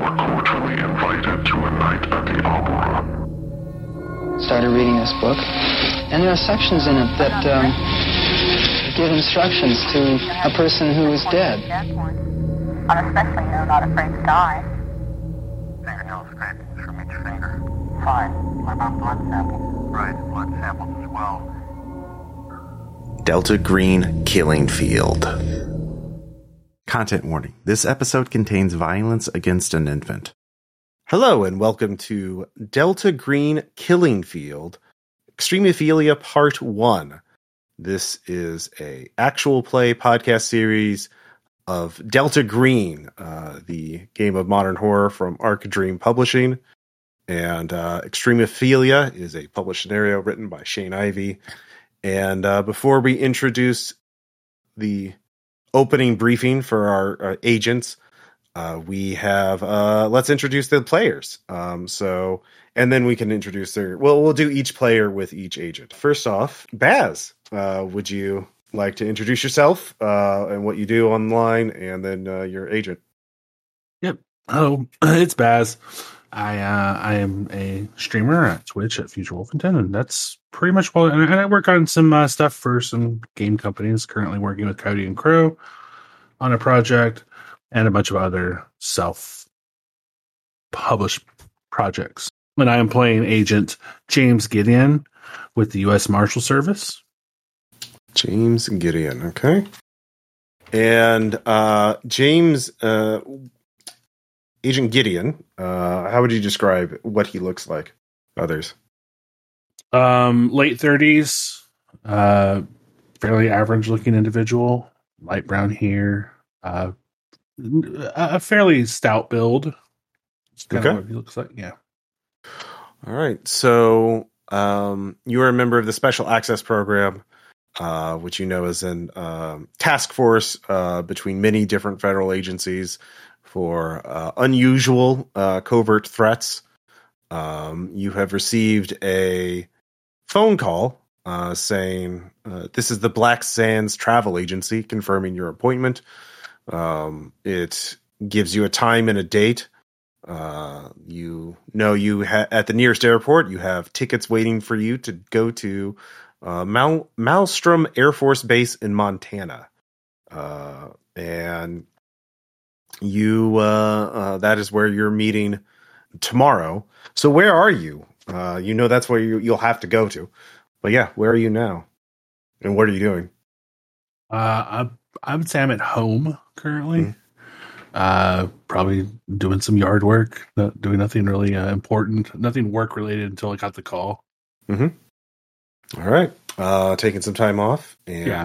were cordially invited to a night at the Agora. Started reading this book, and there are sections in it that give instructions to a person who is dead. I'm especially not afraid to die. Fingernail scrapings from each finger. Fine. What about blood samples? Right, blood samples as well. Delta Green Killing Field. Content warning. This episode contains violence against an infant. Hello and welcome to Delta Green Killing Field, Extremophilia Part 1. This is a actual play podcast series of Delta Green, the game of modern horror from Arc Dream Publishing. And Extremophilia is a published scenario written by Shane Ivey. And before we introduce the opening briefing for our agents, we have let's introduce the players. And then we can introduce we'll do each player with each agent. First off, Baz, would you like to introduce yourself and what you do online, and then your agent? Yep. Hello, it's Baz. I am a streamer at Twitch at Future Wolfington, and that's pretty much what. And I work on some stuff for some game companies. Currently working with Coyote and Crow on a project, and a bunch of other self-published projects. And I am playing Agent James Gideon with the U.S. Marshal Service. James Gideon, okay. And James, Agent Gideon, how would you describe what he looks like? Others? Late 30s, fairly average-looking individual, light brown hair, a fairly stout build. It's kind of what he looks like, yeah. All right, so you are a member of the Special Access Program, which you know is an task force between many different federal agencies for unusual covert threats. You have received a phone call saying, this is the Black Sands Travel Agency confirming your appointment. It gives you a time and a date. You know at the nearest airport, you have tickets waiting for you to go to Malmstrom Air Force Base in Montana. And you that is where you're meeting tomorrow. So where are you? That's where you'll have to go to. But yeah, where are you now? And what are you doing? I would say I'm at home currently. Probably doing some yard work, not doing nothing really important, nothing work related until I got the call. Mm-hmm. All right. Taking some time off. And yeah.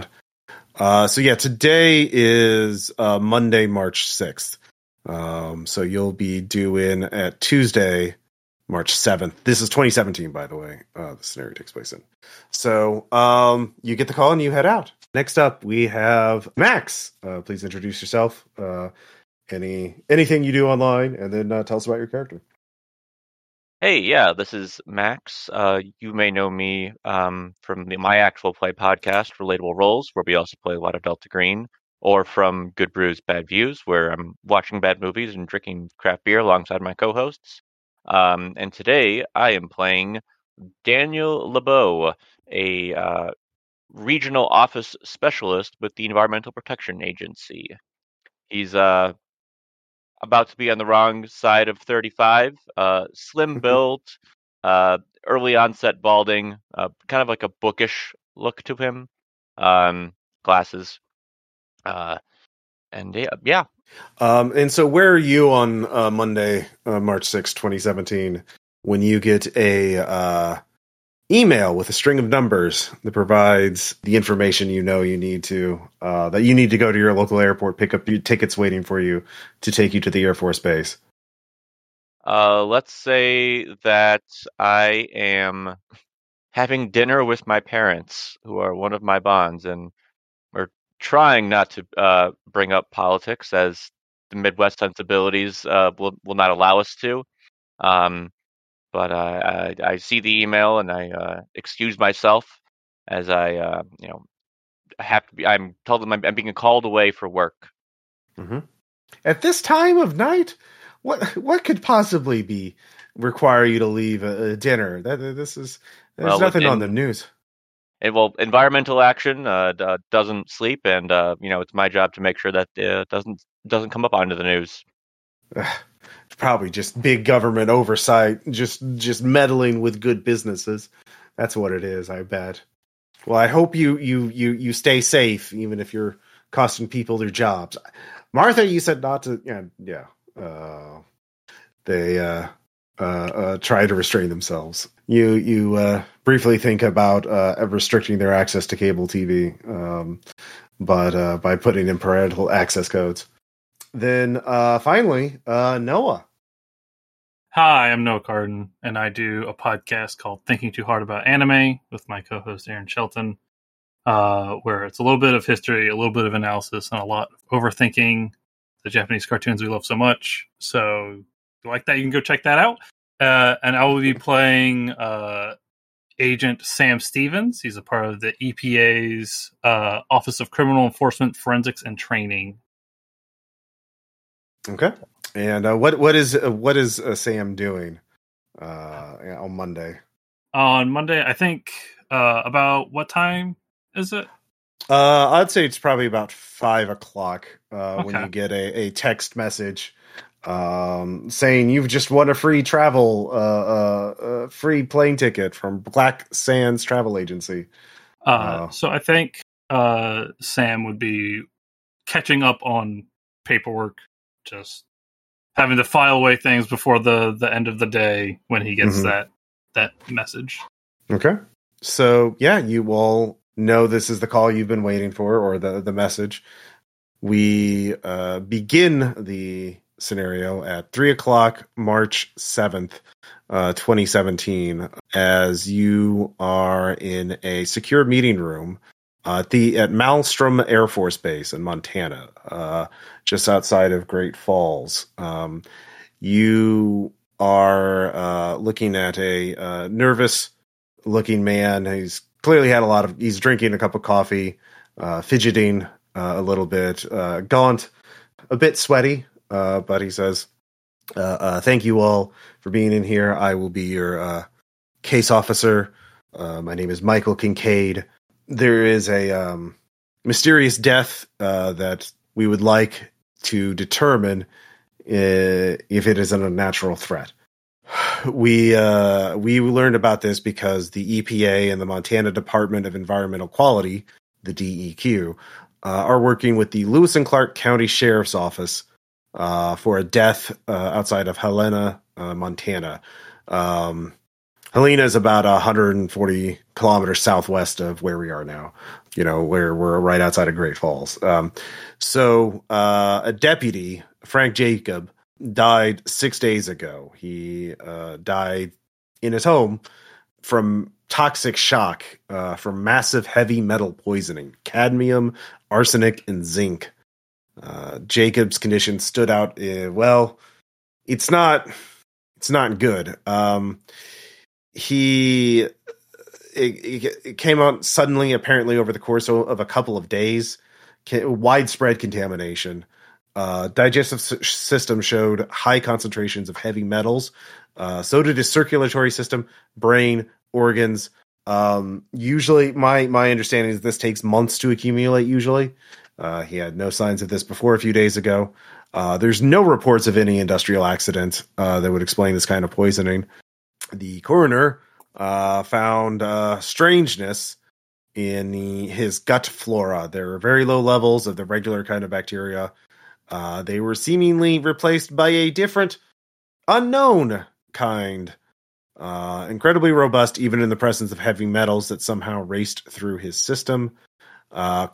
Today is Monday, March 6th. So you'll be due in at Tuesday, March 7th. This is 2017, by the way. The scenario takes place in. So you get the call and you head out. Next up, we have Max. Please introduce yourself. Anything you do online, and then tell us about your character. Hey, yeah, this is Max. You may know me from my actual play podcast, Relatable Roles, where we also play a lot of Delta Green, or from Good Brews, Bad Views, where I'm watching bad movies and drinking craft beer alongside my co-hosts. And today I am playing Daniel LeBeau, a regional office specialist with the Environmental Protection Agency. He's about to be on the wrong side of 35, slim build, early onset balding, kind of like a bookish look to him, glasses, and yeah. And so where are you on Monday, March 6th, 2017, when you get a email with a string of numbers that provides the information you need to, that you need to go to your local airport, pick up your tickets waiting for you to take you to the Air Force Base? Let's say that I am having dinner with my parents, who are one of my bonds, and we're trying not to bring up politics, as the Midwest sensibilities will not allow us to. But I see the email and I excuse myself as I have to be. I'm told them I'm being called away for work. Mm-hmm. At this time of night, what could possibly be require you to leave a dinner? There's nothing on the news. Environmental action doesn't sleep, and it's my job to make sure that doesn't come up onto the news. It's probably just big government oversight, just meddling with good businesses. That's what it is, I bet. Well, I hope you stay safe, even if you're costing people their jobs. Martha, you said not to. They try to restrain themselves. You briefly think about restricting their access to cable TV, but by putting in parental access codes. Then finally, Noah. Hi, I'm Noah Carden, and I do a podcast called Thinking Too Hard About Anime with my co-host Aaron Shelton, where it's a little bit of history, a little bit of analysis, and a lot of overthinking the Japanese cartoons we love so much. So if you like that, you can go check that out. And I will be playing Agent Sam Stevens. He's a part of the EPA's Office of Criminal Enforcement, Forensics, and Training. Okay. And what is Sam doing on Monday? On Monday, I think about what time is it? I'd say it's probably about 5 o'clock Okay. when you get a text message saying you've just won a free free plane ticket from Black Sands Travel Agency. So I think Sam would be catching up on paperwork, just having to file away things before the end of the day when he gets that message. Okay. So yeah, you all know this is the call you've been waiting for, or the message. We begin the scenario at 3 o'clock, March 7th, 2017, as you are in a secure meeting room at Malmstrom Air Force Base in Montana, just outside of Great Falls. You are looking at a nervous-looking man. He's clearly had he's drinking a cup of coffee, fidgeting a little bit, gaunt, a bit sweaty, but he says, thank you all for being in here. I will be your case officer. My name is Michael Kincaid. There is a mysterious death that we would like to determine if it is an unnatural threat. We learned about this because the EPA and the Montana Department of Environmental Quality, the DEQ, are working with the Lewis and Clark County Sheriff's Office for a death outside of Helena, Montana. Helena is about 140 kilometers southwest of where we are now, where we're right outside of Great Falls. So a deputy, Frank Jacob, died 6 days ago. He died in his home from toxic shock from massive heavy metal poisoning, cadmium, arsenic, and zinc. Jacob's condition stood out. It's not good. It came out suddenly, apparently over the course of a couple of days. Widespread contamination. Digestive system showed high concentrations of heavy metals. So did his circulatory system, brain, organs. Usually, my understanding is this takes months to accumulate. Usually, he had no signs of this before a few days ago. There's no reports of any industrial accident that would explain this kind of poisoning. The coroner found strangeness in his gut flora. There were very low levels of the regular kind of bacteria. They were seemingly replaced by a different, unknown kind. Incredibly robust, even in the presence of heavy metals that somehow raced through his system. The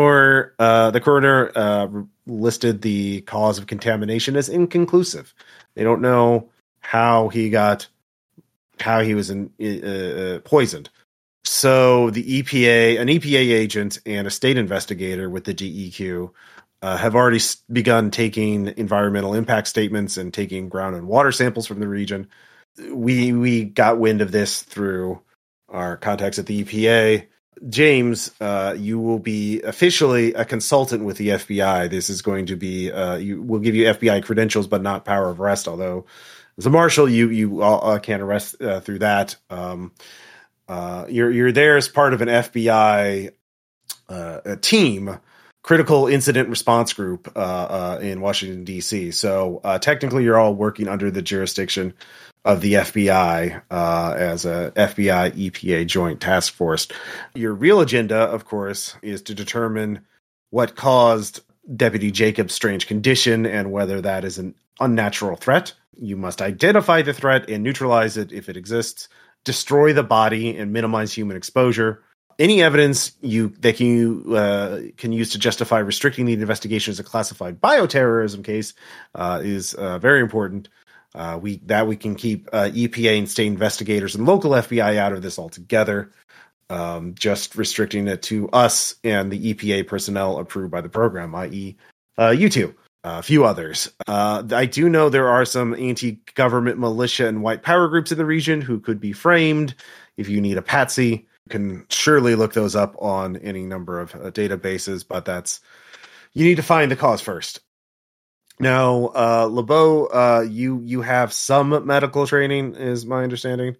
coroner listed the cause of contamination as inconclusive. They don't know how he was poisoned. So the EPA, an EPA agent and a state investigator with the DEQ have already begun taking environmental impact statements and taking ground and water samples from the region. We got wind of this through our contacts at the EPA. James, you will be officially a consultant with the FBI. This is going to be, we'll give you FBI credentials, but not power of arrest. Although, as a marshal, you can't arrest through that. You're there as part of an FBI a team, critical incident response group in Washington D.C. So technically, you're all working under the jurisdiction of the FBI as a FBI EPA joint task force. Your real agenda, of course, is to determine what caused Deputy Jacob's strange condition and whether that is an unnatural threat. You must identify the threat and neutralize it if it exists, destroy the body and minimize human exposure. Any evidence you can use to justify restricting the investigation as a classified bioterrorism case is very important. We can keep EPA and state investigators and local FBI out of this altogether. Just restricting it to us and the EPA personnel approved by the program, i.e., you two, a few others. I do know there are some anti-government militia and white power groups in the region who could be framed. If you need a patsy, you can surely look those up on any number of databases, but you need to find the cause first. Now, LeBeau, you have some medical training, is my understanding.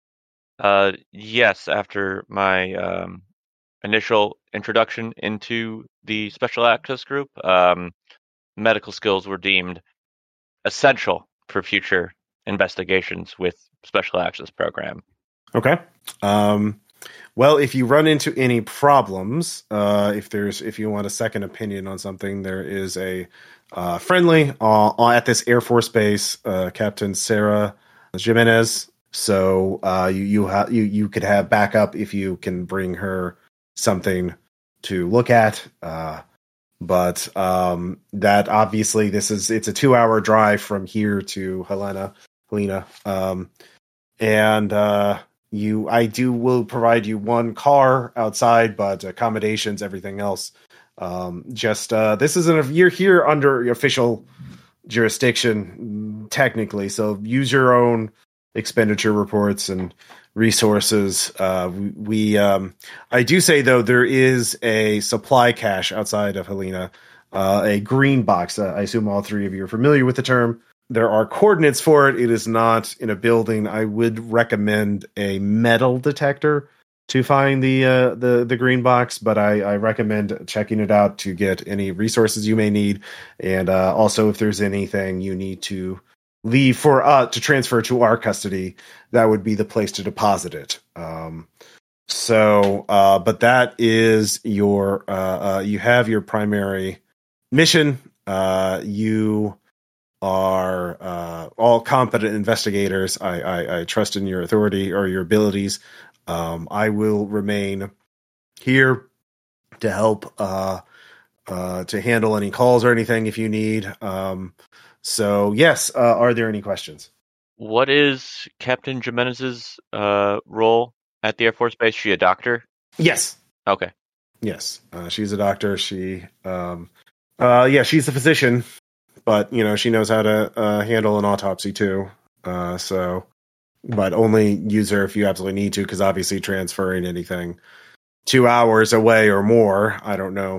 Yes, after my initial introduction into the Special Access Group, medical skills were deemed essential for future investigations with Special Access Program. Okay. Well, if you run into any problems, if you want a second opinion on something, there is a friendly at this Air Force base, Captain Sarah Jimenez. So you could have backup if you can bring her something to look at. But that obviously it's a 2-hour drive from here to Helena. I will provide you one car outside, but accommodations, everything else. This isn't you're here under official jurisdiction technically, so use your own expenditure reports and resources. I do say though, there is a supply cache outside of Helena, a green box. I assume all three of you are familiar with the term. There are coordinates for it. It is not in a building. I would recommend a metal detector to find the green box, but I recommend checking it out to get any resources you may need. And also, if there's anything you need to leave to transfer to our custody, that would be the place to deposit it. But that is you have your primary mission. You are all competent investigators. I trust in your authority or your abilities. I will remain here to help to handle any calls or anything if you need. So yes, are there any questions? What is Captain Jimenez's role at the Air Force Base? Is she a doctor? Yes. Okay. Yes, she's a doctor. She's a physician. But, she knows how to handle an autopsy, too. But only use her if you absolutely need to, because obviously transferring anything 2 hours away or more, I don't know,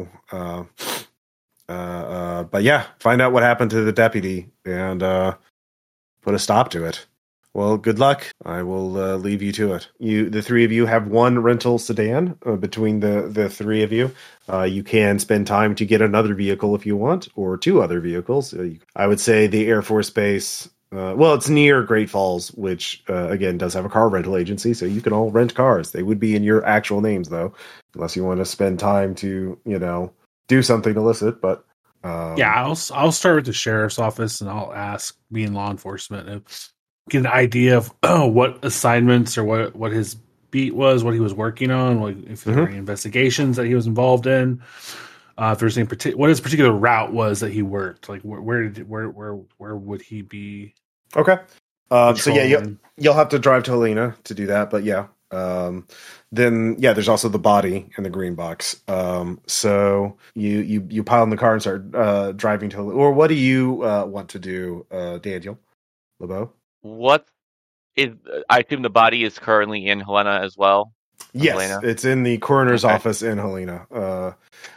but yeah, find out what happened to the deputy and put a stop to it. Well, good luck. I will leave you to it. The three of you have one rental sedan between the three of you. You can spend time to get another vehicle if you want, or two other vehicles. I would say the Air Force Base, it's near Great Falls, which, again, does have a car rental agency, so you can all rent cars. They would be in your actual names, though, unless you want to spend time to, do something illicit, but... I'll start with the sheriff's office, and I'll ask, being law enforcement, if get an idea of what assignments or what his beat was, what he was working on, if there were any investigations that he was involved in, if there's any what his particular route was that he worked, like where would he be? Okay, so yeah, you'll have to drive to Helena to do that, but yeah, then yeah, there's also the body in the green box. So you pile in the car and start driving to Helena. Or what do you want to do, Daniel LeBeau? I assume the body is currently in Helena as well? Yes, Helena? it's in the coroner's Okay. office in Helena.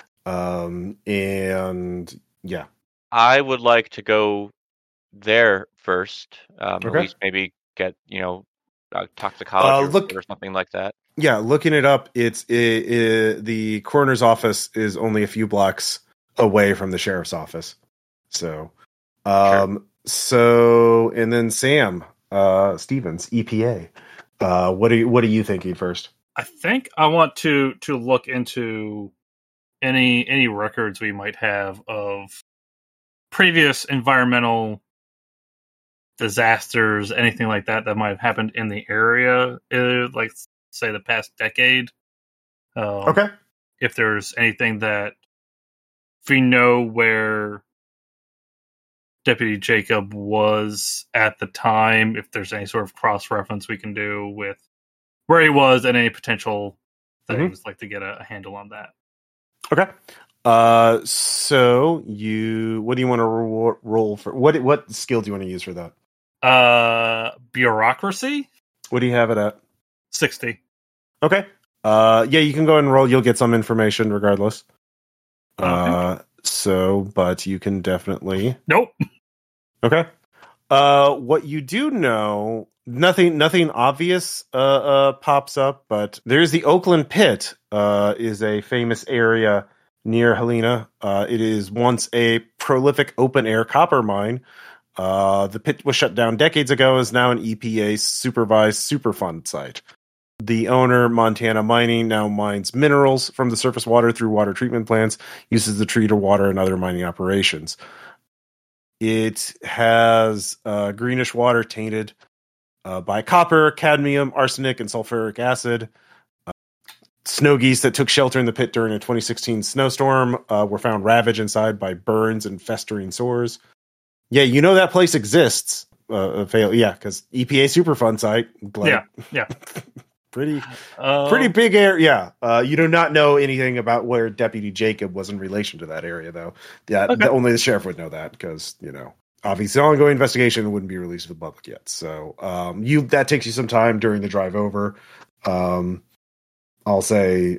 And yeah. I would like to go there first. At Okay. least maybe get a toxicology report or something like that. Yeah, looking it up, the coroner's office is only a few blocks away from the sheriff's office. So, so and then Sam Stevens, EPA. What are you thinking first? I think I want to look into any records we might have of previous environmental disasters, anything like that might have happened in the area, like say the past decade. Okay. If there's anything that, if we know where Deputy Jacob was at the time, if there's any sort of cross-reference we can do with where he was and any potential things, like to get a handle on that. Okay. So what do you want to roll for? What skill do you want to use for that? Bureaucracy? What do you have it at? 60. Okay. Yeah, you can go ahead and roll. You'll get some information regardless. Okay. But you can definitely. Nope. Okay. What you do know, nothing obvious pops up, but there's the Oakland Pit, is a famous area near Helena. It is once a prolific open air copper mine. The pit was shut down decades ago, is now an EPA supervised Superfund site. The owner, Montana Mining, now mines minerals from the surface water through water treatment plants, uses the tree to water and other mining operations. It has greenish water tainted by copper, cadmium, arsenic, and sulfuric acid. Snow geese that took shelter in the pit during a 2016 snowstorm were found ravaged inside by burns and festering sores. Yeah, you know that place exists. Yeah, because EPA Superfund site. Yeah. Pretty big area. Yeah. You do not know anything about where Deputy Jacob was in relation to that area, though. Yeah, okay. Only the sheriff would know that because, obviously, the ongoing investigation wouldn't be released to the public yet. So that takes you some time during the drive over. I'll say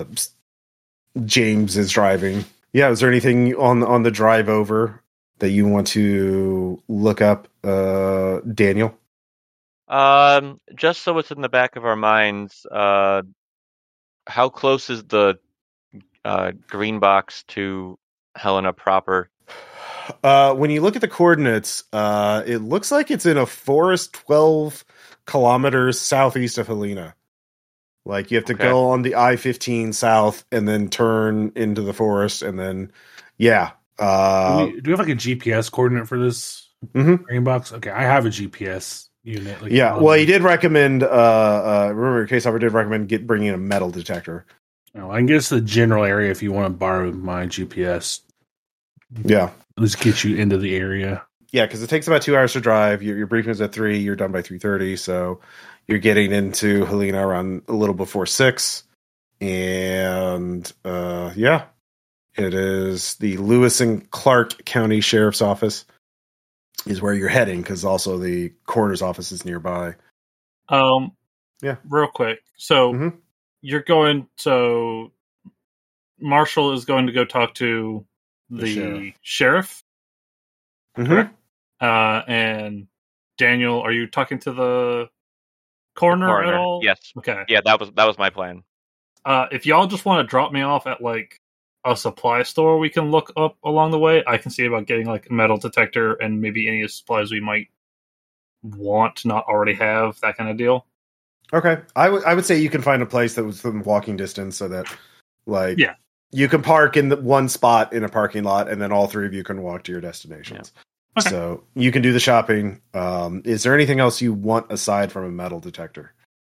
James is driving. Yeah, is there anything on the drive over that you want to look up, Daniel? Just so it's in the back of our minds, how close is the green box to Helena proper? When you look at the coordinates, it looks like it's in a forest 12 kilometers southeast of Helena. Like you have to go on the I-15 south and then turn into the forest, and then yeah. Do we have like a GPS coordinate for this green box? Okay, I have a GPS unit. Well, he did recommend. Remember, Case Hopper did recommend bringing a metal detector. I can guess the general area if you want to borrow my GPS. Yeah, let's get you into the area. Yeah, because it takes about 2 hours to drive. Your briefing is at 3. You're done by 3:30, so you're getting into Helena around a little before 6. And yeah, it is the Lewis and Clark County Sheriff's Office is where you're heading, because also the coroner's office is nearby. Yeah, real quick. So you're going. So Marshall is going to go talk to the sheriff. Mm-hmm. And Daniel, are you talking to the coroner at all? Yes. Okay. Yeah, that was my plan. If y'all just want to drop me off at like a supply store we can look up along the way, I can see about getting like a metal detector and maybe any supplies we might want to not already have, that kind of deal. Okay. I would say you can find a place that was within walking distance, so that like you can park in the one spot in a parking lot, and then all three of you can walk to your destinations. Yeah. Okay. So you can do the shopping. Is there anything else you want aside from a metal detector?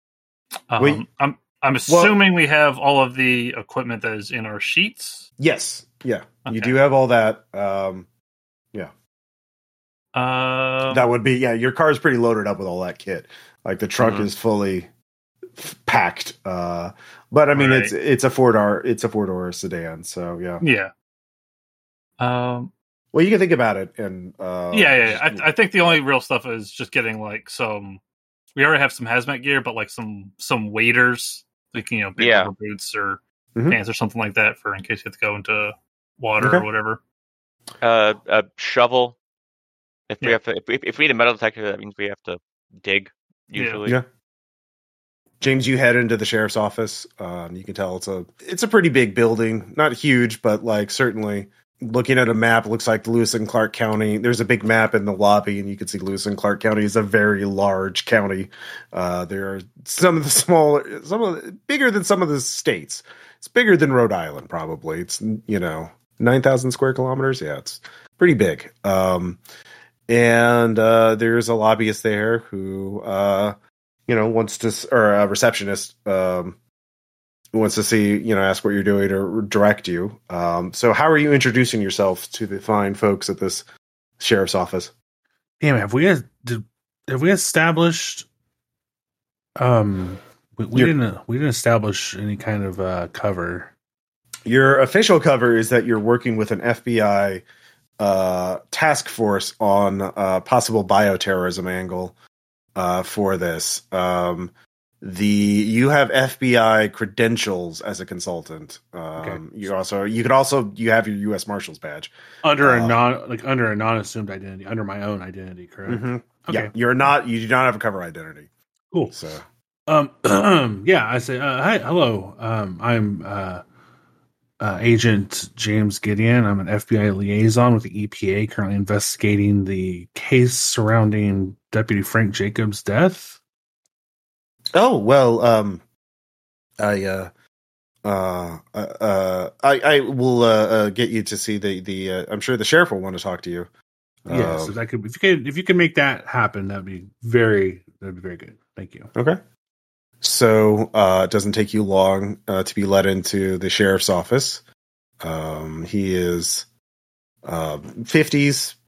I'm assuming we have all of the equipment that is in our sheets. Yes. Yeah. Okay. You do have all that. Yeah. That would be, your car is pretty loaded up with all that kit. Like the truck is fully packed. But I mean, it's a 4-door sedan. So yeah. Yeah. Well, you can think about it, and I think the only real stuff is just getting like some. We already have some hazmat gear, but like some waders like big Yeah. rubber boots or Mhm. pants or something like that for in case you have to go into water Okay. or whatever. A shovel. If we Yeah. have to, if we need a metal detector, that means we have to dig. Usually, Yeah. James, you head into the sheriff's office. You can tell it's a pretty big building, not huge, but like certainly looking at a map, it looks like Lewis and Clark County. There's a big map in the lobby, and you can see Lewis and Clark County is a very large county. There are some of the bigger than some of the states. It's bigger than Rhode Island, probably. It's 9,000 square kilometers. Yeah, it's pretty big. And there's a lobbyist there who wants to, or a receptionist wants to see, ask what you're doing or direct you. So how are you introducing yourself to the fine folks at this sheriff's office? Damn, have we established? We didn't establish any kind of cover. Your official cover is that you're working with an FBI task force on possible bioterrorism angle for this. You have FBI credentials as a consultant. Okay. You have your U.S. Marshals badge Under a non-assumed identity, under my own identity, correct? Mm-hmm. Okay. Yeah, you do not have a cover identity. Cool. So, yeah, I say, hi, hello. I'm Agent James Gideon. I'm an FBI liaison with the EPA, currently investigating the case surrounding Deputy Frank Jacobs' death. oh well, I will get you to see the. I'm sure the sheriff will want to talk to you. Yes, if you can make that happen, that'd be very good. Thank you. Okay. So it doesn't take you long to be led into the sheriff's office. He is 50s,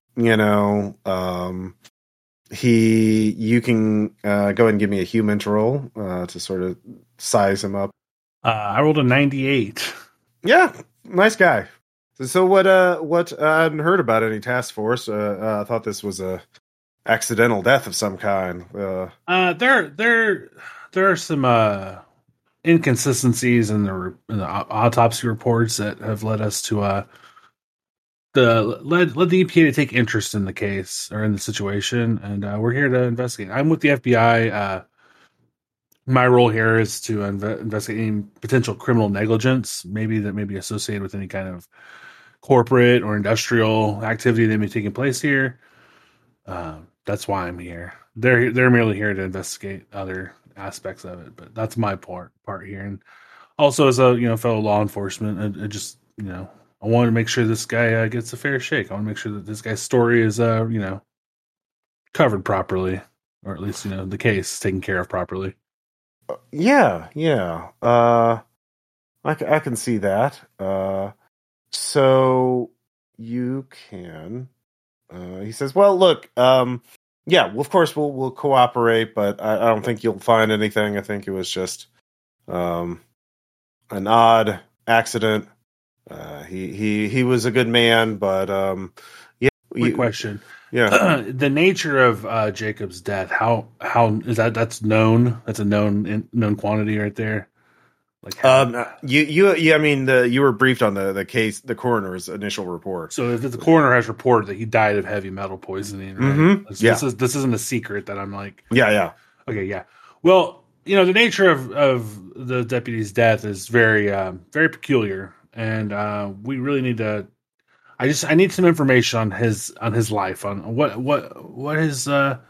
you can go ahead and give me a human roll to sort of size him up. I rolled a 98. Yeah, nice guy. So what I hadn't heard about any task force. I thought this was a accidental death of some kind. There are some inconsistencies in the autopsy reports that have led us to led the EPA to take interest in the case or in the situation, and we're here to investigate. I'm with the FBI. My role here is to investigate any potential criminal negligence, maybe that may be associated with any kind of corporate or industrial activity that may be taking place here. That's why I'm here. They're merely here to investigate other aspects of it, but that's my part here. And also, as a fellow law enforcement, I just I want to make sure this guy gets a fair shake. I want to make sure that this guy's story is covered properly, or at least the case taken care of properly. Yeah. I can see that. So you can. He says, "Well, look. Yeah, well, of course we'll cooperate, but I don't think you'll find anything. I think it was just an odd accident. He was a good man, but yeah." Quick question. Yeah. The nature of Jacob's death. How is that? That's known. That's a known quantity right there. Like you were briefed on the case, the coroner's initial report. So if the coroner has reported that he died of heavy metal poisoning, right? Mm-hmm. Yeah. This isn't a secret that I'm like. Yeah. Okay. Yeah. Well, the nature of the deputy's death is very very peculiar, and we really need to. I need some information on his life, on what his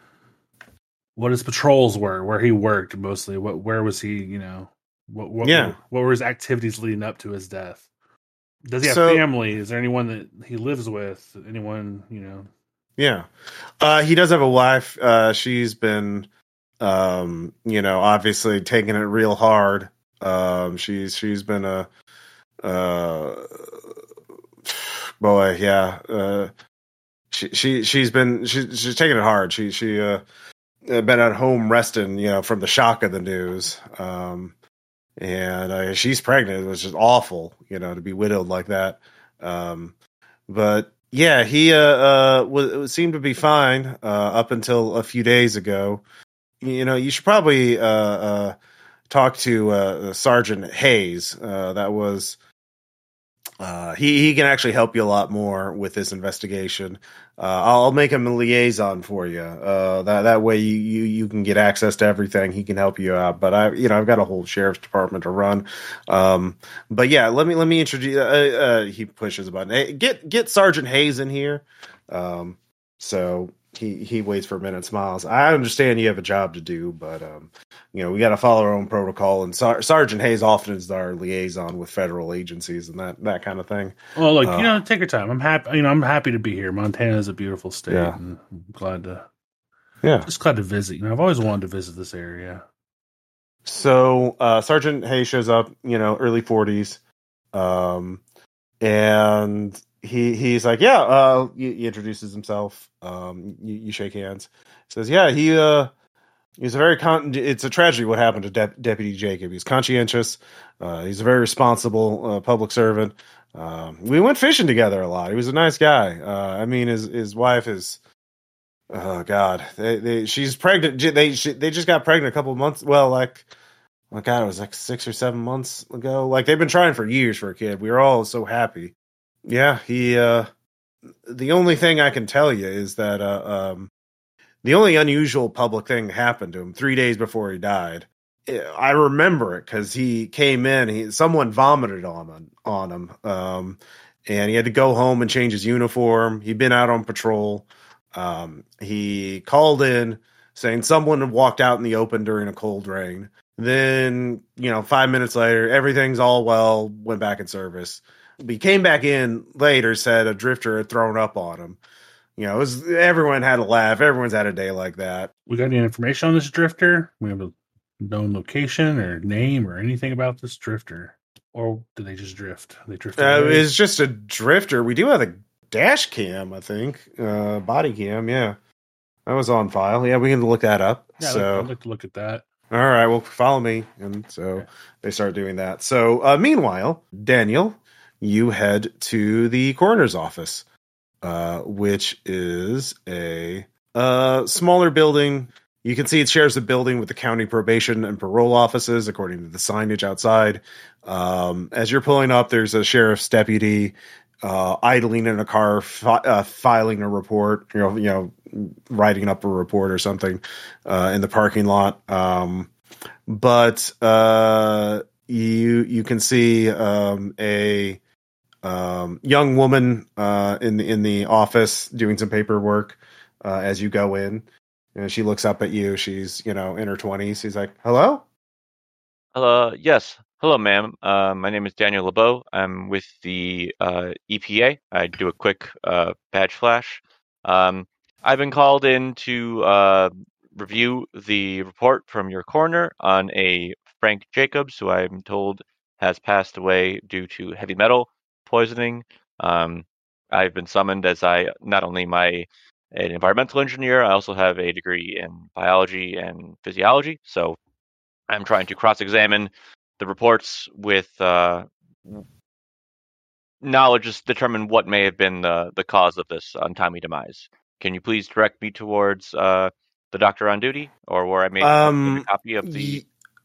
patrols were, where he worked mostly, where was he, what were his activities leading up to his death? Does he have family? Is there anyone that he lives with? Anyone, Yeah. He does have a wife. She's been obviously taking it real hard. She's been a boy, yeah. She's taking it hard. She been at home resting, from the shock of the news. And she's pregnant, which is awful, to be widowed like that. But yeah, he seemed to be fine up until a few days ago. You should probably talk to Sergeant Hayes. That was he can actually help you a lot more with this investigation. I'll make him a liaison for you. That way you can get access to everything. He can help you out. But I've got a whole sheriff's department to run. But yeah, let me introduce. He pushes a button. Hey, get Sergeant Hayes in here. So he waits for a minute and smiles. I understand you have a job to do, but we got to follow our own protocol. And Sergeant Hayes often is our liaison with federal agencies and that kind of thing. Well, look, take your time. I'm happy. I'm happy to be here. Montana is a beautiful state, and I'm glad to. Yeah, just glad to visit. I've always wanted to visit this area. So Sergeant Hayes shows up. Early 40s, and he's like, yeah. He introduces himself. You shake hands. Says, yeah, he's it's a tragedy what happened to Deputy Jacob. He's conscientious. He's a very responsible public servant. We went fishing together a lot. He was a nice guy. His wife is. Oh God, she's pregnant. They just got pregnant a couple of months. Well, it was like 6 or 7 months ago. They've been trying for years for a kid. We were all so happy. Yeah, he. The only thing I can tell you is that the only unusual public thing happened to him 3 days before he died. I remember it because he came in. Someone vomited on him, and he had to go home and change his uniform. He'd been out on patrol. He called in saying someone had walked out in the open during a cold rain. Then 5 minutes later, everything's all well. Went back in service. He came back in later, said a drifter had thrown up on him. Everyone had a laugh. Everyone's had a day like that. We got any information on this drifter? We have a known location or name or anything about this drifter? Or did they just drift? They drifted away? It's just a drifter. We do have a dash cam, I think. Body cam, yeah. That was on file. Yeah, we can look that up. Yeah, I'd like to look at that. All right, well, follow me. And so they start doing that. So meanwhile, Daniel, you head to the coroner's office, which is a smaller building. You can see it shares a building with the county probation and parole offices, according to the signage outside. As you're pulling up, there's a sheriff's deputy idling in a car, filing a report, writing up a report or something in the parking lot. But you can see a young woman in the office doing some paperwork as you go in. And she looks up at you. She's, in her 20s. She's like, hello? Yes. Hello, ma'am. My name is Daniel LeBeau. I'm with the EPA. I do a quick badge flash. I've been called in to review the report from your coroner on a Frank Jacobs, who I'm told has passed away due to heavy metal poisoning. I've been summoned as not only an environmental engineer, I also have a degree in biology and physiology. So I'm trying to cross-examine the reports with knowledge to determine what may have been the cause of this untimely demise. Can you please direct me towards the doctor on duty, or where I may get a copy of the...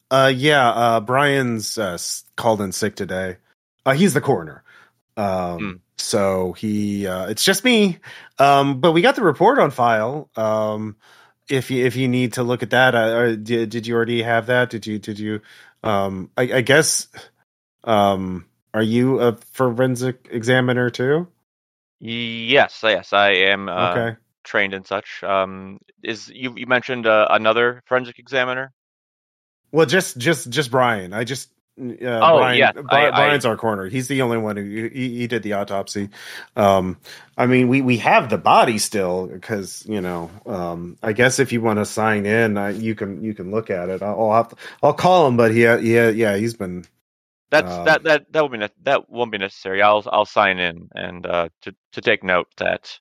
Brian's called in sick today. He's the coroner. So it's just me. But we got the report on file. If you need to look at that, did you already have that? Did you? I guess. Are you a forensic examiner too? Yes, I am. Okay. Trained in such. Is you mentioned another forensic examiner? Well, just Brian. Brian, yes. Brian's our coroner. He's the only one who he did the autopsy. We have the body still because I guess if you want to sign in, you can look at it. I'll call him, but he's been. That won't be necessary. I'll sign in and to take note that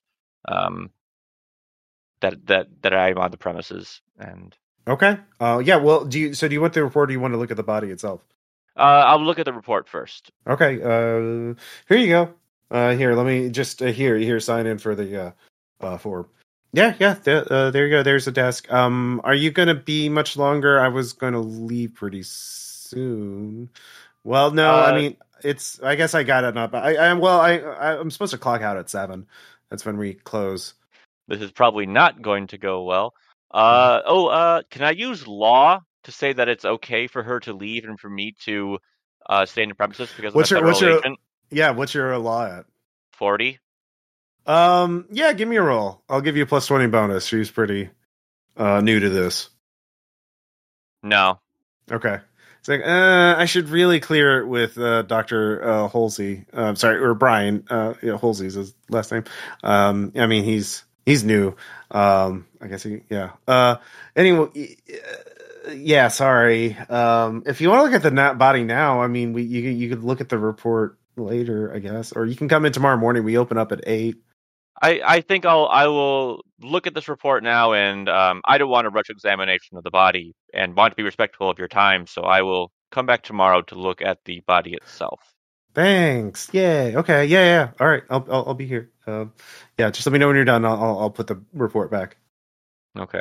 that I'm on the premises and. Okay. Well, do you want the report? Or do you want to look at the body itself? I'll look at the report first. Okay. Here you go. Here, let me just here sign in for the form. Yeah. There you go. There's a desk. Are you going to be much longer? I was going to leave pretty soon. Well, no, I mean, I guess I got it up. I'm supposed to clock out at 7. That's when we close. This is probably not going to go well. Can I use law to say that it's okay for her to leave and for me to stay in the premises because I'm a federal agent? What's your law at? 40. Yeah, give me a roll. I'll give you a plus 20 bonus. She's pretty new to this. No. Okay. It's like, I should really clear it with Dr. Halsey. Or Brian. Halsey's his last name. I mean, he's new. I guess anyway, yeah, sorry. If you want to look at the body now, I mean, you could look at the report later, I guess, or you can come in tomorrow morning. We open up at 8. I think I will look at this report now, and I don't want a rush examination of the body and want to be respectful of your time, so I will come back tomorrow to look at the body itself. Thanks. Yay. Okay. Yeah. All right. I'll be here. Just let me know when you're done. I'll put the report back. Okay.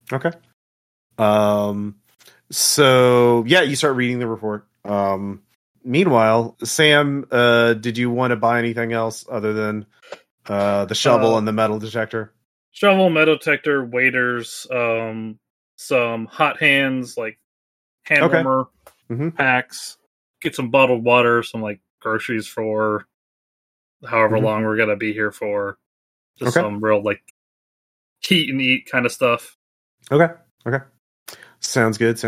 So yeah, you start reading the report. Meanwhile, Sam, did you want to buy anything else other than the shovel and the metal detector? Shovel, metal detector, waiters, some hot hands, like hand warmer packs. Get some bottled water, some like groceries for however long we're gonna be here for. Just some real like heat and eat kind of stuff. Okay. Sounds good.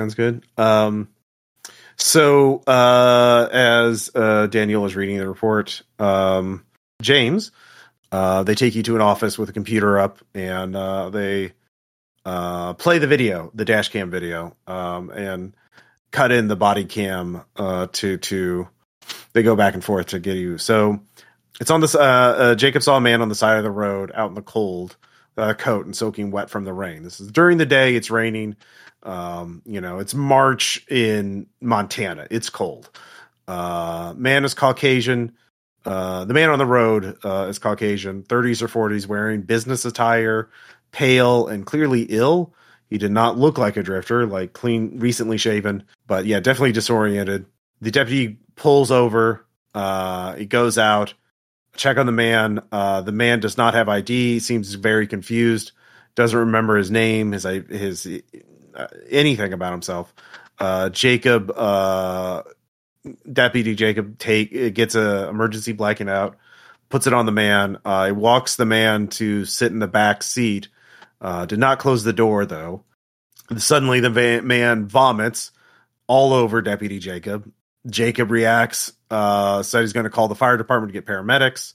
So as Daniel is reading the report, James, they take you to an office with a computer up, and they play the video, the dash cam video, and cut in the body cam to they go back and forth to get you. So it's on this. Jacob saw a man on the side of the road out in the cold, coat and soaking wet from the rain. This is during the day. It's raining. It's March in Montana. It's cold. Man is Caucasian. The man on the road is Caucasian, 30s or 40s, wearing business attire, pale and clearly ill. He did not look like a drifter, like clean, recently shaven, but yeah, definitely disoriented. The deputy pulls over. He goes out, check on the man. The man does not have ID. Seems very confused. Doesn't remember his name, his anything about himself. Deputy Jacob gets a emergency blanket out, puts it on the man. He walks the man to sit in the back seat. Did not close the door though. Suddenly the man vomits all over Deputy Jacob. Jacob reacts, said he's going to call the fire department to get paramedics.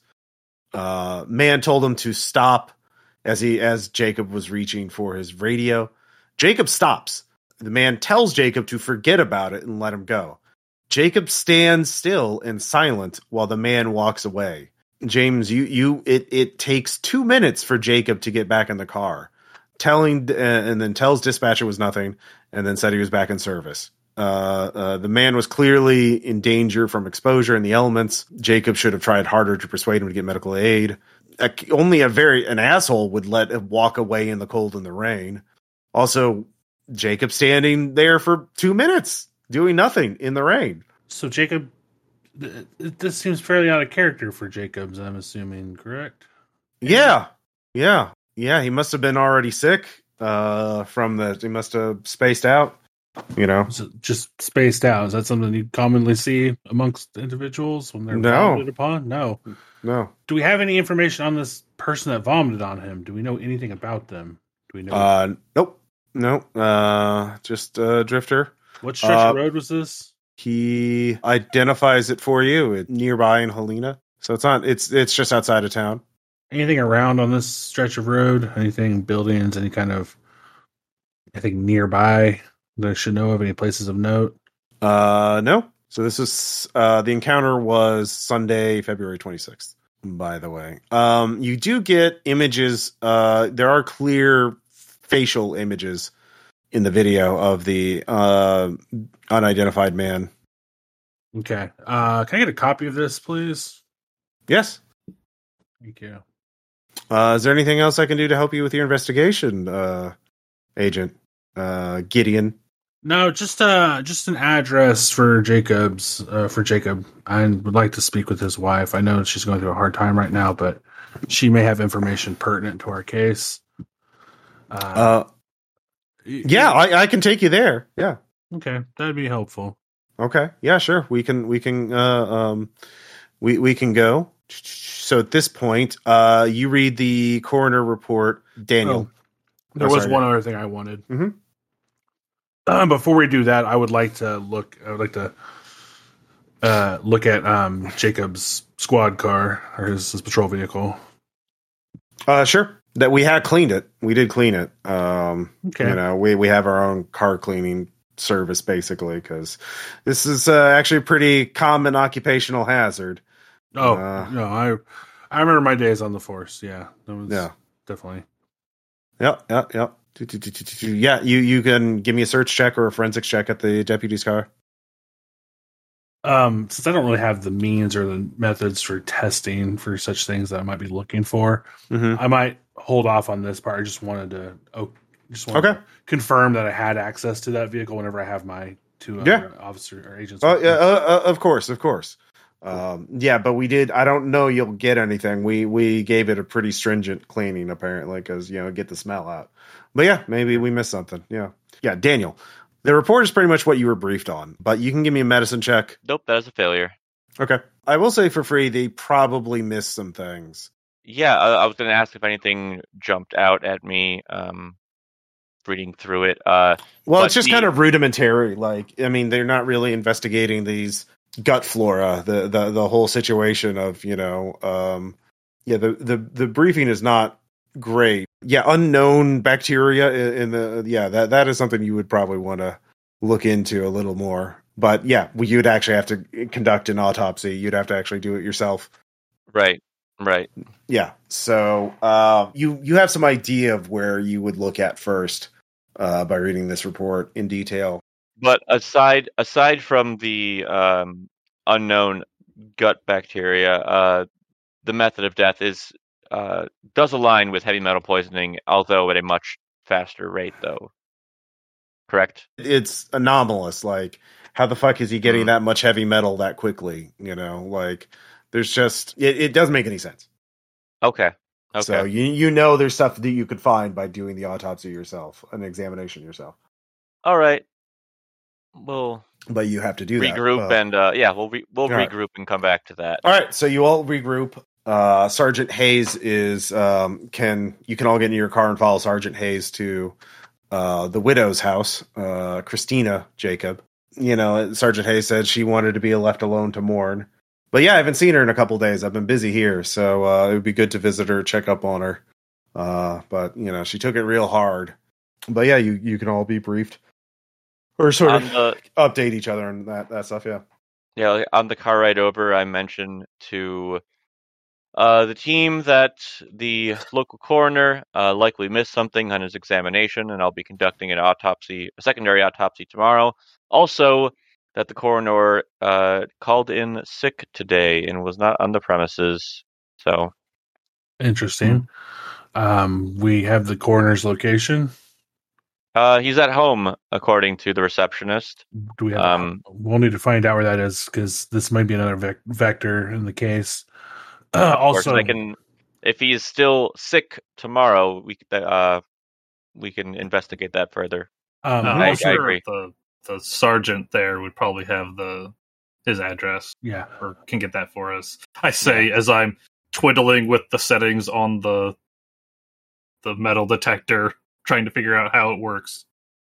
Man told him to stop as Jacob was reaching for his radio. Jacob stops. The man tells Jacob to forget about it and let him go. Jacob stands still and silent while the man walks away. James, it takes 2 minutes for Jacob to get back in the car, and then tells dispatch it was nothing, and then said he was back in service. The man was clearly in danger from exposure in the elements. Jacob should have tried harder to persuade him to get medical aid. Only an asshole would let him walk away in the cold and the rain. Also, Jacob standing there for 2 minutes doing nothing in the rain. So Jacob, this seems fairly out of character for Jacobs, I'm assuming, correct? Yeah. He must have been already sick he must have spaced out, So just spaced out. Is that something you commonly see amongst individuals when they're vomited upon? No. Do we have any information on this person that vomited on him? Do we know anything about them? Do we know? Nope. Just a drifter. What stretch of road was this? He identifies it for you. It's nearby in Helena. So it's just outside of town. Anything around on this stretch of road? Anything, buildings, any kind of anything nearby that I should know of? Any places of note? No. So this is the encounter was Sunday, February 26th, by the way. You do get images. There are clear facial images in the video of the unidentified man. Okay. Can I get a copy of this, please? Yes. Thank you. Is there anything else I can do to help you with your investigation, Agent Gideon? No, just an address for Jacob. I would like to speak with his wife. I know she's going through a hard time right now, but she may have information pertinent to our case. Yeah, I can take you there. Yeah. Okay, that'd be helpful. Okay. Yeah, sure. We can go. So at this point, you read the coroner report, Daniel. There was one other thing I wanted. Mm-hmm. Before we do that, I would like to look at Jacob's squad car or his patrol vehicle. Sure. That we had cleaned it. We did clean it. Okay. You know, we have our own car cleaning service basically because this is actually a pretty common occupational hazard. Oh no, I remember my days on the force. Yeah, that was definitely. Yep. Yeah, you can give me a search check or a forensics check at the deputy's car. Since I don't really have the means or the methods for testing for such things that I might be looking for, I might hold off on this part. I just wanted to confirm that I had access to that vehicle whenever I have my two officer or agents. Of course. But we did. I don't know you'll get anything. We gave it a pretty stringent cleaning apparently because get the smell out. But yeah, maybe we missed something. Yeah, Daniel. The report is pretty much what you were briefed on, but you can give me a medicine check. Nope, that is a failure. Okay. I will say for free, they probably missed some things. Yeah, I was going to ask if anything jumped out at me reading through it. It's just kind of rudimentary. They're not really investigating these gut flora, the whole situation of, the briefing is not great. Yeah, unknown bacteria in the that is something you would probably want to look into a little more. But yeah, you'd actually have to conduct an autopsy. You'd have to actually do it yourself. Right. Yeah. So you have some idea of where you would look at first by reading this report in detail. But aside from the unknown gut bacteria, the method of death does align with heavy metal poisoning, although at a much faster rate, though. Correct? It's anomalous. Like, how the fuck is he getting that much heavy metal that quickly? There's just it doesn't make any sense. Okay. So there's stuff that you could find by doing the autopsy yourself, an examination yourself. All right. But you have to do regroup that. And we'll regroup and come back to that. All right. So you all regroup. Sergeant Hayes is you can all get in your car and follow Sergeant Hayes to the widow's house, Christina Jacob. Sergeant Hayes said she wanted to be left alone to mourn. But yeah, I haven't seen her in a couple days. I've been busy here, so it would be good to visit her, check up on her. But she took it real hard. But yeah, you can all be briefed or sort of update each other and that stuff. Yeah. Yeah. On the car ride over, I mentioned to the team that the local coroner likely missed something on his examination, and I'll be conducting a secondary autopsy tomorrow. Also, that the coroner called in sick today and was not on the premises. So interesting. We have the coroner's location. He's at home, according to the receptionist. Do we have? We'll need to find out where that is because this might be another vector in the case. Also, if he is still sick tomorrow, we can investigate that further. I agree. The sergeant there would probably have his address. Yeah, or can get that for us. I say as I'm twiddling with the settings on the metal detector, trying to figure out how it works.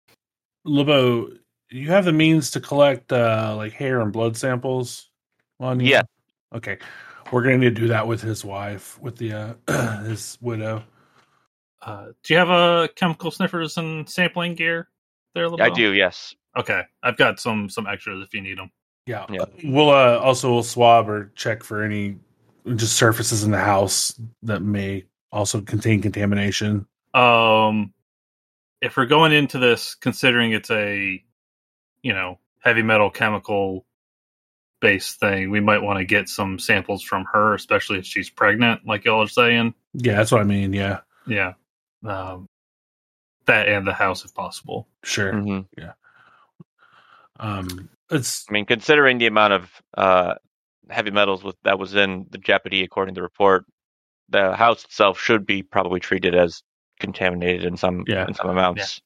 Lobo, you have the means to collect hair and blood samples on you? Yeah. Okay. We're going to need to do that with his wife, with the his widow. Do you have chemical sniffers and sampling gear there, Lobo? I do, yes. Okay. I've got some extras if you need them. Yeah. We'll swab or check for any just surfaces in the house that may also contain contamination. If we're going into this considering it's a heavy metal chemical based thing, we might want to get some samples from her, especially if she's pregnant, like y'all are saying. Yeah, that's what I mean. Yeah, Yeah. That and the house, if possible. sure. Mhm. Yeah. It's I mean, considering the amount of heavy metals that was in the Jeopardy, according to the report, the house itself should be probably treated as contaminated in some amounts.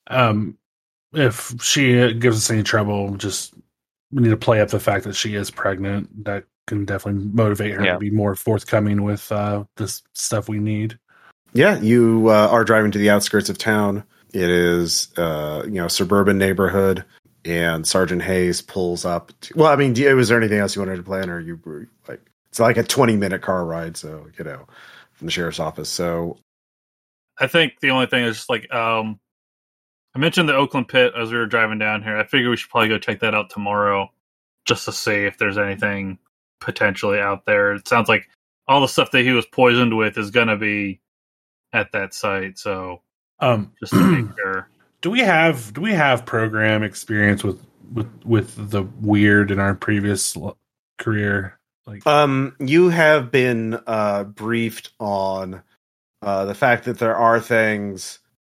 if she gives us any trouble, we need to play up the fact that she is pregnant. That can definitely motivate her to be more forthcoming with this stuff we need. Yeah, you are driving to the outskirts of town. It is, suburban neighborhood, and Sergeant Hayes pulls up. Was there anything else you wanted to plan, or you were like, it's like a 20-minute car ride, so from the sheriff's office. So, I think the only thing is just like I mentioned the Oakland pit as we were driving down here. I figure we should probably go check that out tomorrow, just to see if there's anything potentially out there. It sounds like all the stuff that he was poisoned with is going to be at that site. So, just to make sure. Do we have program experience with the weird in our previous career? Like, you have been briefed on the fact that there are things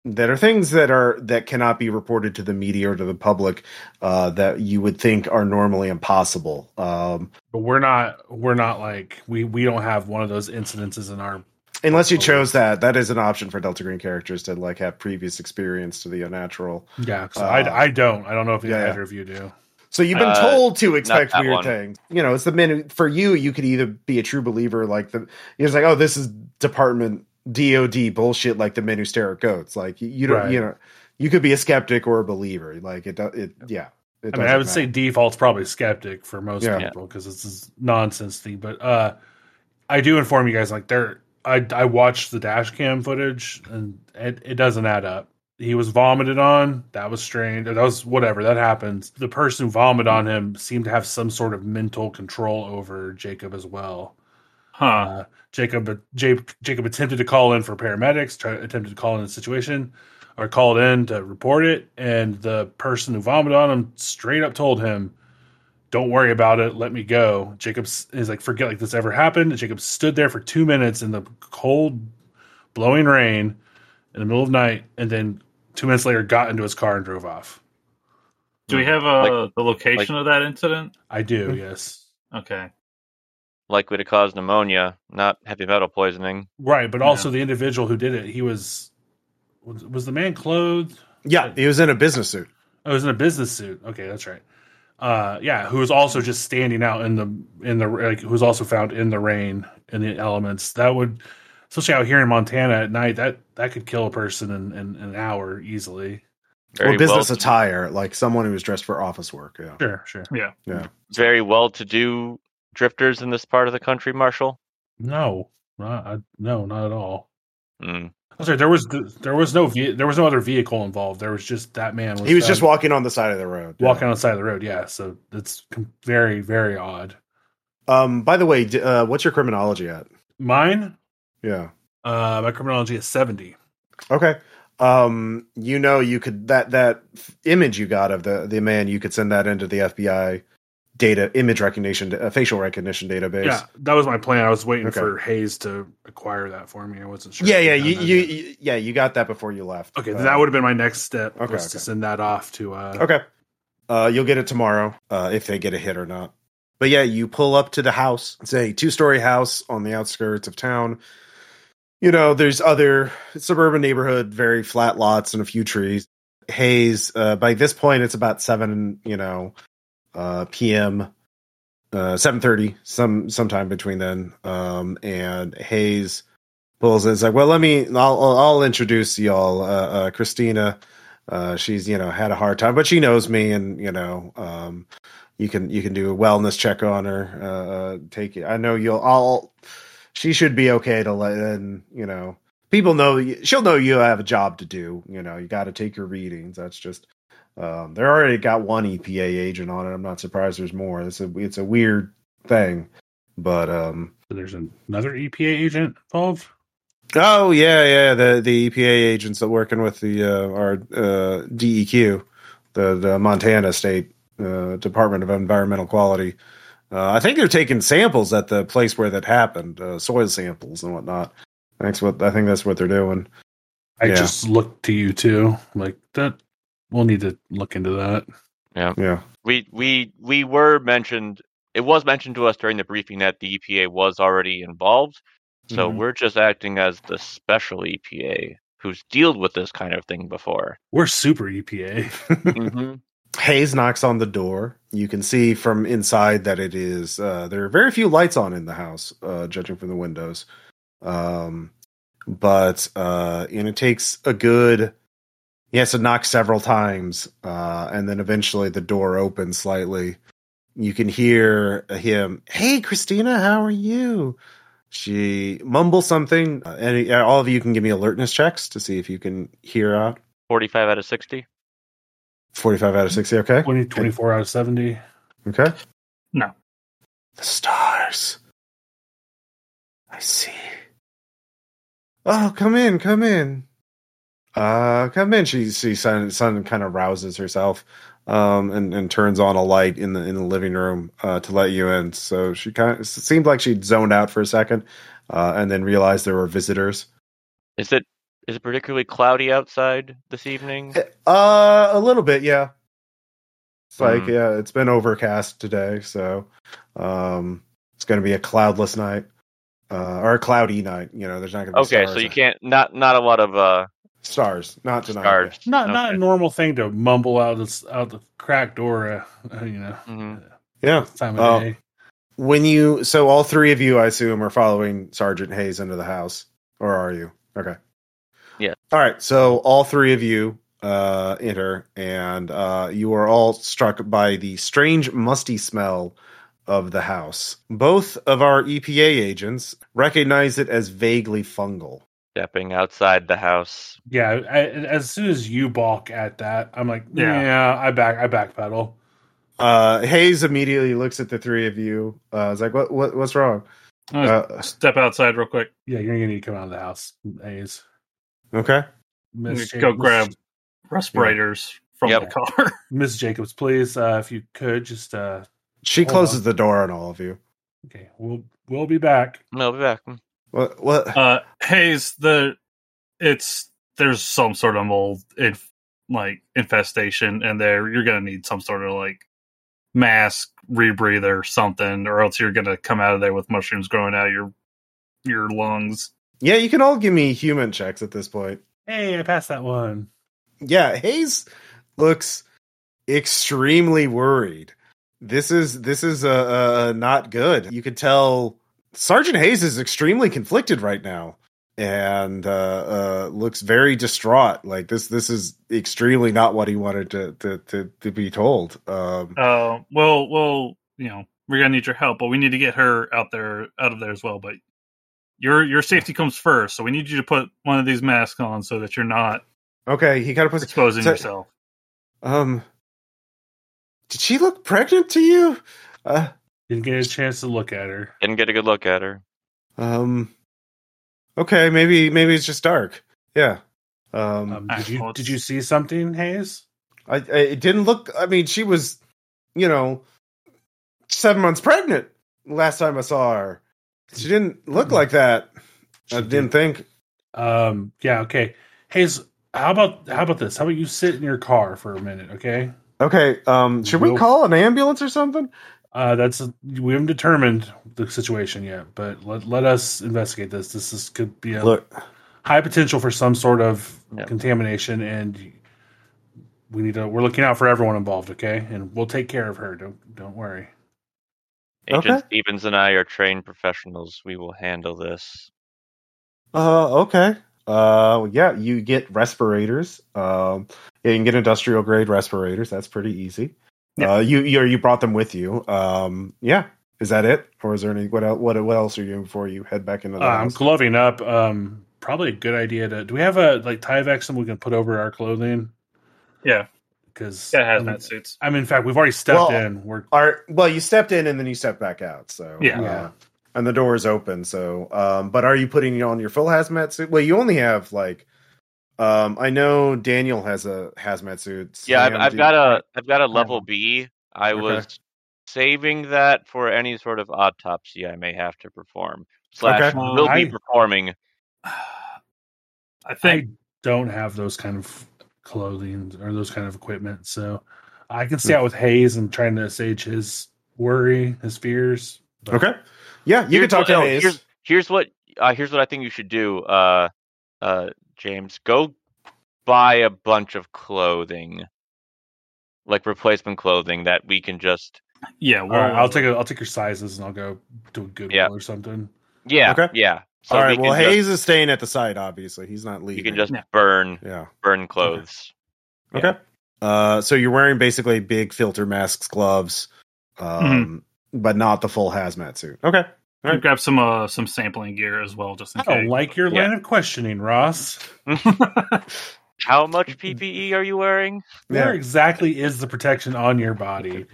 that cannot be reported to the media or to the public that you would think are normally impossible. But we're not like we don't have one of those incidences in our. Unless you chose that. That is an option for Delta Green characters to like have previous experience to the unnatural. Yeah, so I don't know if either of you do. So you've been told to expect weird things. It's the men for you. You could either be a true believer, like it's like, oh, this is Department DOD bullshit, like the men who stare at goats. Like you don't, you could be a skeptic or a believer. Like it. I would say default's probably skeptic for most people because it's this nonsense thing. But I do inform you guys, like I watched the dash cam footage and it doesn't add up. He was vomited on. That was strange. That was whatever. That happens. The person who vomited on him seemed to have some sort of mental control over Jacob as well. Huh. Jacob attempted to call in for paramedics, attempted to call in the situation, or called in to report it, and the person who vomited on him straight up told him, "Don't worry about it. Let me go." Jacob is like, "Forget like this ever happened." Jacob stood there for 2 minutes in the cold, blowing rain in the middle of the night, and then 2 minutes later got into his car and drove off. Do we have the location of that incident? I do, yes. Okay. Likely to cause pneumonia, not heavy metal poisoning. Right, but also the individual who did it, he was the man clothed? Yeah, he was in a business suit. Oh, he was in a business suit. Okay, that's right. Who was also just standing out in the who was also found in the rain in the elements. That would, especially out here in Montana at night, that could kill a person in an hour easily. Or business attire, like someone who was dressed for office work. Yeah, sure. Yeah. Very well-to-do drifters in this part of the country, Marshall? No, not at all. Mm. I'm sorry, there was no other vehicle involved. There was just that man. He was just walking on the side of the road. Walking on the side of the road, yeah. So it's very, very odd. By the way, what's your criminology at? Mine? Yeah. My criminology is 70. Okay. You could that image you got of the man, you could send that into the FBI image recognition, facial recognition database. Yeah, that was my plan. I was waiting for Hayes to acquire that for me. I wasn't sure. Yeah, you got that before you left. Okay, that would have been my next step. To send that off to. Okay. You'll get it tomorrow if they get a hit or not. But yeah, you pull up to the house. It's a 2-story house on the outskirts of town. There's other suburban neighborhood, very flat lots and a few trees. Hayes, by this point, it's about 7, p.m., 7:30, sometime between then. And Hayes pulls in. It's like, well, I'll introduce y'all. Christina, she's, had a hard time, but she knows me, and, you can do a wellness check on her. Take it. I know she should be okay to let in, people know, she'll know you have a job to do. You got to take your readings. That's just, they already got one EPA agent on it. I'm not surprised there's more. It's a weird thing, but, so there's another EPA agent involved. Oh yeah. The EPA agents that working with our DEQ, the Montana State Department of Environmental Quality. I think they're taking samples at the place where that happened, soil samples and whatnot. I think that's what they're doing. I just looked to you too, like that. We'll need to look into that. Yeah. We were mentioned. It was mentioned to us during the briefing that the EPA was already involved. So we're just acting as the special EPA who's dealt with this kind of thing before. We're super EPA. Mm-hmm. Hayes knocks on the door. You can see from inside that it is. There are very few lights on in the house, judging from the windows. But it takes a good. He has to knock several times, and then eventually the door opens slightly. You can hear him. Hey, Christina, how are you? She mumbles something. And all of you can give me alertness checks to see if you can hear out. 45 out of 60. 45 out of 60, okay. 24 out of 70. Okay. No. The stars. I see. Oh, come in. Come in. She son kind of rouses herself, and turns on a light in the living room, to let you in. So she it seemed like she'd zoned out for a second, and then realized there were visitors. Is it particularly cloudy outside this evening? A little bit, yeah. It's like, it's been overcast today, so it's going to be a cloudless night, or a cloudy night. There's not going to be stars. So you can't not a lot of stars, not tonight. Stars. Not a normal thing to mumble out the cracked door. Yeah. Time of day. So all three of you, I assume, are following Sergeant Hayes into the house, or are you? Okay. Yeah. All right. So all three of you enter, and you are all struck by the strange, musty smell of the house. Both of our EPA agents recognize it as vaguely fungal. Stepping outside the house. Yeah, as soon as you balk at that, I'm like, I backpedal. Hayes immediately looks at the three of you. Is like, what's wrong? Step outside real quick. Yeah, you're gonna need to come out of the house, Hayes. Okay. Go grab respirators from the car. Miss Jacobs, please, if you could just. She closes the door on all of you. Okay, we'll be back. We'll be back. What? Hayes, there's some sort of mold infestation in there. You're gonna need some sort of mask, rebreather, something, or else you're gonna come out of there with mushrooms growing out of your lungs. Yeah, you can all give me human checks at this point. Hey, I passed that one. Yeah, Hayes looks extremely worried. This is not good. You could tell Sergeant Hayes is extremely conflicted right now, and looks very distraught. Like this is extremely not what he wanted to be told. Well, we're gonna need your help, but we need to get her out of there as well. But your safety comes first, so we need you to put one of these masks on so that you're not okay. He kind of puts exposing yourself. Did she look pregnant to you? Didn't get a chance to look at her. Didn't get a good look at her. Okay, maybe it's just dark. Yeah. Did you see something, Hayes? It didn't look. I mean, she was, 7 months pregnant last time I saw her. She didn't look like that. I didn't think. Yeah. Okay. Hayes, how about this? How about you sit in your car for a minute? Okay. Okay. Should we call an ambulance or something? We haven't determined the situation yet, but let us investigate this. Could be a high potential for some sort of contamination, and we're looking out for everyone involved. Okay, and we'll take care of her. Don't worry. Agent Stevens and I are trained professionals. We will handle this. Okay. Yeah, you get respirators. You can get industrial grade respirators. That's pretty easy. Yeah. You brought them with you. Yeah. Is that it, or is there any? What else are you doing before you head back into the house? I'm gloving up. Probably a good idea to. Do we have a Tyvek we can put over our clothing? Yeah, because hazmat suits. I mean, in fact, we've already stepped in. You stepped in and then you stepped back out. So yeah. And the door is open. So, but are you putting on your full hazmat suit? Well, you only have I know Daniel has a hazmat suit. Yeah, I've got a level B. I was saving that for any sort of autopsy I may have to perform. / Okay. will be performing. I think I don't have those kind of clothing or those kind of equipment, so I can stay out with Hayes and trying to assuage his worry, his fears. But Okay. Yeah, you can talk to Hayes. Here's what I think you should do, James. Go buy a bunch of clothing, like replacement clothing that we can just. Yeah, all right, I'll take your sizes and I'll go do a Goodwill or something. Yeah. Okay. Yeah. So All right. Well, Hayes Hayes is staying at the site. Obviously, he's not leaving. You can just burn clothes. Okay. So you're wearing basically big filter masks, gloves, but not the full hazmat suit. Okay. All right. Grab some sampling gear as well, just in case. I don't like your line of questioning, Ross. How much PPE are you wearing? Where exactly is the protection on your body?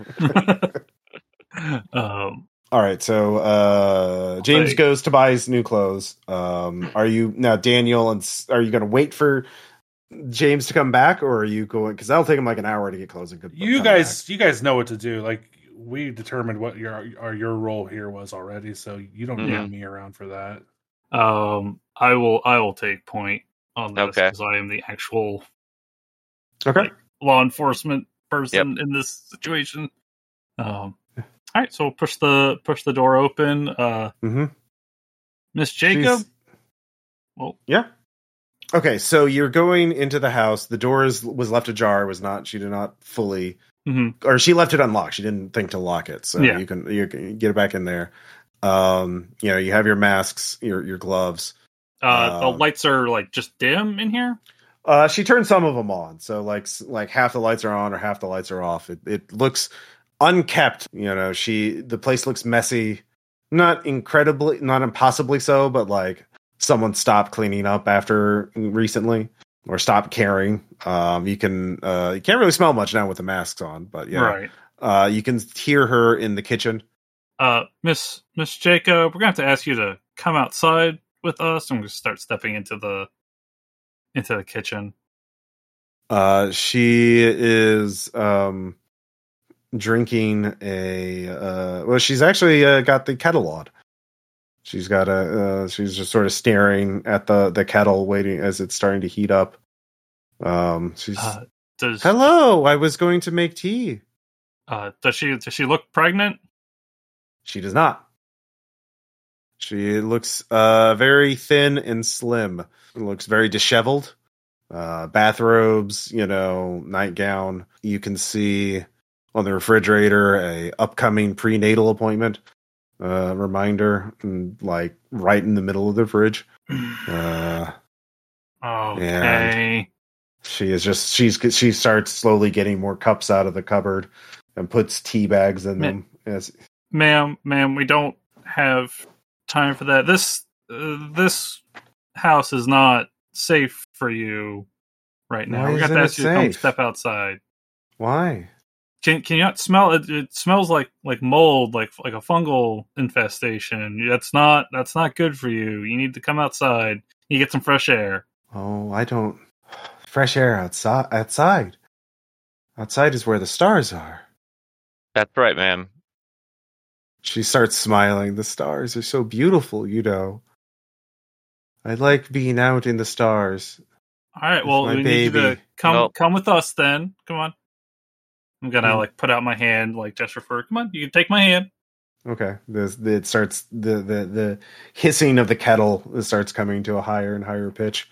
All right, so James goes to buy his new clothes. Are you now, Daniel? And are you going to wait for James to come back, or are you going? Because that'll take him like an hour to get clothes. And you guys know what to do. Like we determined what your role here was already, so you don't need me around for that. I will take point on this because I am the actual law enforcement person in this situation. All right, so we'll push the door open. Miss Jacob. Yeah. Okay, so you're going into the house. The door was left ajar. She did not fully, or she left it unlocked. She didn't think to lock it. So you can get it back in there. You have your masks, your gloves. The lights are like just dim in here. She turned some of them on, so like half the lights are on or half the lights are off. It looks unkept. The place looks messy, not impossibly so, but like someone stopped cleaning up after recently or stopped caring. You can't really smell much now with the masks on, but you can hear her in the kitchen. Miss Jacob, we're gonna have to ask you to come outside with us. I'm gonna start stepping into the kitchen. She is drinking she's actually got the kettle on. She's got she's just sort of staring at the kettle, waiting as it's starting to heat up. She's hello, I was going to make tea. Does she look pregnant? She does not. She looks very thin and slim. Looks very disheveled. Bathrobes, nightgown. You can see on the refrigerator a upcoming prenatal appointment reminder, like right in the middle of the fridge. Okay. And she starts slowly getting more cups out of the cupboard and puts tea bags in them. Ma'am, we don't have time for that. This house is not safe for you right now. We're going to ask you to come step outside. Why? Can you not smell it? It smells like mold, like a fungal infestation. That's not good for you. You need to come outside. You get some fresh air. Oh, I don't. Fresh air outside. Outside is where the stars are. That's right, ma'am. She starts smiling. The stars are so beautiful, I like being out in the stars. All right, well, we need you to come with us then. Come on. I'm gonna put out my hand, gesture for. Come on, you can take my hand. Okay. It starts the hissing of the kettle starts coming to a higher and higher pitch.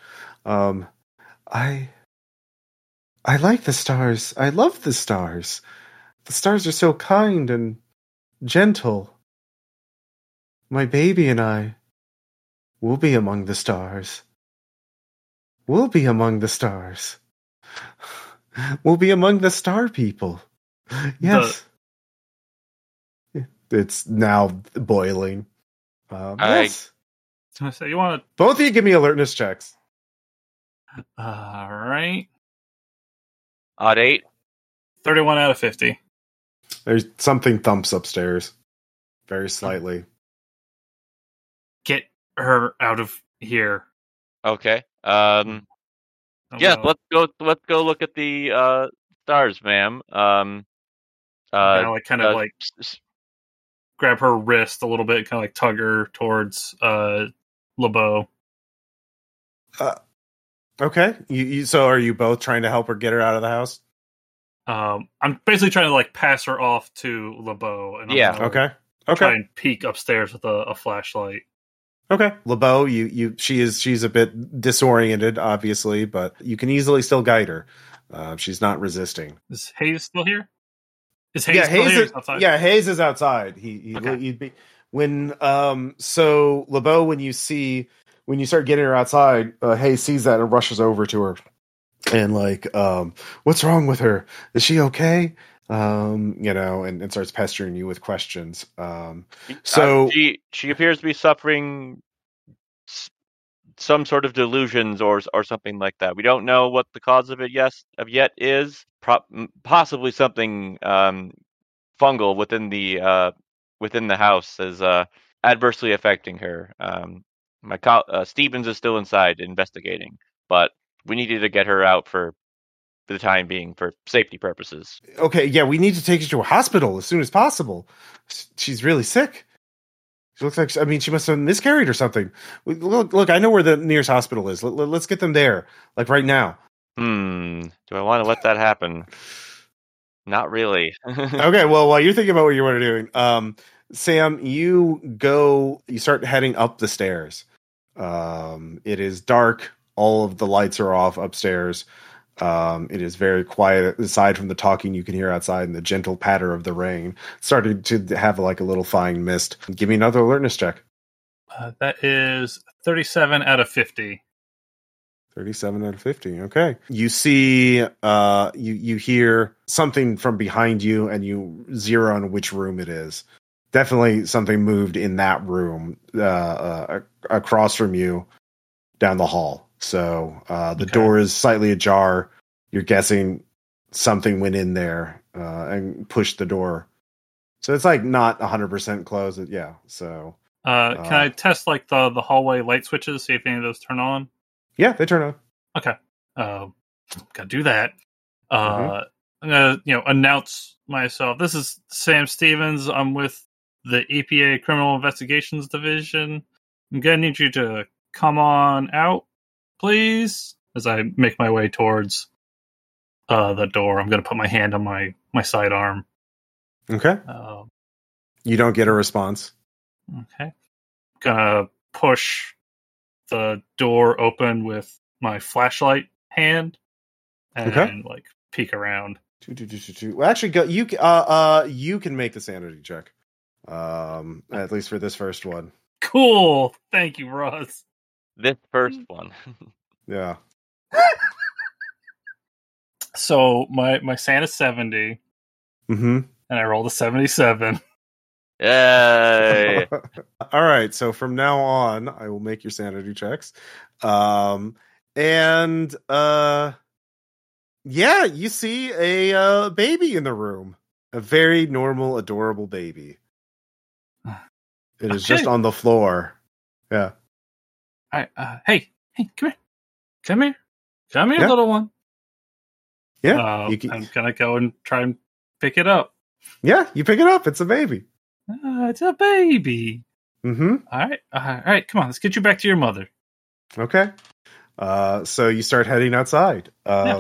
I like the stars. I love the stars. The stars are so kind and gentle. My baby and I will be among the stars. We'll be among the stars. We'll be among the star people. Yes. It's now boiling. Yes. So you want to... Both of you give me alertness checks. All right. Odd 8. 31 out of 50. There's something thumps upstairs. Very slightly. Get her out of here. Okay. Yeah, let's go look at the stars, ma'am. kind of grab her wrist a little bit, kind of like tug her towards LeBeau. Okay. So are you both trying to help her get her out of the house? I'm basically trying to like pass her off to LeBeau. And Yeah. Okay. Try and peek upstairs with a flashlight. Okay. LeBeau, she's a bit disoriented, obviously, but you can easily still guide her. She's not resisting. Is Hayes still here? Is Hayes still here? Outside? Yeah, Hayes is outside. Okay. He'd be when so LeBeau, when you start getting her outside, Hayes sees that and rushes over to her and like, what's wrong with her? Is she okay? And starts pestering you with questions. So she appears to be suffering some sort of delusions or something like that. We don't know what the cause of it yet is. Possibly something fungal within the house is adversely affecting her. Stevens is still inside investigating, but we needed to get her out for the time being for safety purposes. Okay, yeah, we need to take her to a hospital as soon as possible. She's really sick. She looks like, she must have miscarried or something. Look, I know where the nearest hospital is. Let's get them there, like right now. Do I want to let that happen? Not really. Okay, well, while you're thinking about what you want to do, Sam, you start heading up the stairs. It is dark. All of the lights are off upstairs. It is very quiet. Aside from the talking you can hear outside and the gentle patter of the rain, starting to have like a little fine mist. Give me another alertness check. That is 37 out of 50. 37 out of 50. Okay. You see, you hear something from behind you, and you zero on which room it is. Definitely something moved in that room across from you down the hall. So the door is slightly ajar. You're guessing something went in there and pushed the door. So it's like not 100% closed. Yeah. So can I test like the hallway light switches, see if any of those turn on? Yeah, they turn on. Okay. Gotta do that. I'm gonna announce myself. This is Sam Stevens. I'm with the EPA Criminal Investigations Division. I'm gonna need you to come on out, please. As I make my way towards the door, I'm gonna put my hand on my sidearm. Okay. You don't get a response. Okay. Gonna push the door open with my flashlight hand and like peek around. Well, actually, you can make the sanity check. At least for this first one. Cool. Thank you, Ross. This first one. Yeah. So my SAN is 70. Mm-hmm. And I rolled a 77. Yay! All right. So from now on, I will make your sanity checks. Yeah, you see a baby in the room. A very normal, adorable baby. It is just on the floor. Yeah. All right. Hey, come here, Yeah. little one. Yeah. I'm gonna go and try and pick it up. Yeah, you pick it up. It's a baby. It's a baby. Mm-hmm. All right. Come on, let's get you back to your mother. Okay. So you start heading outside.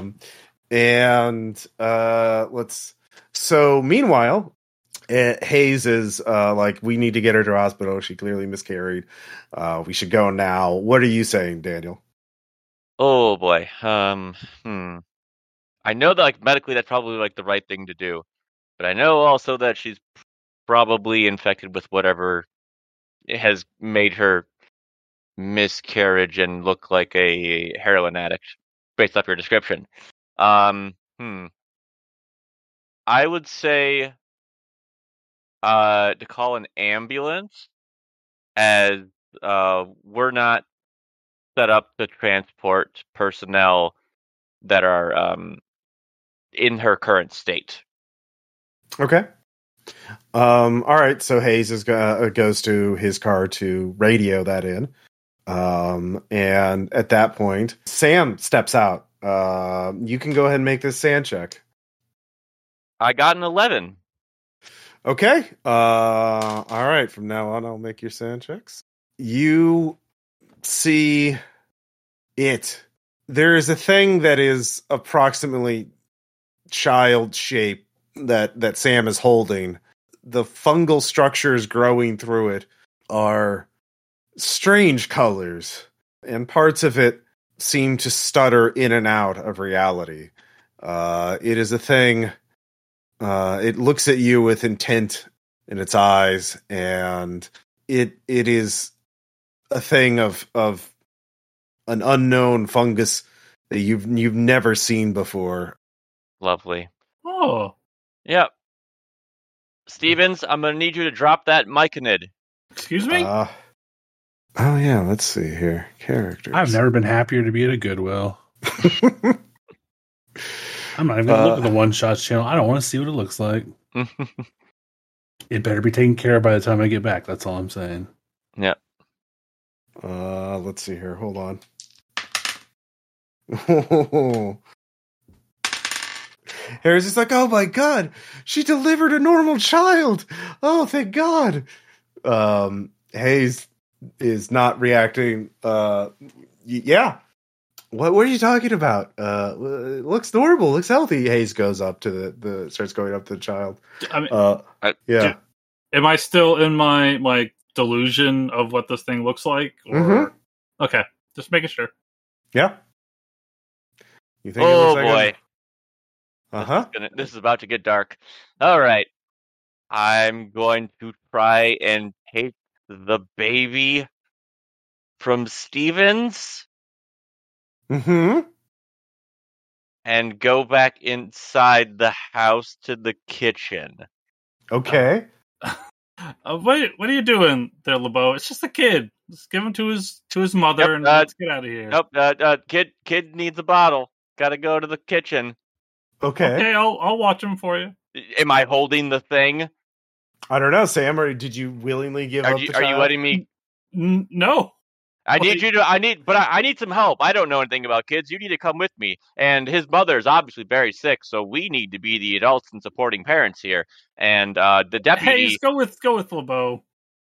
So meanwhile, Hayes is like, we need to get her to hospital. She clearly miscarried. We should go now. What are you saying, Daniel? Oh boy. I know that like medically that's probably like the right thing to do, but I know also that she's probably infected with whatever has made her miscarriage and look like a heroin addict based off your description. I would say to call an ambulance, as we're not set up to transport personnel that are in her current state. Okay. All right. So Hayes goes to his car to radio that in. And at that point, Sam steps out. You can go ahead and make this SAN check. I got an 11. Okay. All right. From now on, I'll make your sand checks. You see it. There is a thing that is approximately child shape that Sam is holding. The fungal structures growing through it are strange colors, and parts of it seem to stutter in and out of reality. It is a thing. It looks at you with intent in its eyes, and it is a thing of an unknown fungus that you've never seen before. Lovely. Oh, Yep. Stevens, I'm gonna need you to drop that Myconid. excuse me? Oh yeah, let's see here. Characters. I've never been happier to be at a Goodwill. I'm not even going to look at the One Shots channel. I don't want to see what it looks like. It better be taken care of by the time I get back. That's all I'm saying. Yeah. Let's see here. Hold on. Harry's just like, oh my god, she delivered a normal child. Oh, thank God. Hayes is not reacting. Yeah. What are you talking about? It looks normal, looks healthy. Hayes goes up to starts going up to the child. I mean, Yeah. am I still in my delusion of what this thing looks like? Or okay, just making sure. Yeah. You think? Oh boy. Uh-huh. This is about to get dark. All right. I'm going to try and take the baby from Stevens Mm-hmm. and go back inside the house to the kitchen. Okay. What are you doing there, LeBeau? It's just a kid. Just give him to his mother Yep, and let's get out of here. Nope. Kid needs a bottle. Got to go to the kitchen. Okay. I'll watch him for you. Am I holding the thing? I don't know, Sam. Or did you willingly give up the child? Are you letting me? No. I need some help. I don't know anything about kids. You need to come with me. And his mother is obviously very sick, so we need to be the adults and supporting parents here. And the deputy. Hey, go with LeBeau.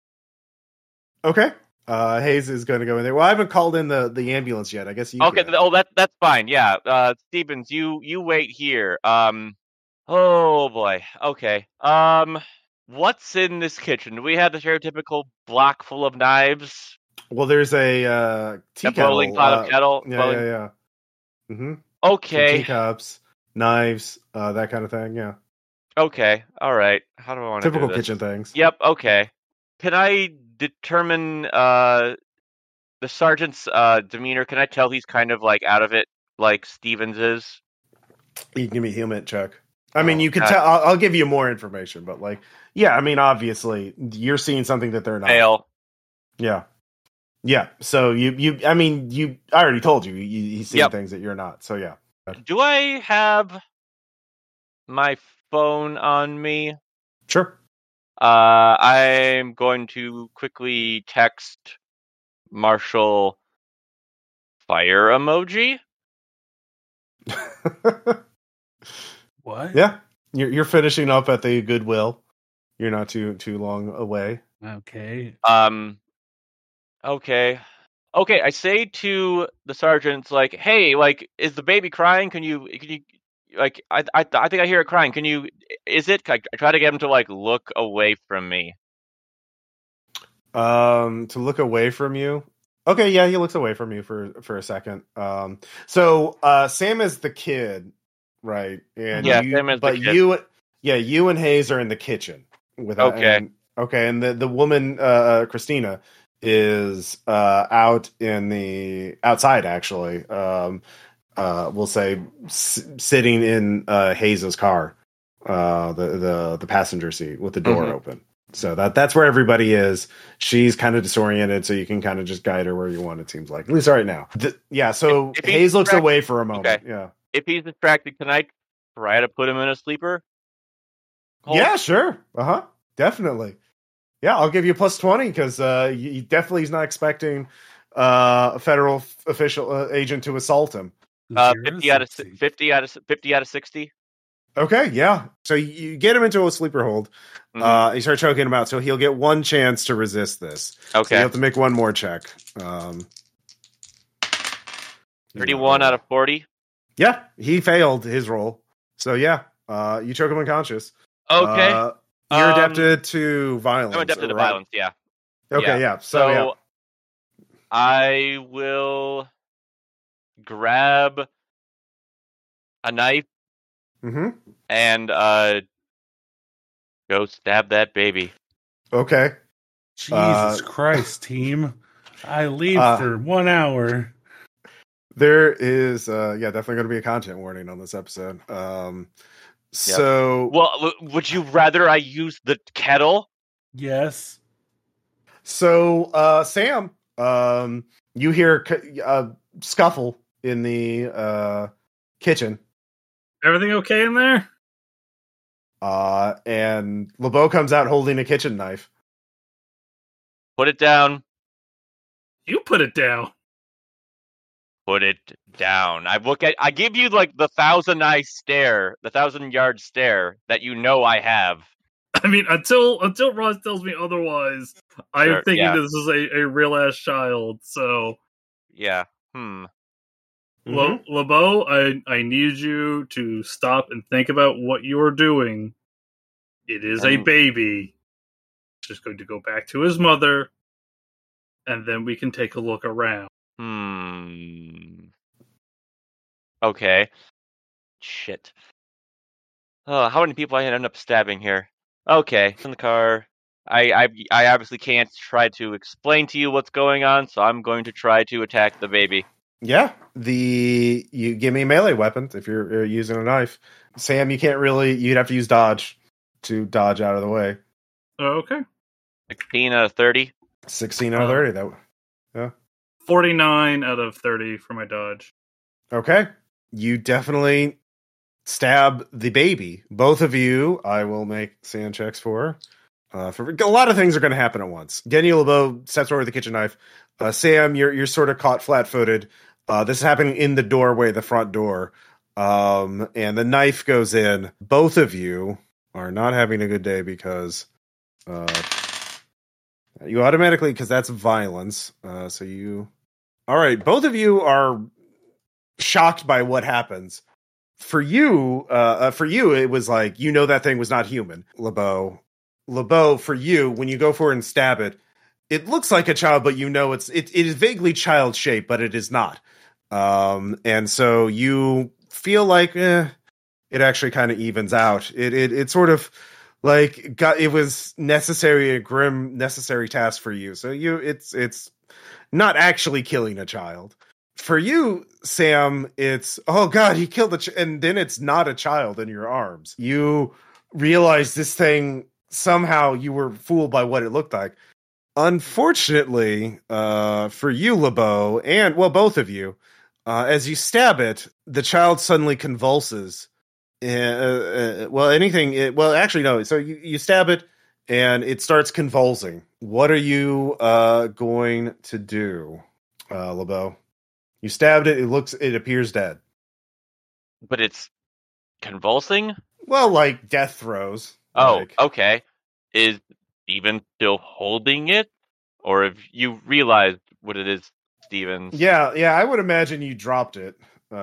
Okay. Hayes is going to go in there. Well, I haven't called in the ambulance yet. I guess you. Okay. can. That's fine. Yeah. Stevens, you wait here. Oh boy. Okay. What's in this kitchen? Do we have the stereotypical block full of knives? Well, there's a tea A boiling kettle. pot of kettle. Yeah. Mm-hmm. Okay. Some teacups, knives, that kind of thing. Yeah. Okay. All right. How do I want to do Typical this? kitchen things. Yep. Okay. Can I determine the sergeant's demeanor? Can I tell he's kind of like out of it, like Stevens is? You can give me a human check. I mean, Oh, you can God. tell. I'll give you more information, but like, yeah. I mean, obviously, you're seeing something that they're not. Fail. Yeah. Yeah. So you. I mean, I already told you. He's seeing Yep. things that you're not. So yeah. Do I have my phone on me? Sure. I'm going to quickly text Marshall fire emoji. What? Yeah. You're finishing up at the Goodwill. You're not too long away. Okay. Okay. I say to the sergeants, like, hey, like, is the baby crying? Can you, like, I think I hear it crying. Is it? I try to get him to, like, look away from me. To look away from you. Okay, yeah, he looks away from you for a second. So Sam is the kid, right? And Yeah, Sam is the kid. You and Hayes are in the kitchen with Okay. and the woman Christina is out in the outside actually. We'll say sitting in Hayes's car, the passenger seat with the door open. So that's where everybody is. She's kind of disoriented, so you can kind of just guide her where you want. It seems like, at least right now. So If he's Hayes looks distracted- away for a moment. Okay. Yeah. If he's distracted, can I try to put him in a sleeper? hold? Yeah, sure. Definitely. Yeah, I'll give you plus 20 because he definitely is not expecting a federal official agent to assault him. 50 out of 60. Okay, yeah. So you get him into a sleeper hold. You start choking him out, so he'll get one chance to resist this. Okay. So you have to make one more check. 31 out of 40. Yeah, he failed his roll. So yeah, you choke him unconscious. Okay. You're adapted to violence. I'm adapted to right? violence, yeah. Okay, yeah. So yeah. I will grab a knife and go stab that baby. Okay. Jesus Christ, team. I leave for 1 hour. There is definitely going to be a content warning on this episode. So well, would you rather I use the kettle? Yes. So Sam, you hear a scuffle in the kitchen. Everything okay in there? And LeBeau comes out holding a kitchen knife. Put it down. You put it down. Put it down. I give you like the 1,000-eye stare, the 1,000-yard stare that you know I have. I mean, until Ross tells me otherwise, I'm thinking this is a real ass child. So yeah. LeBeau, I need you to stop and think about what you are doing. It is a baby. Just going to go back to his mother, and then we can take a look around. Okay. Shit. Oh, how many people I end up stabbing here? Okay, in the car. I obviously can't try to explain to you what's going on, so I'm going to try to attack the baby. Yeah, you give me a melee weapon if you're using a knife. Sam, you can't really. You'd have to use dodge to dodge out of the way. Okay. 16 out of 30. 16 out of 30. Yeah. 49 out of 30 for my dodge. Okay. You definitely stab the baby. Both of you, I will make sand checks for a lot of things are going to happen at once. Daniel LeBeau steps over with the kitchen knife. Sam, you're sort of caught flat-footed. This is happening in the doorway, the front door. And the knife goes in. Both of you are not having a good day because you automatically, because that's violence. All right, both of you are shocked by what happens. For you, it was like, that thing was not human. LeBeau, for you, when you go for it and stab it, it looks like a child, but it is vaguely child shaped, but it is not. And so you feel like it actually kind of evens out. It sort of like it was a grim necessary task for you. So it's not actually killing a child. For you, Sam, it's, oh God, he killed and then it's not a child in your arms. You realize this thing, somehow you were fooled by what it looked like. Unfortunately, for you, LeBeau, and both of you, as you stab it, the child suddenly convulses. Actually, no. So you stab it, and it starts convulsing. What are you going to do, LeBeau? You stabbed it. It appears dead. But it's convulsing? Well, like death throes. Oh, okay. Is Steven still holding it? Or have you realized what it is, Steven? Yeah, I would imagine you dropped it.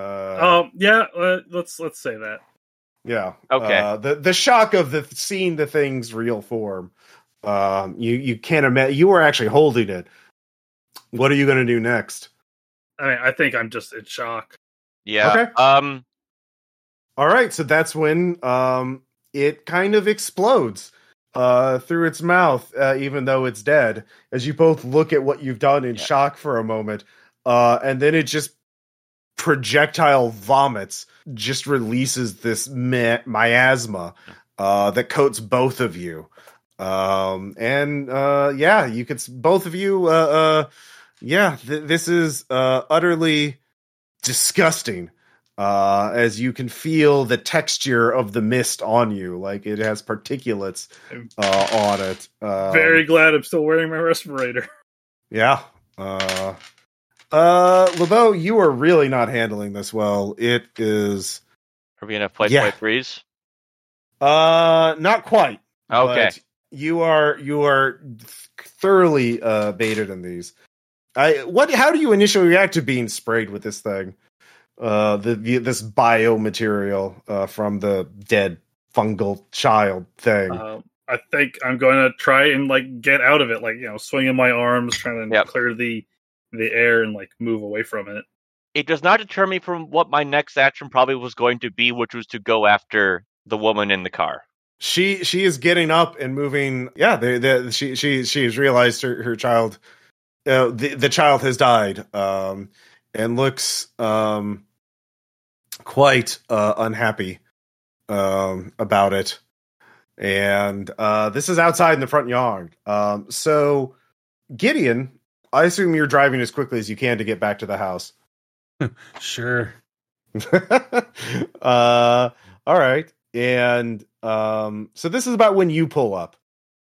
Let's say that. Yeah. Okay. The shock of seeing the thing's real form. You can't imagine. You were actually holding it. What are you going to do next? I mean, I think I'm just in shock. Yeah. Okay. All right. So that's when it kind of explodes through its mouth, even though it's dead. As you both look at what you've done in shock for a moment, and then it just projectile vomits, just releases this miasma that coats both of you. You could both of you. This is utterly disgusting. As you can feel the texture of the mist on you, like it has particulates on it. Very glad I'm still wearing my respirator. Yeah. LeBeau, you are really not handling this well. It is. Are we gonna play freeze? Not quite. Okay. But you are thoroughly baited in these. How do you initially react to being sprayed with this thing? This biomaterial from the dead fungal child thing. I think I'm going to try and like get out of it, like, swinging my arms, trying to clear the air and like move away from it. It does not deter me from what my next action probably was going to be, which was to go after the woman in the car. She is getting up and moving. Yeah, she has realized her child. The child has died, and looks quite unhappy about it. And this is outside in the front yard. So, Gideon, I assume you're driving as quickly as you can to get back to the house. Sure. All right. And so this is about when you pull up.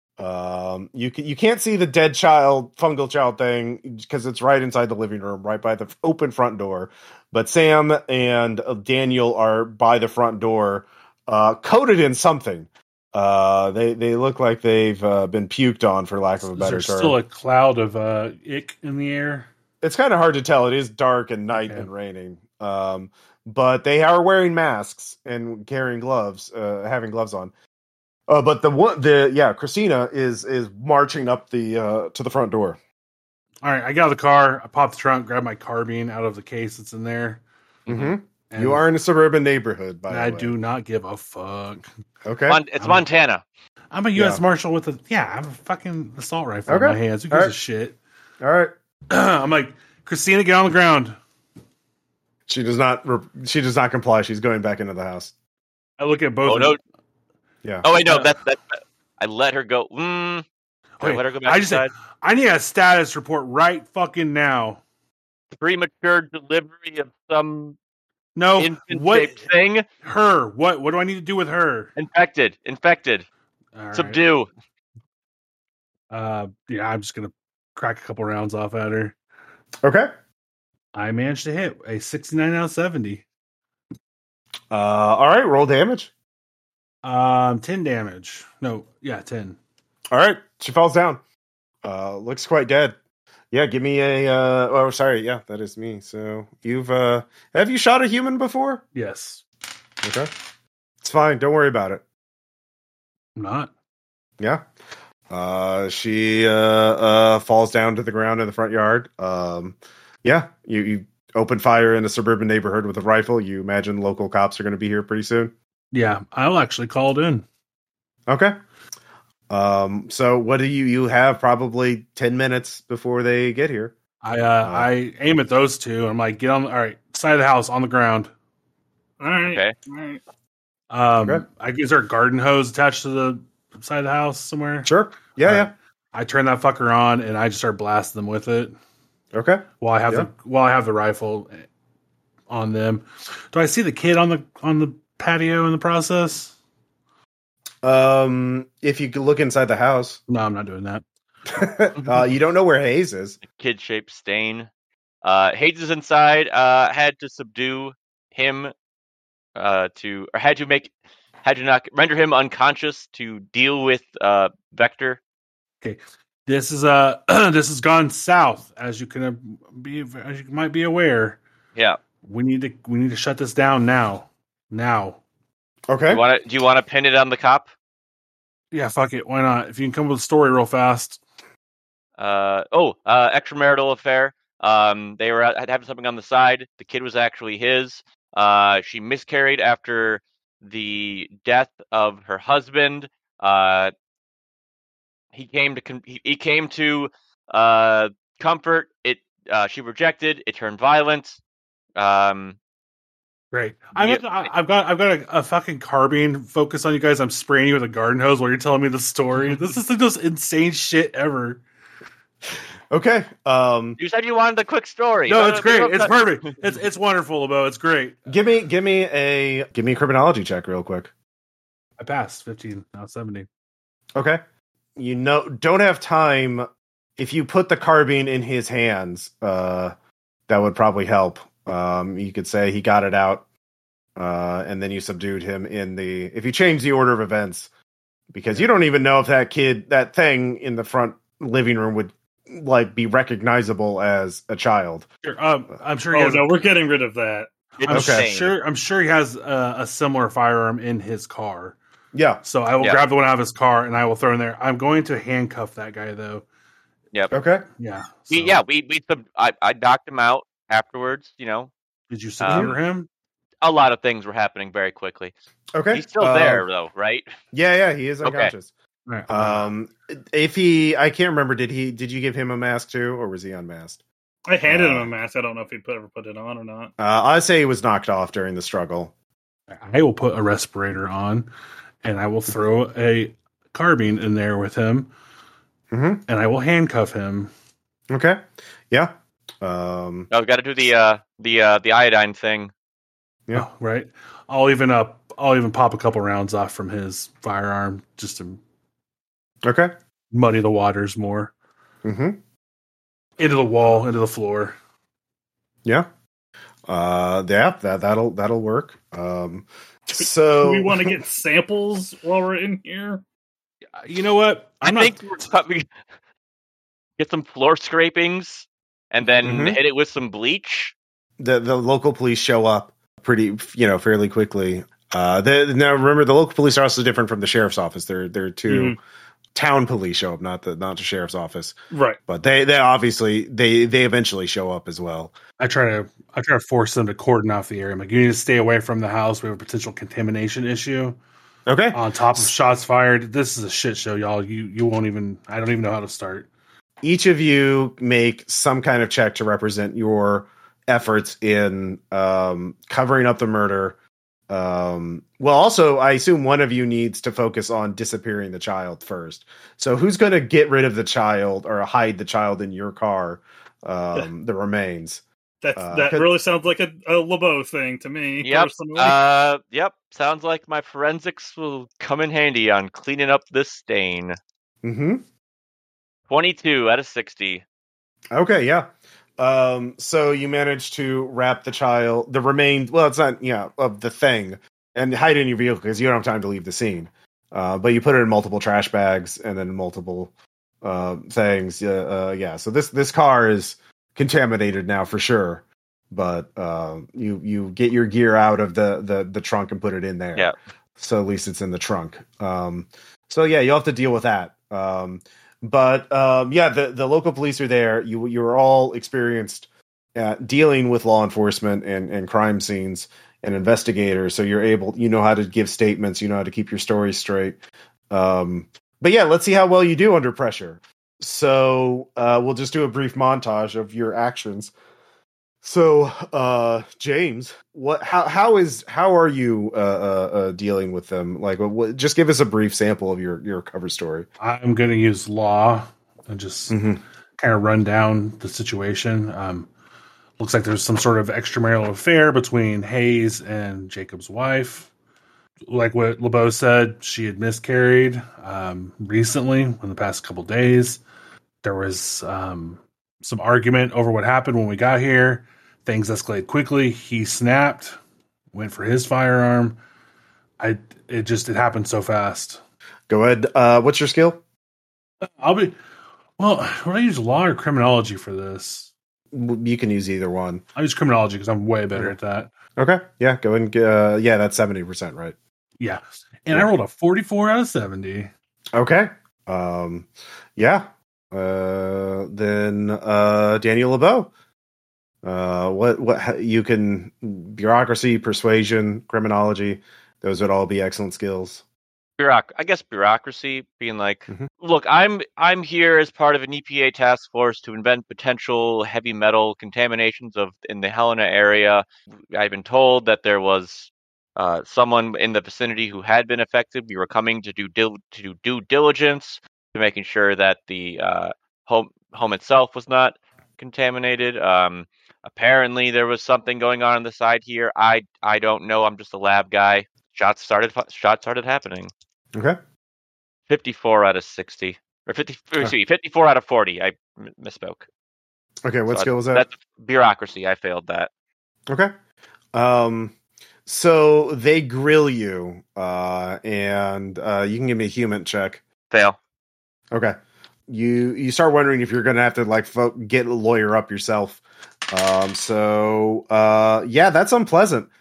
You can't see the dead child, fungal child thing because it's right inside the living room, right by the open front door. But Sam and Daniel are by the front door, coated in something. They look like they've been puked on, for lack of a better term. There's still a cloud of ick in the air. It's kind of hard to tell. It is dark and night and raining. But they are wearing masks and carrying gloves, having gloves on. But Christina is marching up to the front door. All right, I get out of the car. I pop the trunk, grab my carbine out of the case that's in there. Mm-hmm. You are in a suburban neighborhood, by the way. I do not give a fuck. Okay, it's Montana. I'm a U.S. Marshal with I have a fucking assault rifle in my hands. Who gives a shit? All right. I'm like, Christina, get on the ground. She does not comply. She's going back into the house. I look at both. Oh no. Yeah. Oh wait, no. That I let her go. I let her go back inside. I need a status report right fucking now. Premature delivery of some infant-shaped thing. Her. What do I need to do with her? Infected. All Subdue. Right. I'm just gonna crack a couple rounds off at her. Okay. I managed to hit a 69 out of 70. All right, roll damage. 10 damage. No, 10. All right, she falls down. Looks quite dead. Yeah, give me a. That is me. So have you shot a human before? Yes. Okay, it's fine. Don't worry about it. I'm not. Yeah. She falls down to the ground in the front yard. You open fire in a suburban neighborhood with a rifle. You imagine local cops are going to be here pretty soon. Yeah, I'll actually call it in. Okay. So what do you have? Probably 10 minutes before they get here. I aim at those two. I'm like, get on. All right, side of the house on the ground. All right. Okay. All right. Is there a garden hose attached to the side of the house somewhere? Sure. Yeah. I turn that fucker on and I just start blasting them with it. Okay. While I have the rifle on them. Do I see the kid on the patio in the process? If you could look inside the house. No, I'm not doing that. You don't know where Hayes is. Kid-shaped stain. Hayes is inside. Had to subdue him. Had to not render him unconscious to deal with Vector. Okay. This is this has gone south, as you might be aware. Yeah. We need to shut this down now. Okay. Do you want to pin it on the cop? Yeah, fuck it. Why not? If you can come up with a story real fast. Extramarital affair. They were having something on the side. The kid was actually his. She miscarried after the death of her husband. He came to comfort it. She rejected. It turned violent. Great. I've got a fucking carbine focus on you guys. I'm spraying you with a garden hose while you're telling me the story. This is the most insane shit ever. Okay. You said you wanted a quick story. No, it's great. It's perfect. It's wonderful, LeBeau. It's great. Give me a criminology check real quick. I passed 15 out of 70. Okay. Don't have time. If you put the carbine in his hands, that would probably help. You could say he got it out and then you subdued him if you change the order of events, because you don't even know if that thing in the front living room would like be recognizable as a child. Sure. I'm sure. He has, no, we're getting rid of that. I'm sure he has a similar firearm in his car. Yeah. So I will grab the one out of his car and I will throw in there. I'm going to handcuff that guy though. Yep. Okay. Yeah. So. I knocked him out afterwards. You know. Did you secure him? A lot of things were happening very quickly. Okay. He's still there though, right? Yeah, he is unconscious. Okay. I can't remember, did you give him a mask too, or was he unmasked? I handed him a mask. I don't know if he ever put it on or not. I'd say he was knocked off during the struggle. I will put a respirator on, and I will throw a carbine in there with him, and I will handcuff him. Okay. Yeah. We got to do the iodine thing. Yeah. Oh, right. I'll even pop a couple rounds off from his firearm just to muddy the waters more. Mm-hmm. Into the wall, into the floor. Yeah. That'll work. So do we want to get samples while we're in here? You know what? I think we're probably get some floor scrapings and then hit it with some bleach. The local police show up fairly quickly. Now remember, the local police are also different from the sheriff's office. They're two town police show up, not the sheriff's office. Right. But they obviously they eventually show up as well. I try to force them to cordon off the area. I'm like, you need to stay away from the house. We have a potential contamination issue. Okay. On top of shots fired. This is a shit show, y'all. You won't even, I don't even know how to start. Each of you make some kind of check to represent your efforts in covering up the murder. Also, I assume one of you needs to focus on disappearing the child first. So who's going to get rid of the child or hide the child in your car, the remains? That really sounds like a LeBeau thing to me. Yep. Personally. Yep. Sounds like my forensics will come in handy on cleaning up this stain. Mm-hmm. 22 out of 60. Okay, yeah. So you managed to wrap the remains, well, it's not, of the thing, and hide it in your vehicle because you don't have time to leave the scene. But you put it in multiple trash bags and then multiple things. So this car is contaminated now for sure. But you get your gear out of the trunk and put it in there. Yeah. So at least it's in the trunk. You'll have to deal with that. The local police are there. You're all experienced at dealing with law enforcement and crime scenes and investigators. So you know how to give statements, you know how to keep your story straight. Let's see how well you do under pressure. So we'll just do a brief montage of your actions. So, James, how are you dealing with them? Like, just give us a brief sample of your cover story. I'm going to use law and just kind of run down the situation. Looks like there's some sort of extramarital affair between Hayes and Jacob's wife. Like what LeBeau said, she had miscarried recently in the past couple days. There was some argument over what happened when we got here. Things escalated quickly. He snapped, went for his firearm. It happened so fast. Go ahead. What's your skill? Would I use law or criminology for this? You can use either one. I use criminology because I'm way better at that. Okay. Yeah. Go ahead and that's 70%, right? Yeah. And I rolled a 44 out of 70. Okay. Then Daniel LeBeau. What you can, bureaucracy, persuasion, criminology, those would all be excellent skills. I guess bureaucracy, being like, look, I'm here as part of an EPA task force to invent potential heavy metal contaminations in the Helena area. I've been told that there was someone in the vicinity who had been affected. We were coming to do due diligence to making sure that the home itself was not contaminated. Apparently there was something going on the side here. I don't know. I'm just a lab guy. Shots started happening. Okay. 54 out of 60. Or 54 out of 40. I misspoke. Okay, what skill was that? That's bureaucracy. I failed that. Okay. So they grill you, and you can give me a human check. Fail. Okay. You start wondering if you're going to have to get a lawyer up yourself. Yeah, that's unpleasant.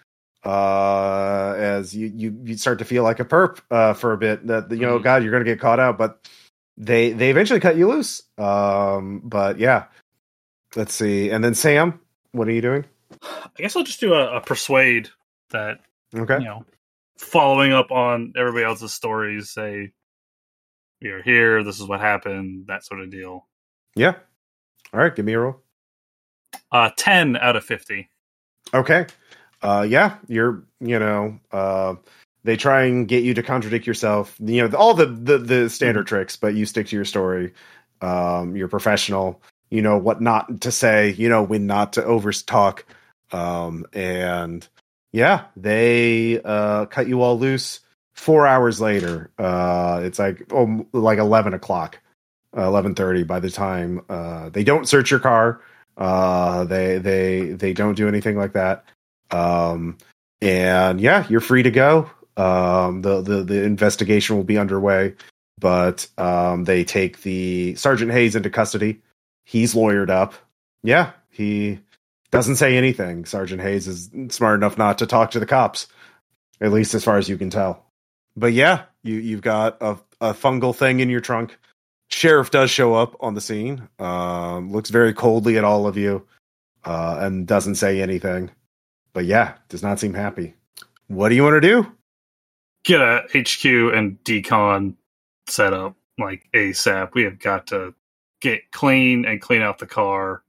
As you start to feel like a perp for a bit. That God, you're going to get caught out, but they eventually cut you loose. But yeah, let's see. And then Sam, what are you doing? I guess I'll just do a persuade that, Okay. following up on everybody else's stories, say, we are here, this is what happened, that sort of deal. Yeah. All right, give me a roll. 10 out of 50. Okay. Yeah, you're, they try and get you to contradict yourself, all the standard tricks, but you stick to your story. You're professional, what not to say, when not to overtalk. And yeah, they cut you all loose 4 hours later. It's like 11 o'clock, 11:30 by the time they don't search your car. They don't do anything like that. And yeah, you're free to go. The investigation will be underway, but they take the Sergeant Hayes into custody. He's lawyered up. Yeah, he doesn't say anything. Sergeant Hayes is smart enough not to talk to the cops, at least as far as you can tell. But yeah, you've got a fungal thing in your trunk. Sheriff does show up on the scene, looks very coldly at all of you, and doesn't say anything. But yeah, does not seem happy. What do you want to do? Get a HQ and decon set up like ASAP. We have got to get clean and clean out the car.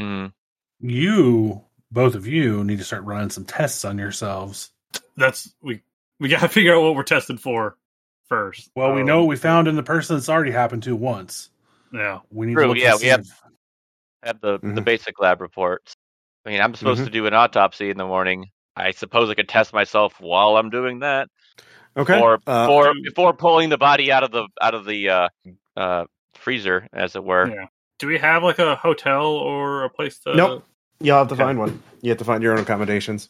Both of you need to start running some tests on yourselves. We got to figure out what we're tested for first. Well, we know what we found in the person that's already happened to once. Yeah, we need to look we have the basic lab reports. I mean, I'm supposed to do an autopsy in the morning. I suppose I could test myself while I'm doing that. Okay. Or before pulling the body out of the freezer, as it were. Yeah. Do we have like a hotel or a place to? Nope. You'll have to find one. You have to find your own accommodations.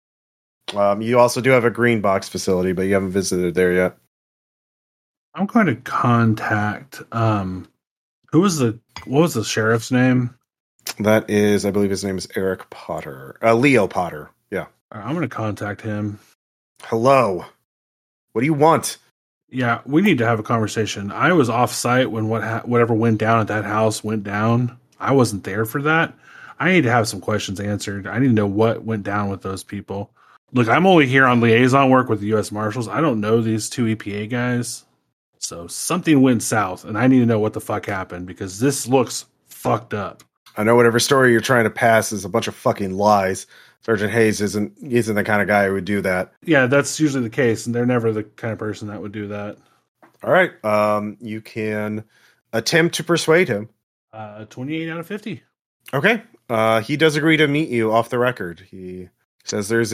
You also do have a green box facility, but you haven't visited there yet. I'm going to contact. What was the sheriff's name? That is, I believe his name is Eric Potter. Leo Potter. Yeah. I'm going to contact him. Hello. What do you want? Yeah, we need to have a conversation. I was off site when whatever went down at that house went down. I wasn't there for that. I need to have some questions answered. I need to know what went down with those people. Look, I'm only here on liaison work with the U.S. Marshals. I don't know these two EPA guys. So something went south, and I need to know what the fuck happened because this looks fucked up. I know whatever story you're trying to pass is a bunch of fucking lies. Sergeant Hayes isn't the kind of guy who would do that. Yeah, that's usually the case, and they're never the kind of person that would do that. All right. You can attempt to persuade him. 28 out of 50. Okay. He does agree to meet you off the record. He says there's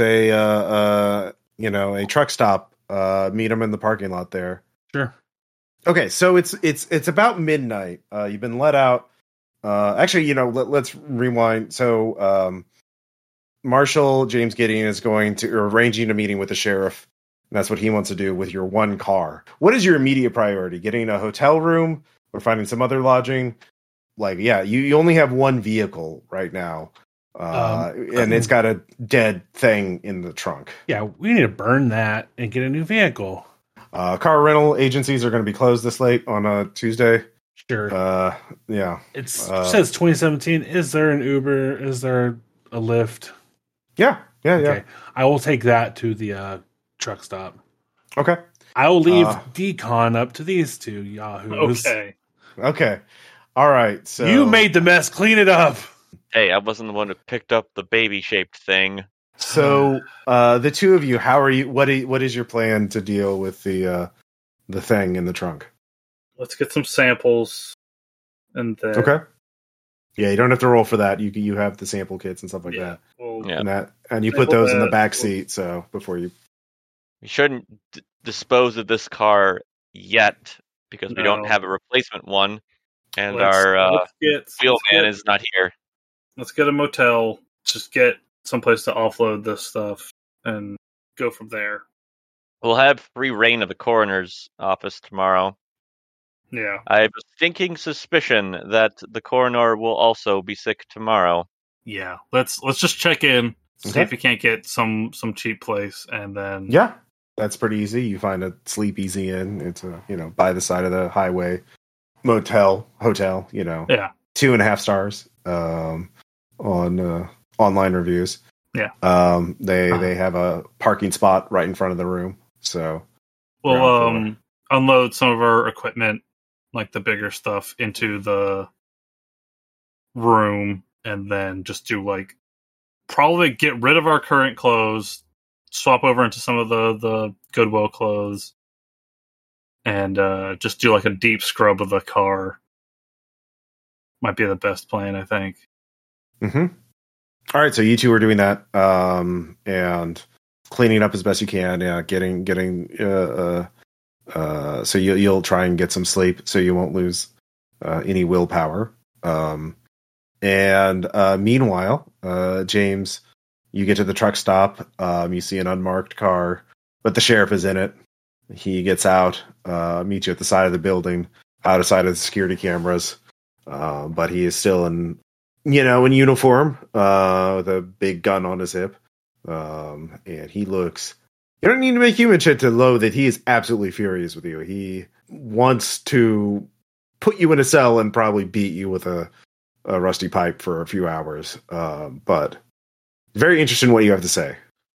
a truck stop. Meet him in the parking lot there. Sure. Okay, so it's about midnight. You've been let out. Actually, let's rewind. So, Marshal James Gideon is arranging a meeting with the sheriff. And that's what he wants to do with your one car. What is your immediate priority? Getting a hotel room or finding some other lodging? You only have one vehicle right now. And it's got a dead thing in the trunk. Yeah, we need to burn that and get a new vehicle. Car rental agencies are going to be closed this late on a Tuesday. Sure. Yeah. It says 2017. Is there an Uber? Is there a Lyft? Yeah. Okay. I will take that to the truck stop. Okay. I will leave decon up to these two yahoos. Okay. All right. So you made the mess. Clean it up. Hey, I wasn't the one who picked up the baby-shaped thing. So, the two of you, how are you? What is your plan to deal with the thing in the trunk? Let's get some samples, and then okay. Yeah, you don't have to roll for that. You have the sample kits and stuff like that. Well, and you put those in the back seat. So before you, we shouldn't dispose of this car yet because we don't have a replacement one, and our wheelman is not here. Let's get a motel. Just get someplace to offload this stuff and go from there. We'll have free reign of the coroner's office tomorrow. Yeah. I have a stinking suspicion that the coroner will also be sick tomorrow. Yeah. Let's just check in, see Okay. if we can't get some cheap place, and then Yeah, that's pretty easy. You find a Sleep Easy Inn. It's by the side of the highway, hotel. Yeah. 2.5 stars on online reviews. Yeah. They have a parking spot right in front of the room. So we'll ground unload some of our equipment, like the bigger stuff, into the room, and then just do probably get rid of our current clothes, swap over into some of the Goodwill clothes, and just do a deep scrub of the car. Might be the best plan, I think. Mm-hmm. All right, so you two are doing that and cleaning up as best you can. Yeah, getting. So you'll try and get some sleep, so you won't lose any willpower. And meanwhile, James, you get to the truck stop. You see an unmarked car, but the sheriff is in it. He gets out, meets you at the side of the building, out of sight of the security cameras. But he is still in uniform, with a big gun on his hip. And he looks, you don't need to make human shit to know that he is absolutely furious with you. He wants to put you in a cell and probably beat you with a rusty pipe for a few hours. But very interested in what you have to say.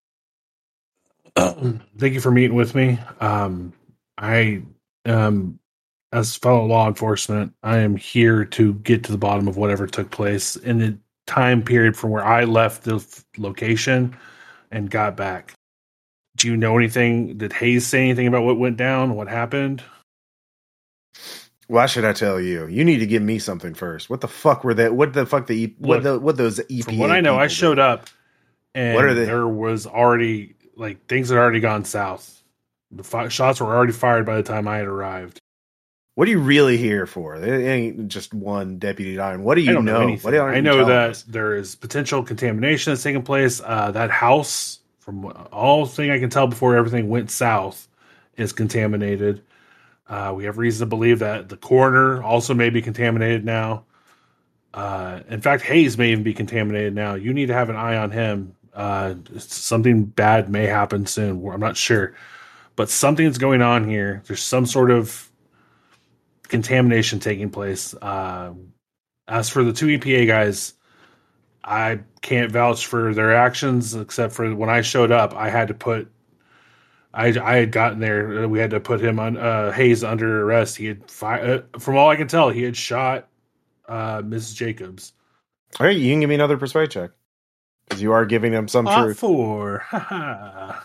Thank you for meeting with me. I as fellow law enforcement, I am here to get to the bottom of whatever took place in the time period from where I left the location and got back. Do you know anything? Did Hayes say anything about what went down? What happened? Why should I tell you? You need to give me something first. What the fuck were that? What the fuck what those EPA? From what I know, I showed up and What are they? there was already things had already gone south. The shots were already fired by the time I had arrived. What are you really here for? It ain't just one deputy dying. What do you I don't know know? anything. What are I you know telling that us? there is potential contamination that's taking place. That house, from all thing I can tell before everything went south, is contaminated. We have reason to believe that the coroner also may be contaminated now. In fact, Hayes may even be contaminated now. You need to have an eye on him. Something bad may happen soon. I'm not sure. But something's going on here. There's some sort of contamination taking place. As for the two EPA guys, I can't vouch for their actions, except for when I showed up, I had to put I had gotten there. We had to put him on Hayes under arrest. He had from all I can tell, he had shot Mrs. Jacobs. All right, you can give me another persuade check because you are giving him some truth. 4. Haha.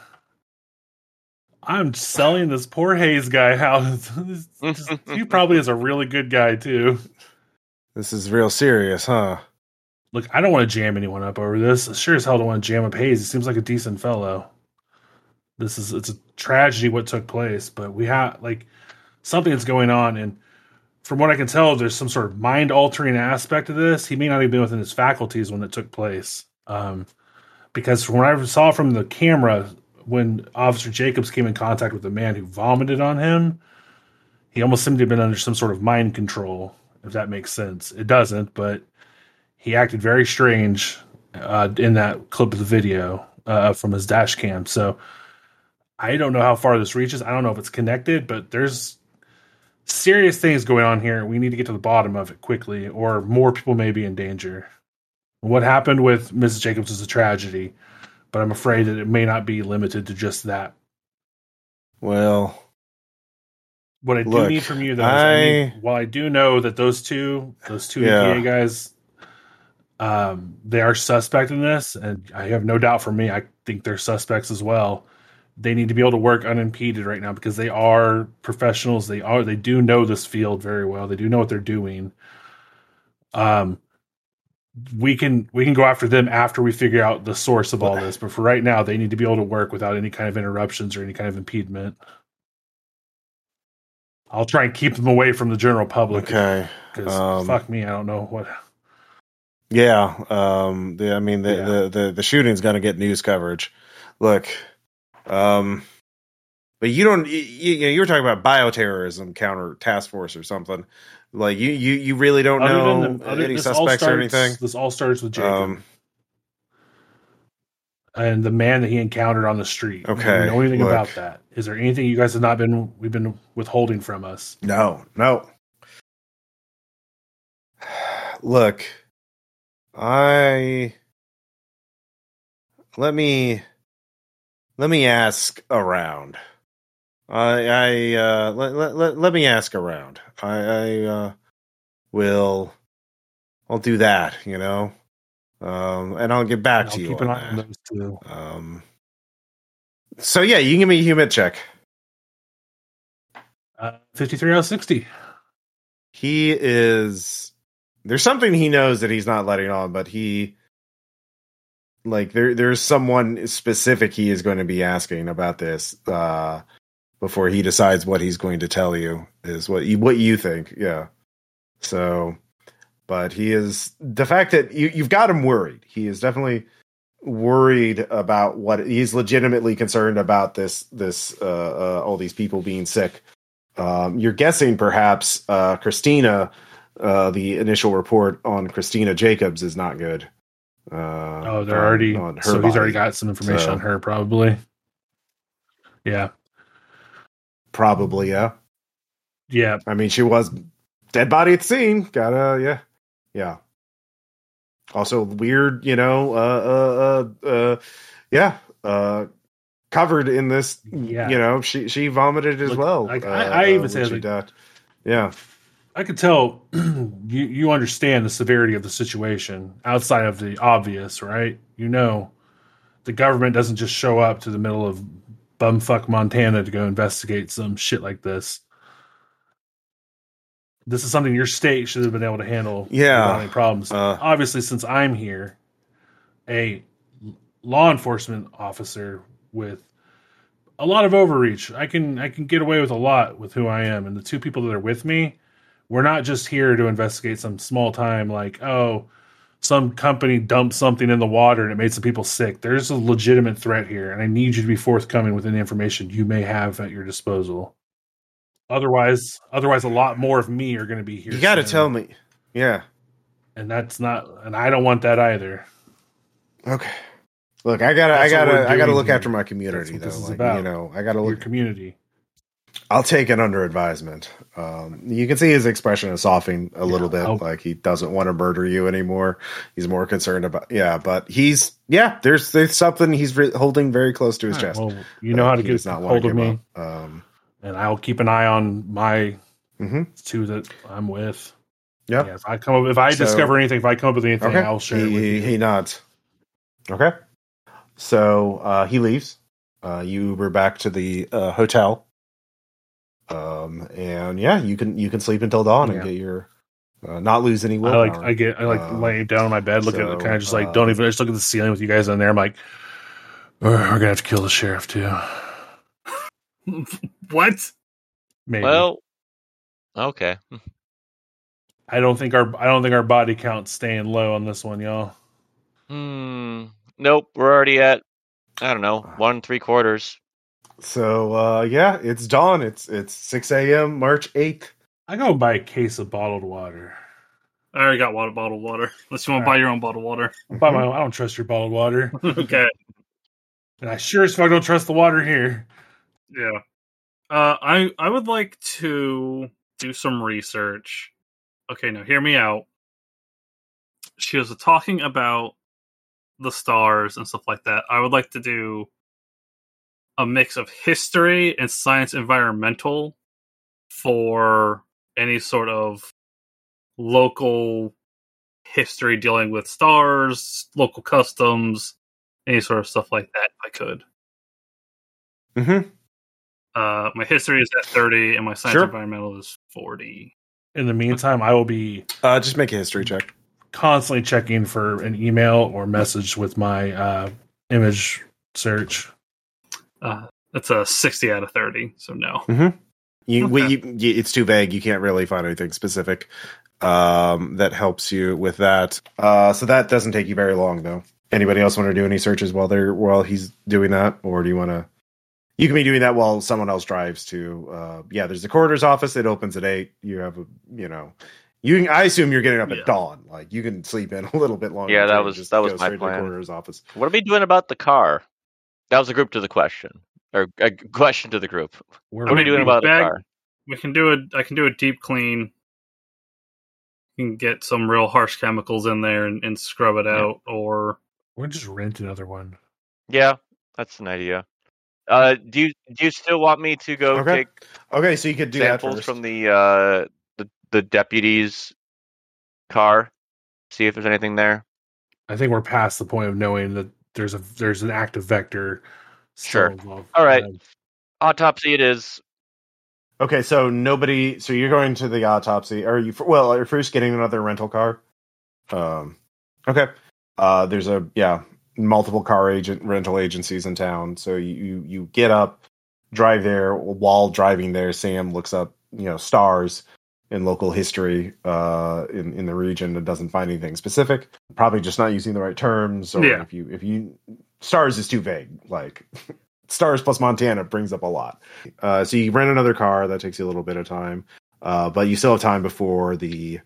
I'm selling this poor Hayes guy out. He probably is a really good guy too. This is real serious, huh? Look, I don't want to jam anyone up over this. I sure as hell don't want to jam up Hayes. He seems like a decent fellow. It's a tragedy what took place, but we have something that's going on, and from what I can tell, there's some sort of mind altering aspect to this. He may not have been within his faculties when it took place, because from what I saw from the camera, when Officer Jacobs came in contact with the man who vomited on him, he almost seemed to have been under some sort of mind control. If that makes sense, it doesn't, but he acted very strange in that clip of the video from his dash cam. So I don't know how far this reaches. I don't know if it's connected, but there's serious things going on here. We need to get to the bottom of it quickly, or more people may be in danger. What happened with Mrs. Jacobs is a tragedy, but I'm afraid that it may not be limited to just that. Well, what I do look, need from you, though, is while I do know that those two EPA guys, they are suspect in this, and I have no doubt for me, I think they're suspects as well. They need to be able to work unimpeded right now because they are professionals. They do know this field very well. They do know what they're doing. We can go after them after we figure out the source of all this. But for right now, they need to be able to work without any kind of interruptions or any kind of impediment. I'll try and keep them away from the general public. Okay. Because fuck me, I don't know what. Yeah. The shooting's going to get news coverage. Look, But you don't. You were talking about bioterrorism counter task force or something. Like you really don't know any suspects or anything. This all starts with Jacob and the man that he encountered on the street. Okay, do you know anything about that? Is there anything you guys have we've been withholding from us? No. Look, let me ask around. Let me ask around. I'll do that, and I'll get back to you. Keep an eye on those two. So yeah, you can give me a human check. 53 out of 60. He is. There's something he knows that he's not letting on, but there's someone specific he is going to be asking about this before he decides what he's going to tell you is what you think. Yeah. So, but he is the fact that you've got him worried. He is definitely worried about what he's legitimately concerned about this all these people being sick. You're guessing perhaps Christina, the initial report on Christina Jacobs is not good. They're already on her. So he's already got some information on her, probably. Yeah. Probably, yeah. Yeah. I mean, she was dead body at the scene. Yeah. Also weird, covered in this. Yeah. She vomited as well. I even said that. Yeah. I could tell you understand the severity of the situation outside of the obvious, right? The government doesn't just show up to the middle of bumfuck Montana to go investigate some shit like this. This is something your state should have been able to handle without any problems. Obviously, since I'm here, a law enforcement officer with a lot of overreach, I can get away with a lot with who I am. And the two people that are with me, we're not just here to investigate some small time some company dumped something in the water and it made some people sick. There's a legitimate threat here, and I need you to be forthcoming with any information you may have at your disposal. Otherwise, a lot more of me are going to be here. You got to tell me. Yeah. And I don't want that either. Okay. Look, I gotta look after my community, though. This is about. I gotta look your community. I'll take it under advisement. You can see his expression is softening a little bit, like he doesn't want to murder you anymore. He's more concerned about, but there's something he's holding very close to his chest. Well, you know how to get hold of me. And I'll keep an eye on my two that I'm with. Yep. Yeah. If I come up with anything, I'll share it with you. He nods. Okay. So he leaves. You Uber back to the hotel. You can sleep until dawn and get your not lose any willpower. I like laying down on my bed, looking at kind of just like don't even just look at the ceiling with you guys on there. I'm like, we're gonna have to kill the sheriff too. What? Maybe. Well, okay. I don't think our body count's staying low on this one, y'all. Nope, we're already at 1 3/4. So it's dawn. It's 6 a.m. March 8th. I go buy a case of bottled water. I already got bottled water. Unless you want to buy your own bottled water. Buy my own. I don't trust your bottled water. Okay. And I sure as fuck don't trust the water here. Yeah. I would like to do some research. Okay, now hear me out. She was talking about the stars and stuff like that. I would like to do a mix of history and science environmental for any sort of local history dealing with stars, local customs, any sort of stuff like that, if I could. My history is at 30 and my science environmental is 40. In the meantime, I will be just make a history check. Constantly checking for an email or message with my image search. That's a 60 out of 30, so no. It's too vague. You can't really find anything specific that helps you with that. So that doesn't take you very long, though. Anybody else want to do any searches while he's doing that, or do you want to? You can be doing that while someone else drives to. There's the coroner's office. It opens at 8. You have I assume you're getting up at dawn. Like you can sleep in a little bit longer. Yeah, that too, was just my go straight to the plan. coroner's office. What are we doing about the car? That was a group to the question, or a question to the group. What are we doing about the car? I can do a deep clean. You can get some real harsh chemicals in there and scrub it out, or we'll just rent another one. Yeah, that's an idea. Do you still want me to go take so you could do samples that first. from the deputy's car, see if there's anything there? I think we're past the point of knowing that there's an active vector. Sure. All right. Autopsy it is. Okay, so you're going to the autopsy. Are you first getting another rental car? Okay. There's multiple rental agencies in town. So you get up, drive there. While driving there, Sam looks up, stars in local history in the region and doesn't find anything specific. Probably just not using the right terms, or if you stars is too vague. Like stars plus Montana brings up a lot. So you rent another car. That takes you a little bit of time, but you still have time before the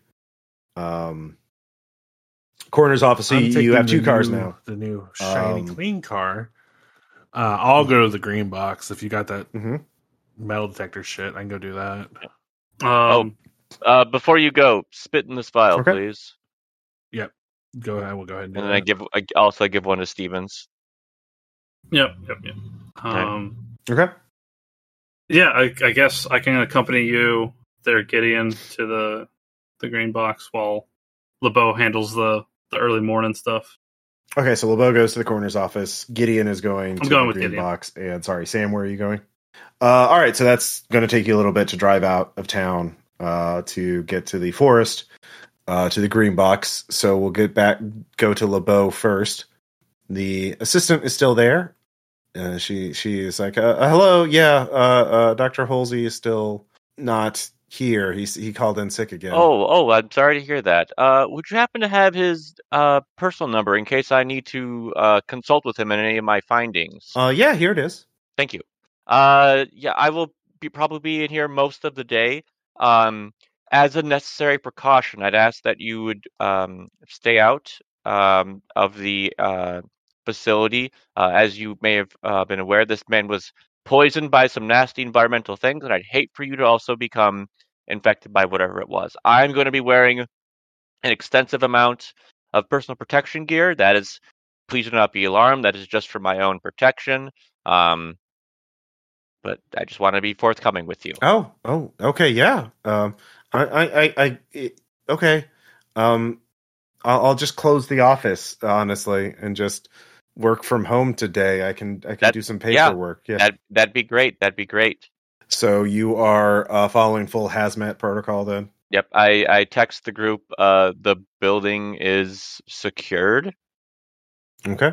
coroner's office. So you have 2 cars now. The new shiny clean car. I'll go to the green box. If you got that metal detector shit, I can go do that. Before you go, spit in this vial, please. Yep. Go ahead. We'll go ahead and do and that. then I give one to Stevens. Yep. Okay. Yeah, I guess I can accompany you there, Gideon, to the green box while LeBeau handles the early morning stuff. Okay, so LeBeau goes to the coroner's office. Gideon is going to the green Gideon. box. And sorry, Sam, where are you going? All right, so that's going to take you a little bit to drive out of town to get to the forest, to the green box. So we'll go to LeBeau first. The assistant is still there. She is like, hello, Dr. Halsey is still not here. He called in sick again. Oh, I'm sorry to hear that. Would you happen to have his personal number in case I need to consult with him in any of my findings? Yeah, here it is. Thank you. I will probably be in here most of the day. As a necessary precaution, I'd ask that you would stay out of the facility. As you may have been aware, this man was poisoned by some nasty environmental things, and I'd hate for you to also become infected by whatever it was. I'm going to be wearing an extensive amount of personal protection gear. That is, please do not be alarmed. That is just for my own protection. But I just want to be forthcoming with you. Oh, okay, yeah. Okay. I'll just close the office, honestly, and just work from home today. I can do some paperwork. Yeah. That'd be great. So you are following full hazmat protocol then? Yep. I text the group. The building is secured. Okay.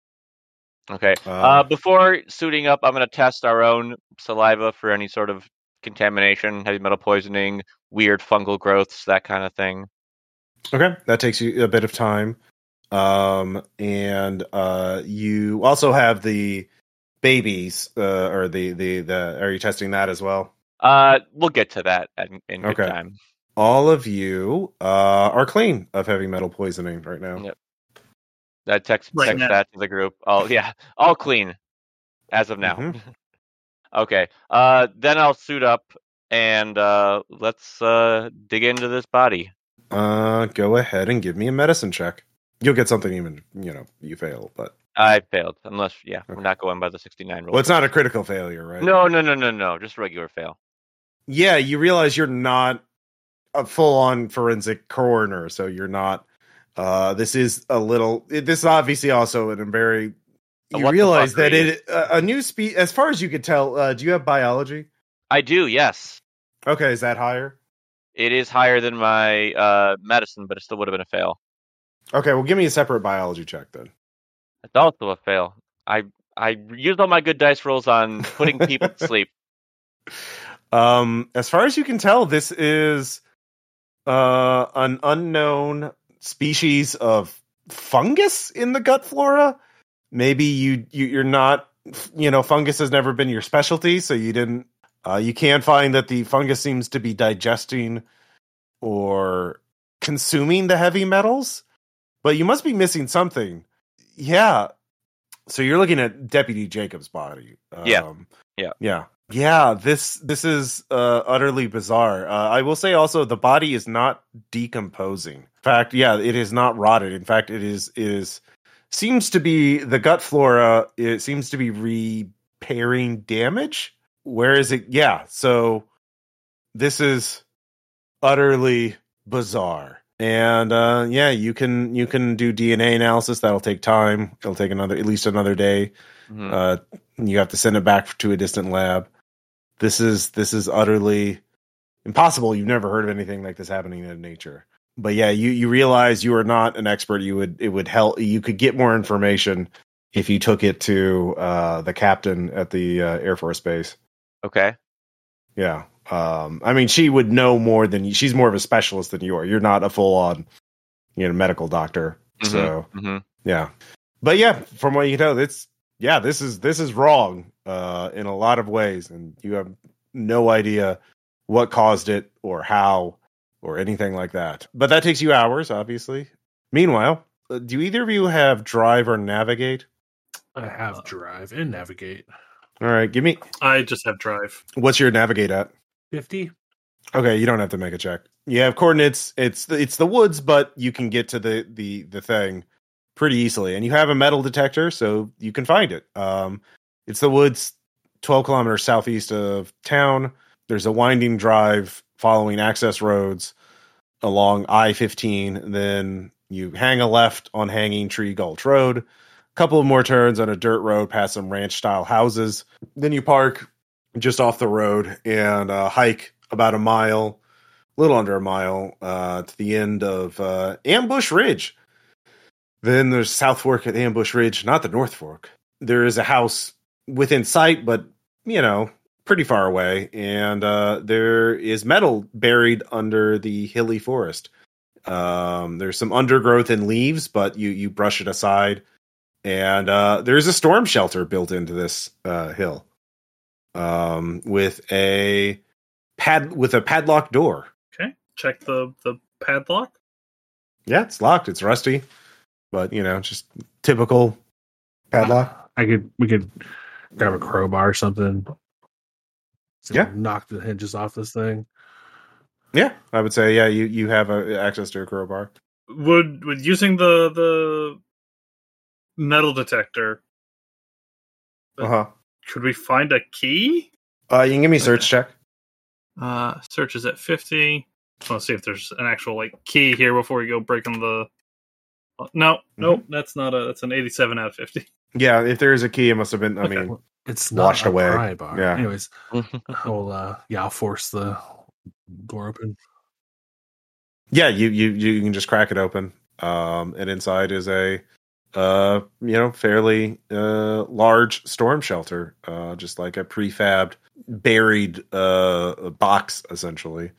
Before suiting up, I'm going to test our own saliva for any sort of contamination, heavy metal poisoning, weird fungal growths, that kind of thing. Okay, that takes you a bit of time. And you also have the babies, or the are you testing that as well? We'll get to that in good time. All of you are clean of heavy metal poisoning right now. Yep. That text that to the group. All clean as of now. Mm-hmm. Okay. Then I'll suit up and let's dig into this body. Go ahead and give me a medicine check. You'll get something even, you fail, but I failed. Unless, we're not going by the 69 rule. Well, it's not a critical failure, right? No. Just regular fail. Yeah, you realize you're not a full-on forensic coroner, so you're not. This is obviously also in a very. You realize that a new speed. As far as you could tell, do you have biology? I do. Yes. Okay, is that higher? It is higher than my medicine, but it still would have been a fail. Okay, well, give me a separate biology check then. It's also a fail. I used all my good dice rolls on putting people to sleep. As far as you can tell, this is an unknown species of fungus in the gut flora. Maybe you're not fungus has never been your specialty, so you didn't. You can find that the fungus seems to be digesting or consuming the heavy metals, but you must be missing something. Yeah. So you're looking at Deputy Jacob's body. Yeah. This is utterly bizarre. I will say also the body is not decomposing. In fact, it is not rotted. In fact, it seems to be the gut flora. It seems to be repairing damage. Where is it? Yeah. So this is utterly bizarre. And you can do DNA analysis. That'll take time. It'll take at least another day. Mm-hmm. You have to send it back to a distant lab. This is utterly impossible. You've never heard of anything like this happening in nature. But yeah, you realize you are not an expert. It would help. You could get more information if you took it to the captain at the Air Force Base. Okay. Yeah. I mean, she would know more than you. She's more of a specialist than you are. You're not a full-on, medical doctor. Mm-hmm. So, yeah. But yeah, from what you know, this is wrong in a lot of ways, and you have no idea what caused it or how or anything like that. But that takes you hours, obviously. Meanwhile, do either of you have drive or navigate? I have drive and navigate. All right, give me. I just have drive. What's your navigate at? 50. Okay, you don't have to make a check. You have coordinates. It's the woods, but you can get to the thing pretty easily, and you have a metal detector, so you can find it. It's the woods, 12 kilometers southeast of town. There's a winding drive following access roads along I-15. Then you hang a left on Hanging Tree Gulch Road. Couple of more turns on a dirt road past some ranch-style houses. Then you park just off the road and hike about a little under a mile, to the end of Ambush Ridge. Then there's South Fork at Ambush Ridge, not the North Fork. There is a house within sight, but, pretty far away. And there is metal buried under the hilly forest. There's some undergrowth and leaves, but you brush it aside. And there's a storm shelter built into this hill, with a padlocked door. Okay, check the padlock. Yeah, it's locked. It's rusty, but just typical padlock. We could grab a crowbar or something. Yeah, knock the hinges off this thing. Yeah, I would say you have access to a crowbar. Would using the metal detector, could we find a key? You can give me a search check. Search is at 50. Let's see if there's an actual key here before we go breaking the. Nope, that's not that's an 87 out of 50. Yeah, if there is a key, it must have been. I mean, it's washed not away. Pry bar. Yeah. Anyways, I'll force the door open. Yeah, you can just crack it open. And inside is a fairly large storm shelter, just like a prefabbed buried box essentially.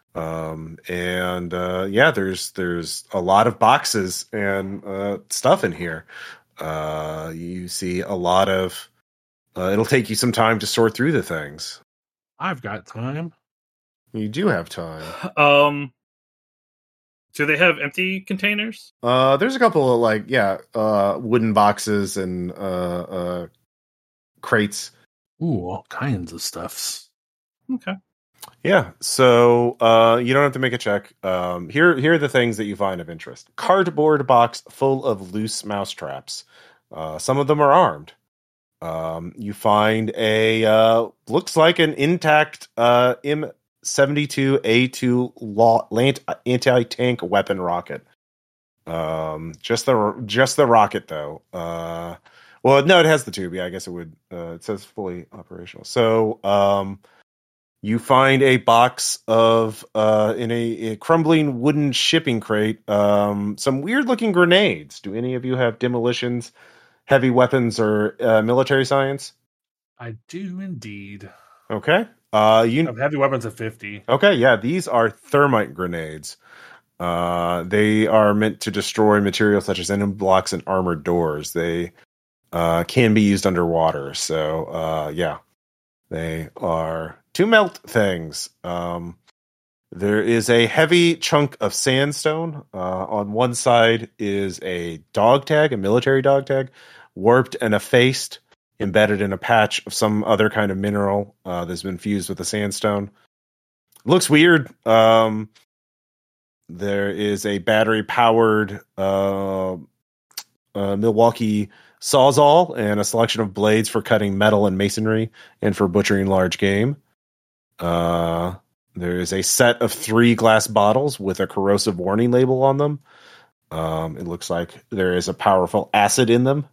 There's a lot of boxes and stuff in here. You see a lot of it'll take you some time to sort through the things. I've got time. You do have time. Do they have empty containers? There's a couple of wooden boxes and crates. Ooh, all kinds of stuffs. Okay. Yeah, so you don't have to make a check. Here are the things that you find of interest. Cardboard box full of loose mouse traps. Some of them are armed. You find a looks like an intact M72A2 anti-tank weapon rocket. Just the rocket though. Well, no, it has the tube. Yeah, I guess it would. It says fully operational. So, you find a box of in a crumbling wooden shipping crate. Some weird looking grenades. Do any of you have demolitions, heavy weapons, or military science? I do indeed. Okay. You have heavy weapons at 50. Okay, yeah, these are thermite grenades. They are meant to destroy materials such as engine blocks and armored doors. They can be used underwater. So, yeah, they are 2 melt things. There is a heavy chunk of sandstone. On one side is a dog tag, a military dog tag, warped and effaced, embedded in a patch of some other kind of mineral that's been fused with the sandstone. Looks weird. There is a battery-powered Milwaukee Sawzall and a selection of blades for cutting metal and masonry and for butchering large game. There is a set of 3 glass bottles with a corrosive warning label on them. It looks like there is a powerful acid in them.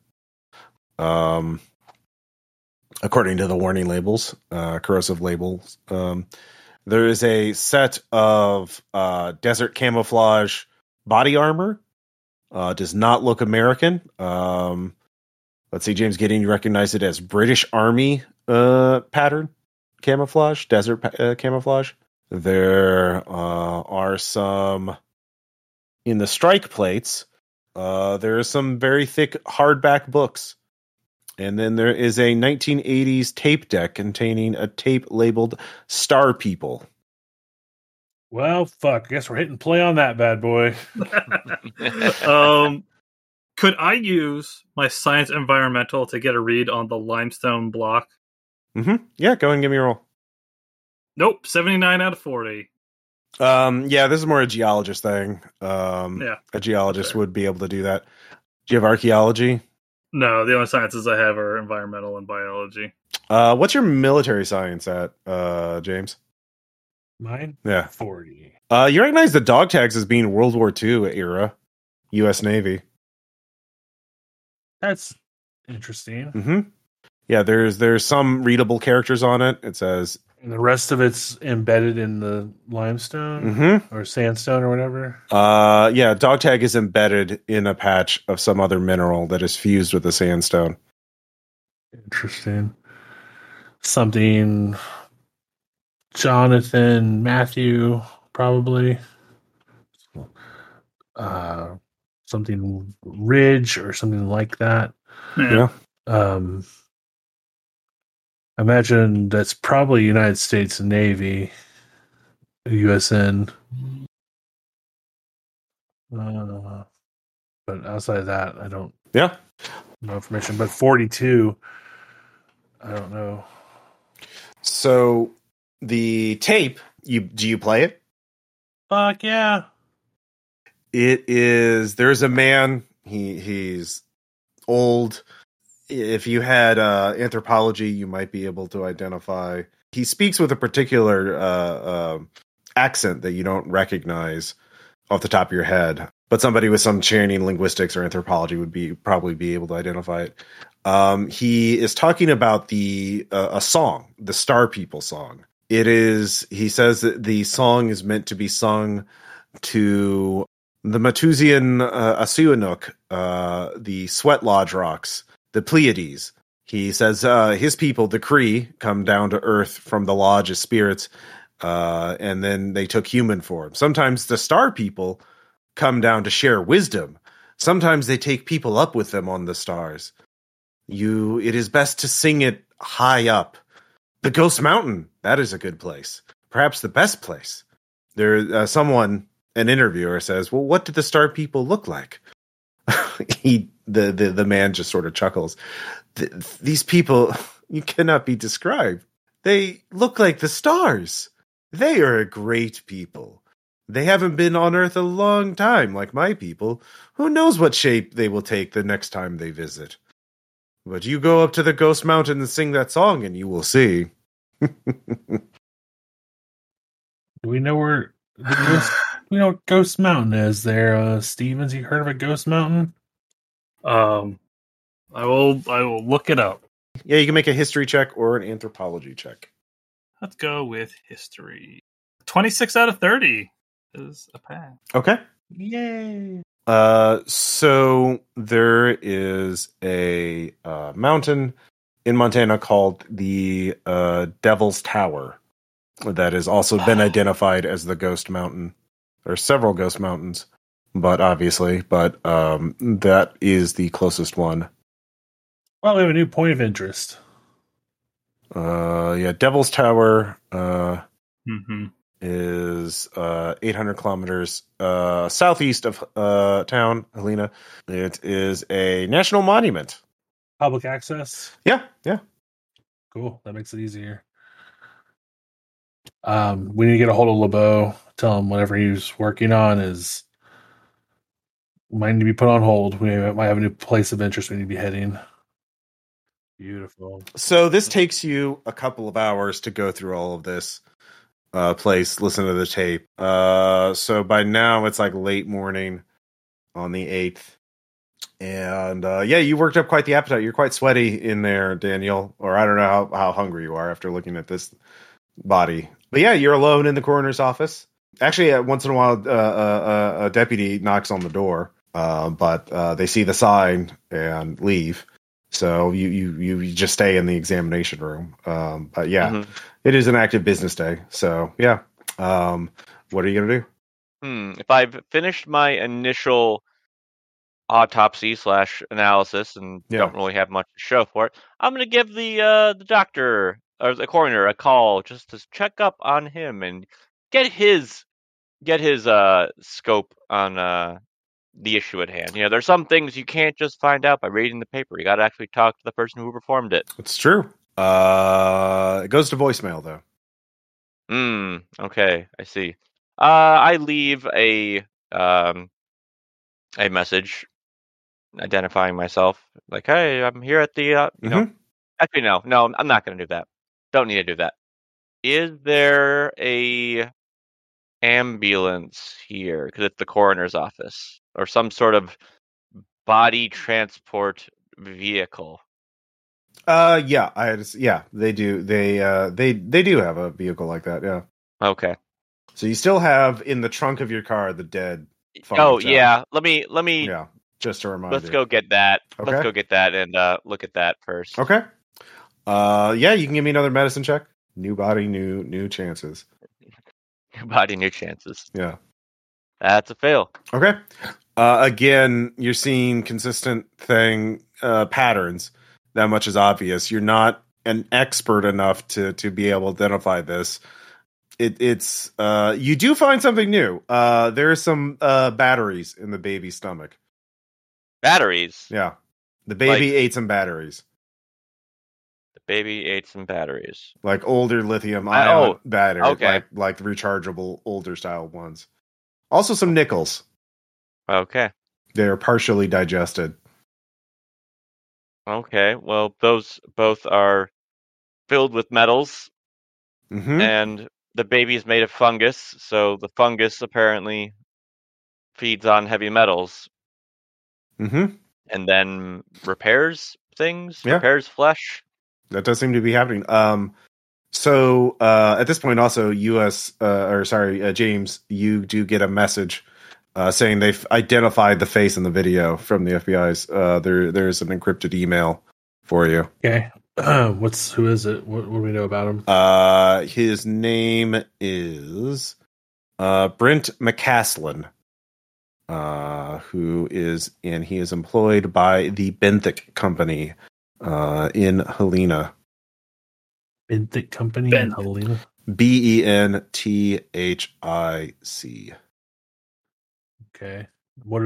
According to the warning labels, corrosive labels. There is a set of desert camouflage body armor. Does not look American. Let's see, James Gideon, you recognize it as British Army pattern camouflage, desert camouflage. There are some in the strike plates. There are some very thick hardback books. And then there is a 1980s tape deck containing a tape labeled Star People. Well, fuck. I guess we're hitting play on that bad boy. Could I use my science environmental to get a read on the limestone block? Mm-hmm. Yeah, go ahead and give me a roll. Nope, 79 out of 40. Yeah, this is more a geologist thing. Yeah. A geologist would be able to do that. Do you have archaeology? No, the only sciences I have are environmental and biology. What's your military science at, James? Mine? Yeah. 40. You recognize the dog tags as being World War II era, U.S. Navy. That's interesting. Mm-hmm. Yeah, there's some readable characters on it. It says... And the rest of it's embedded in the limestone or sandstone or whatever? Yeah, dog tag is embedded in a patch of some other mineral that is fused with the sandstone. Interesting. Something... Jonathan, Matthew, probably. Something Ridge or something like that. Yeah. I imagine that's probably United States Navy, USN. But outside of that, I don't know information. But 42, I don't know. So the tape, do you play it? Fuck yeah. There's a man, he's old. If you had anthropology, you might be able to identify. He speaks with a particular accent that you don't recognize off the top of your head, but somebody with some training in linguistics or anthropology would probably be able to identify it. He is talking about a song, the Star People song. He says that the song is meant to be sung to the Matusian Asiunuk, the Sweat Lodge Rocks, the Pleiades. He says his people, the Kree, come down to Earth from the Lodge as spirits, and then they took human form. Sometimes the Star People come down to share wisdom. Sometimes they take people up with them on the stars. It is best to sing it high up. The Ghost Mountain, that is a good place. Perhaps the best place. An interviewer says, well, what did the Star People look like? The man just sort of chuckles. These people, you cannot be described. They look like the stars. They are a great people. They haven't been on Earth a long time, like my people. Who knows what shape they will take the next time they visit? But you go up to the Ghost Mountain and sing that song, and you will see. Do we know where Ghost Mountain is there? Stevens, you heard of a Ghost Mountain? I will look it up. Yeah, you can make a history check or an anthropology check. Let's go with history. 26 out of 30 is a pass. Okay. Yay. So there is a mountain in Montana called the Devil's Tower that has also been identified as the Ghost Mountain. There are several Ghost Mountains, but that is the closest one. Well, we have a new point of interest. Devil's Tower Mm-hmm. is 800 kilometers southeast of town, Helena. It is a national monument. Public access. Yeah. Cool. That makes it easier. We need to get a hold of LeBeau. Tell him whatever he's working on might need to be put on hold. We might have a new place of interest we need to be heading. Beautiful. So this takes you a couple of hours to go through all of this place, listen to the tape. So by now it's like late morning on the 8th. And you worked up quite the appetite. You're quite sweaty in there, Daniel. Or I don't know how hungry you are after looking at this body. But yeah, you're alone in the coroner's office. Actually, once in a while, a deputy knocks on the door, but they see the sign and leave. So you just stay in the examination room. But yeah, It is an active business day. So yeah, what are you gonna do? If I've finished my initial autopsy / analysis and don't really have much to show for it, I'm gonna give the doctor or the coroner a call just to check up on him and get his scope on the issue at hand. You know, there's some things you can't just find out by reading the paper. You got to actually talk to the person who performed it. It's true. It goes to voicemail though. Okay, I see. I leave a message identifying myself, like, "Hey, I'm here at the you know." Actually, no, I'm not going to do that. Don't need to do that. Is there a ambulance here? Because it's the coroner's office, or some sort of body transport vehicle. They do. They do have a vehicle like that. Yeah. Okay. So you still have in the trunk of your car the dead. Yeah. Let me. Yeah. Just to remind Let's you. go get that. Okay. Let's go get that and look at that first. Okay. You can give me another medicine check. New body, new chances. New body, new chances. Yeah. That's a fail. Okay. Again, you're seeing consistent patterns. That much is obvious. You're not an expert enough to be able to identify this. It's you do find something new. There are some batteries in the baby's stomach. Batteries? Yeah. The baby ate some batteries. The baby ate some batteries. Like older lithium-ion batteries. Okay. Like rechargeable, older style ones. Also some nickels. Okay. They are partially digested. Okay. Well, those both are filled with metals. And the baby is made of fungus, so the fungus apparently feeds on heavy metals. And then repairs things, repairs flesh. That does seem to be happening. So at this point, also, James, you do get a message saying they've identified the face in the video from the FBI's. There's an encrypted email for you. Okay. Who is it? What do we know about him? His name is Brent McCaslin. He is employed by the Benthic Company in Helena. Benthic Company in Helena? Benthic. Okay. What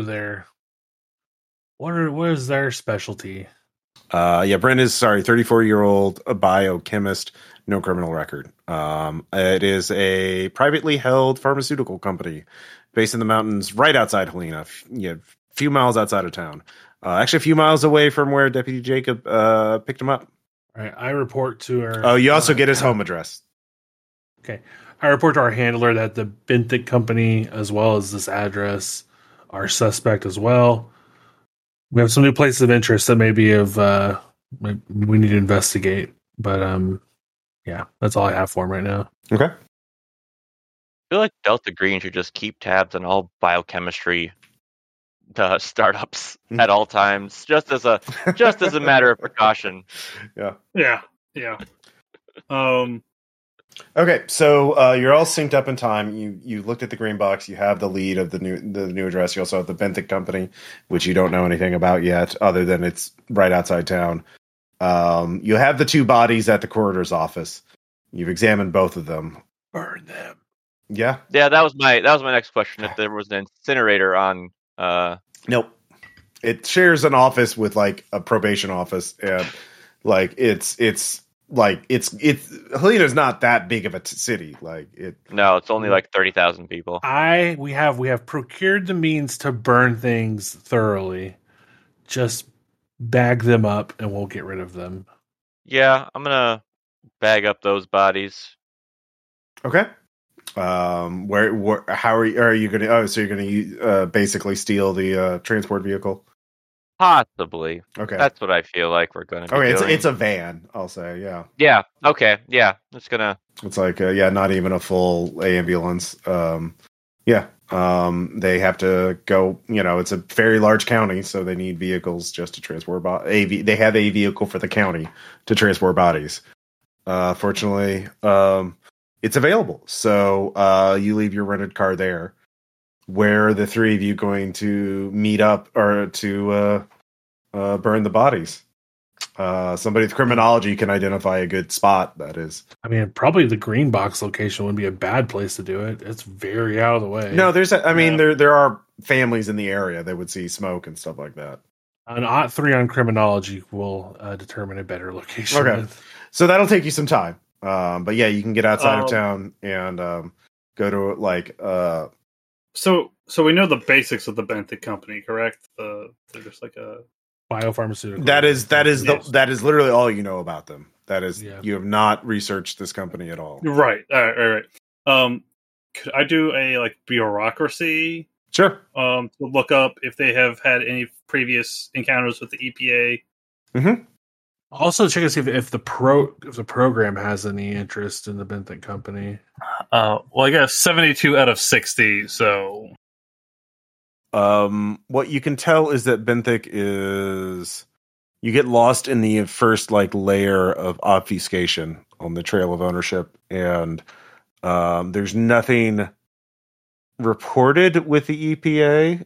is their specialty? Brent is 34-year-old biochemist, no criminal record. It is a privately held pharmaceutical company based in the mountains right outside Helena, a few miles outside of town. Actually, a few miles away from where Deputy Jacob picked him up. All right, I report to our... Oh, you also get his home address. Okay. I report to our handler that the Benthic Company, as well as this address, are suspect as well. We have some new places of interest that maybe we need to investigate. But, that's all I have for him right now. Okay. I feel like Delta Green should just keep tabs on all biochemistry startups at all times, just as a matter of precaution. Yeah. Yeah. Okay, so you're all synced up in time. You looked at the green box. You have the lead of the new address. You also have the Benthic Company, which you don't know anything about yet, other than it's right outside town. You have the two bodies at the coroner's office. You've examined both of them. Burn them. Yeah. Yeah, that was my next question. If there was an incinerator on, Nope. It shares an office with like a probation office, and like it's Helena's not that big of a city. Like it. no, it's only like 30,000 people. We have procured the means to burn things thoroughly. Just bag them up and we'll get rid of them. Yeah, I'm gonna bag up those bodies. Okay. Where how are you going to? Oh, so you're going to basically steal the transport vehicle? Possibly. Okay. That's what I feel like we're gonna. Okay, doing. it's a van. I'll say, yeah. Yeah. Okay. Yeah. It's gonna. It's like not even a full ambulance. Yeah. They have to go. It's a very large county, so they need vehicles just to transport. They have a vehicle for the county to transport bodies. Fortunately, it's available. So you leave your rented car there. Where are the three of you going to meet up or to burn the bodies? Somebody with criminology can identify a good spot, that is. I mean, probably the green box location would be a bad place to do it. It's very out of the way. No, there are families in the area that would see smoke and stuff like that. An OT3 on criminology will determine a better location. Okay. So that'll take you some time. But yeah, you can get outside of town and go to like So we know the basics of the Benthic Company, correct? They're just like a biopharmaceutical. That is literally all you know about them. That is, you have not researched this company at all. Right. All right. Could I do a like bureaucracy? Sure. To look up if they have had any previous encounters with the EPA. Mm-hmm. Also, check and see if the program has any interest in the Benthic Company. Well, I got 72 out of 60. So, what you can tell is that Benthic is you get lost in the first like layer of obfuscation on the trail of ownership, and there's nothing reported with the EPA.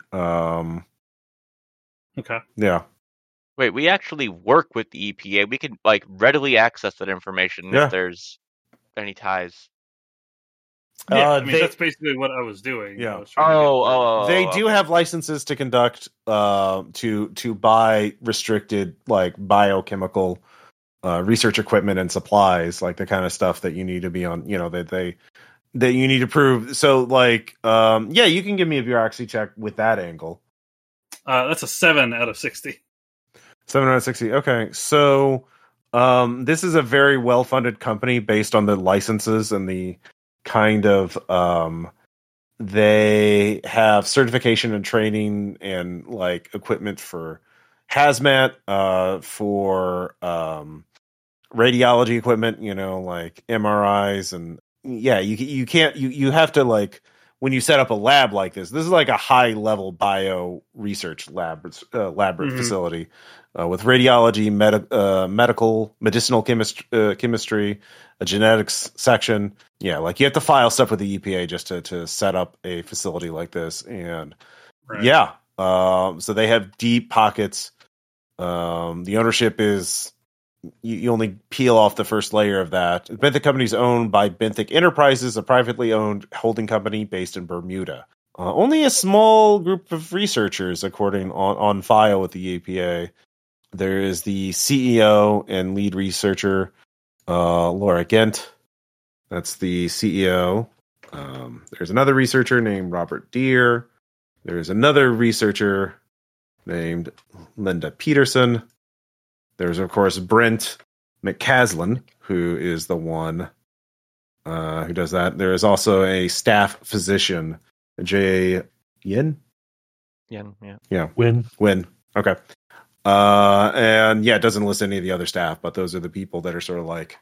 Okay. Yeah. Wait, we actually work with the EPA. We can like readily access that information if there's any ties. Yeah, that's basically what I was doing. Yeah. They do have licenses to conduct to buy restricted like biochemical research equipment and supplies, like the kind of stuff that you need to be on. That you need to prove. So like, you can give me a bureaucracy check with that angle. That's a 7 out of 60. 7 out of 60. Okay, so this is a very well-funded company based on the licenses and the kind of they have certification and training and like equipment for hazmat, for radiology equipment, like MRIs, and you have to like when you set up a lab like this is like a high-level bio research lab facility with radiology, medicinal chemistry, a genetics section. Yeah, like you have to file stuff with the EPA just to set up a facility like this. And so they have deep pockets. The ownership is you only peel off the first layer of that. The Benthic Company is owned by Benthic Enterprises, a privately owned holding company based in Bermuda. Only a small group of researchers, according on file with the EPA. There is the CEO and lead researcher, Laura Gent. That's the CEO. There's another researcher named Robert Deere. There's another researcher named Linda Peterson. There's, of course, Brent McCaslin, who is the one who does that. There is also a staff physician, Jay Yin. Yin, yeah. Yeah. Win. Okay. And yeah, it doesn't list any of the other staff, but those are the people that are sort of like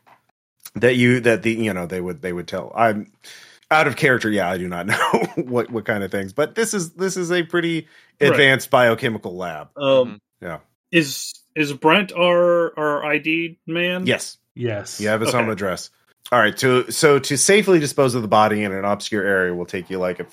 they would tell. I'm out of character. Yeah, I do not know what kind of things, but this is a pretty advanced biochemical lab. Yeah. Is Brent our ID man? Yes. Yes. You have his home address. All right. So to safely dispose of the body in an obscure area will take you like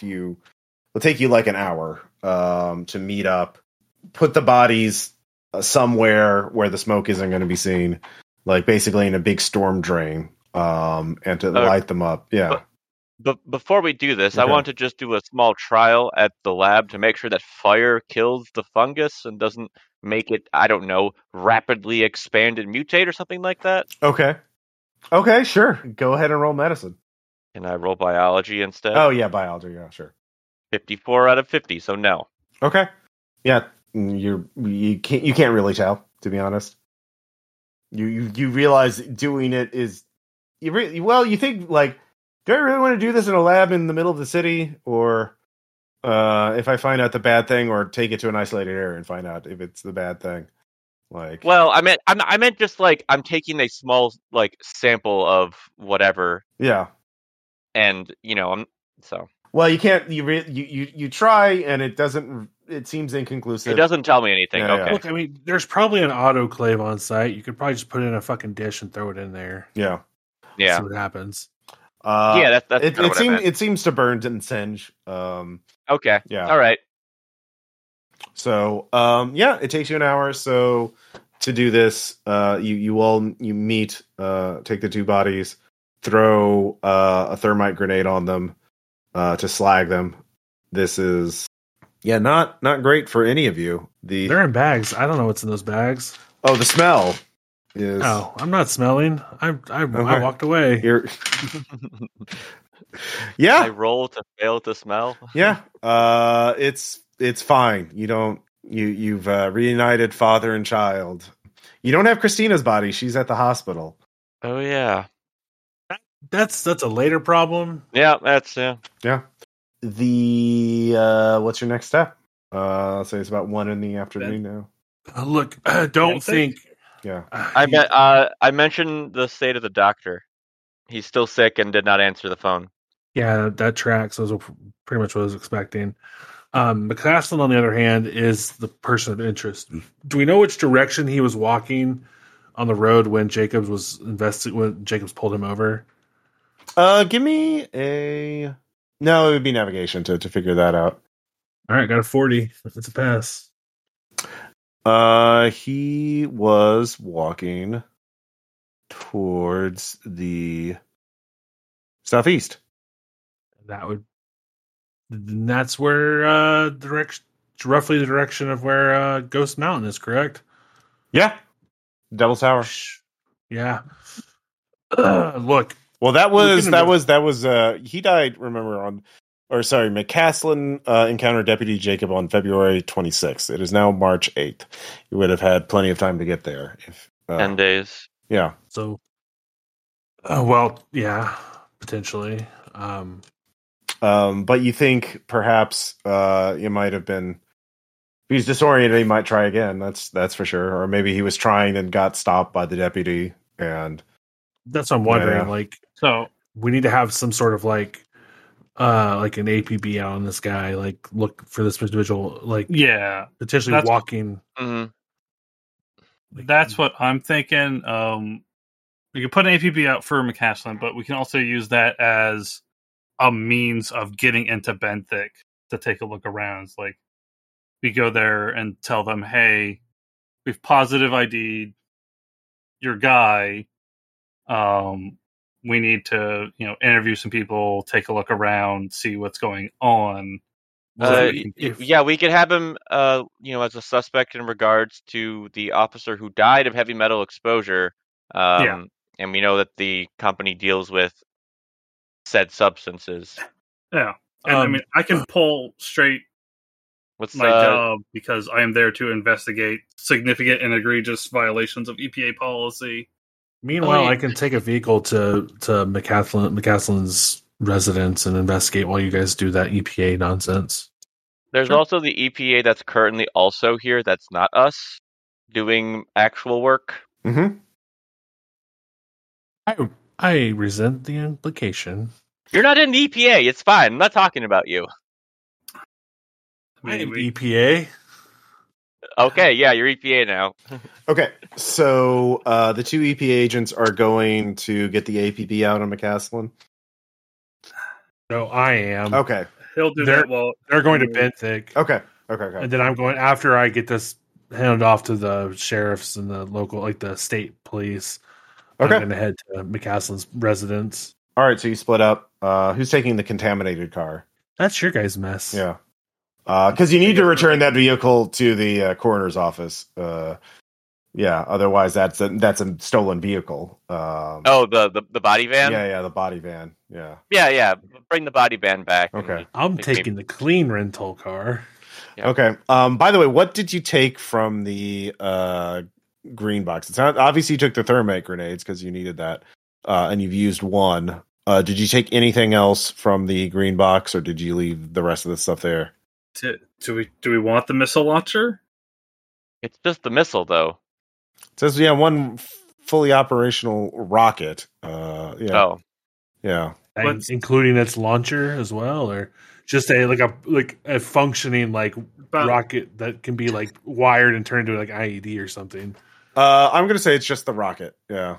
an hour to meet up, put the bodies somewhere where the smoke isn't going to be seen, like basically in a big storm drain, and to light them up. Yeah. But before we do this, I Okay. want to just do a small trial at the lab to make sure that fire kills the fungus and doesn't make it, I don't know, rapidly expand and mutate or something like that. Okay. Okay, sure. Go ahead and roll medicine. Can I roll biology instead? Oh yeah, biology. Yeah, sure. 54 out of 50, so no. Okay. Yeah, you can't really tell, to be honest. You realize doing it is you think like, do I really want to do this in a lab in the middle of the city, or if I find out the bad thing, or take it to an isolated area and find out if it's the bad thing? Like, Well, I meant just like I'm taking a small like sample of whatever, yeah. and I'm so Well, you can't. You try, and it doesn't. It seems inconclusive. it doesn't tell me anything. Yeah, Okay. yeah. Look, I mean, there's probably an autoclave on site. You could probably just put it in a fucking dish and throw it in there. Yeah. Yeah. See what happens. Yeah, that's it. kinda what I Seems meant. it seems to burn and singe. Okay. Yeah. All right. So, yeah, it takes you an hour. So to do this, you meet, take the two bodies, throw a thermite grenade on them to slag them. This is, yeah, not great for any of you. They're in bags. I don't know what's in those bags. The smell is. Oh, I'm not smelling. I walked away. You're, I yeah, roll to fail to smell. yeah. It's fine. You've reunited father and child. You don't have Christina's body. She's at the hospital. Oh yeah. That's a later problem. Yeah, that's yeah. Yeah. What's your next step? Let's say it's about 1 in the afternoon now. Look, don't think. Yeah. I mentioned the state of the doctor. He's still sick and did not answer the phone. Yeah, that tracks. Those were pretty much what I was expecting. McCaslin, on the other hand, is the person of interest. Do we know which direction he was walking on the road when Jacobs was when Jacobs pulled him over? Give me no, it would be navigation to figure that out. All right, got a 40. It's a pass. He was walking towards the southeast. That's where roughly the direction of where Ghost Mountain is, correct? Yeah. Devil's Tower. Yeah. Look. Well, that was he died, remember, McCaslin encountered Deputy Jacob on February 26th. It is now March 8th. You would have had plenty of time to get there. 10 days. Yeah. So, well, yeah, potentially. But you think perhaps you might have been, if he's disoriented, he might try again. That's for sure. Or maybe he was trying and got stopped by the deputy. And that's what I'm wondering. Yeah. Like, so we need to have some sort of like an APB out on this guy. Like, look for this individual. Like, Yeah, potentially walking. Mhm. That's what I'm thinking. We can put an APB out for McCaslin, but we can also use that as a means of getting into Benthic to take a look around. It's like we go there and tell them, "Hey, we've positive ID'd your guy. We need to, interview some people, take a look around, see what's going on." Yeah, we could have him, as a suspect in regards to the officer who died of heavy metal exposure. And we know that the company deals with said substances. Yeah, and I can pull straight What's my job because I am there to investigate significant and egregious violations of EPA policy. Meanwhile, I can take a vehicle to McCaslin's residence and investigate while you guys do that EPA nonsense. There's also the EPA that's currently also here. That's not us doing actual work. Mm-hmm. I resent the implication. You're not in the EPA. It's fine. I'm not talking about you. I am EPA. Okay, yeah, you're EPA now. Okay, so the two EPA agents are going to get the APB out on McCaslin. No, I am. Okay, He'll do They're- that while They're going to Benthic. okay. And then I'm going, after I get this handed off to the sheriffs and the local, like the state police, Okay. I'm going to head to McCaslin's residence. All right, so you split up. Who's taking the contaminated car? That's your guys' mess. Yeah. Because you need to return that vehicle to the coroner's office. Yeah, otherwise that's a stolen vehicle. Oh, the body van? Yeah, the body van. Yeah. Yeah. Bring the body van back. and Okay. I'm Like maybe- taking the clean rental car. Yeah. Okay. By the way, what did you take from the green box? It's not obviously you took the thermite grenades because you needed that, and you've used one. Did you take anything else from the green box, or did you leave the rest of the stuff there? do we want the missile launcher? It's just the missile, though. It says one fully operational rocket. Yeah. Oh, Yeah. What's- Including its launcher as well, or just a functioning rocket that can be like wired and turned into like IED or something. I'm gonna say it's just the rocket. Yeah.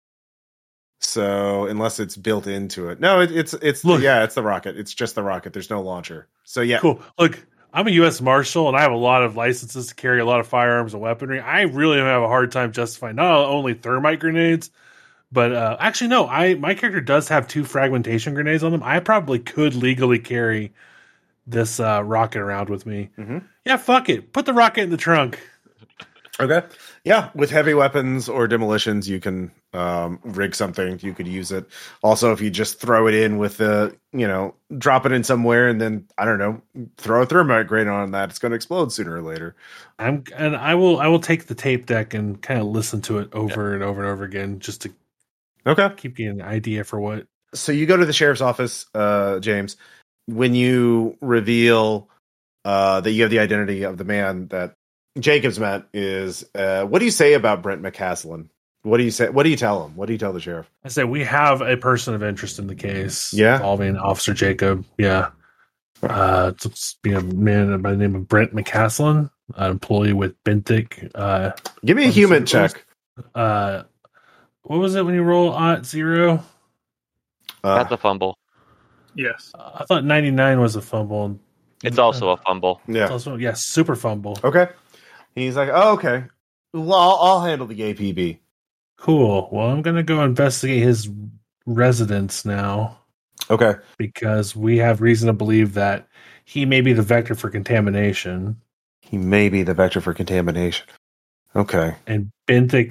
So unless it's built into it, no, it's it's Look. the rocket. It's just the rocket. There's no launcher. So yeah, Cool. Look, I'm a U.S. Marshal and I have a lot of licenses to carry a lot of firearms and weaponry. I really have a hard time justifying not only thermite grenades, but actually no, my character does have 2 fragmentation grenades on them. I probably could legally carry this rocket around with me. Mhm. Yeah, fuck it. Put the rocket in the trunk. Okay. Yeah, with heavy weapons or demolitions, you can rig something. You could use it. Also, if you just throw it in with drop it in somewhere and then I don't know, throw a thermite grenade on that, it's going to explode sooner or later. I will take the tape deck and kind of listen to it over and over and over again just to Okay. keep getting an idea for what. So you go to the sheriff's office, James. When you reveal that you have the identity of the man that Jacobs met, is what do you say about Brent McCaslin? What do you say? What do you tell him? What do you tell the sheriff? I say we have a person of interest in the case. Yeah? Involving Officer Jacob. Yeah. It's a man by the name of Brent McCaslin, an employee with Benthic. Give me a human check. What was it when you roll .0? that's a fumble. Yes. I thought 99 was a fumble. It's also a fumble. It's Yeah. also, super fumble. Okay. He's like, oh, okay. Well, I'll handle the APB. Cool. Well, I'm going to go investigate his residence now Okay. because we have reason to believe that he may be the vector for contamination. He may be the vector for contamination. Okay. And Benthic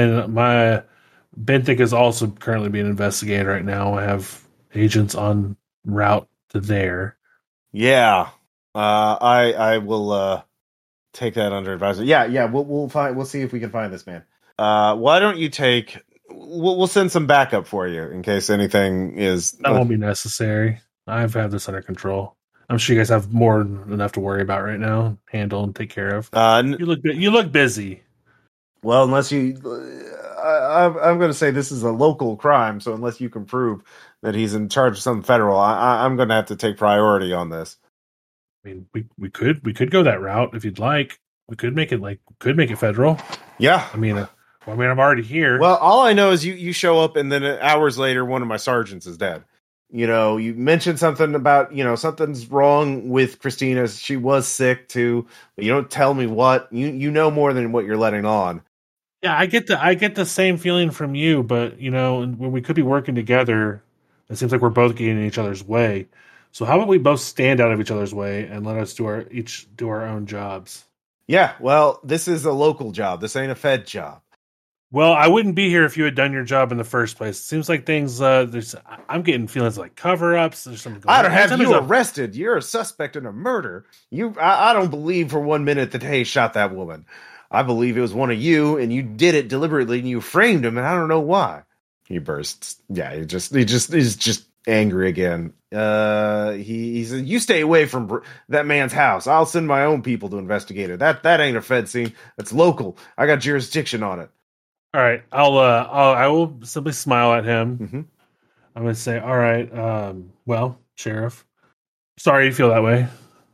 is also currently being investigated right now. I have agents on route to there. Yeah. I will take that under advisement. Yeah. We'll see if we can find this man. Why don't you take? We'll send some backup for you in case anything is. That won't be necessary. I've had this under control. I'm sure you guys have more than enough to worry about right now, handle and take care of. You look busy. Well, unless you, I'm going to say this is a local crime. So unless you can prove that he's in charge of something federal, I'm going to have to take priority on this. I mean, we could go that route if you'd like. We could make it federal. Yeah. I mean, I'm already here. Well, all I know is you show up, and then hours later, one of my sergeants is dead. You mentioned something about, something's wrong with Christina. She was sick too, but you don't tell me what. You know more than what you're letting on. Yeah, I get the same feeling from you, but when we could be working together, it seems like we're both getting in each other's way. So how about we both stand out of each other's way and let us each do our own jobs? Yeah, well, this is a local job. This ain't a Fed job. Well, I wouldn't be here if you had done your job in the first place. It seems like things. I'm getting feelings like cover-ups. There's something going I on. don't have Anytime you there's a- arrested. You're a suspect in a murder. I don't believe for 1 minute that Hayes shot that woman. I believe it was one of you, and you did it deliberately, and you framed him, and I don't know why. He bursts. Yeah, he's just angry again. He said, "You stay away from that man's house. I'll send my own people to investigate it. That ain't a Fed scene. That's local. I got jurisdiction on it." All right, I will simply smile at him. Mm-hmm. I'm going to say, all right, well, Sheriff, sorry you feel that way.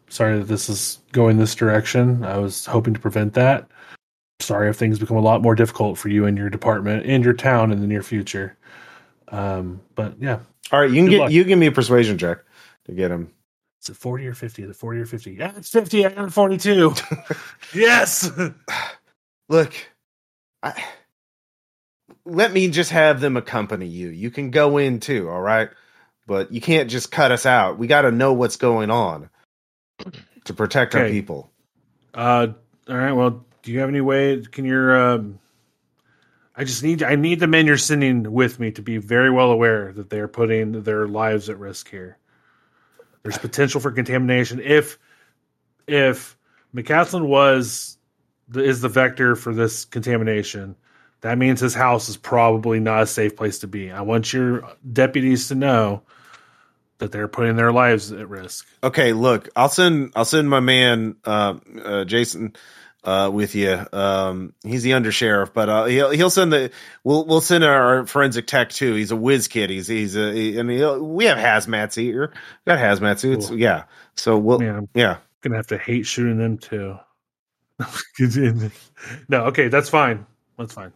Sorry that this is going this direction. I was hoping to prevent that. Sorry if things become a lot more difficult for you and your department and your town in the near future. But yeah. All right, you give me a persuasion check to get him. Is it 40 or 50? Is it 40 or 50? Yeah, it's 50. I got 42. Yes. Look, let me just have them accompany you. You can go in too, all right? But you can't just cut us out. We got to know what's going on to protect our people. All right. Well, do you have any way? Can your I need the men you're sending with me to be very well aware that they're putting their lives at risk here. There's potential for contamination. If McCaslin is the vector for this contamination, that means his house is probably not a safe place to be. I want your deputies to know that they're putting their lives at risk. Okay, look, I'll send my man Jason with you. He's the undersheriff, but he'll send we'll send our forensic tech too. He's a whiz kid. We have hazmats here. We got hazmat suits. Cool. Yeah. So I'm gonna have to hate shooting them too. No, okay, that's fine. That's fine.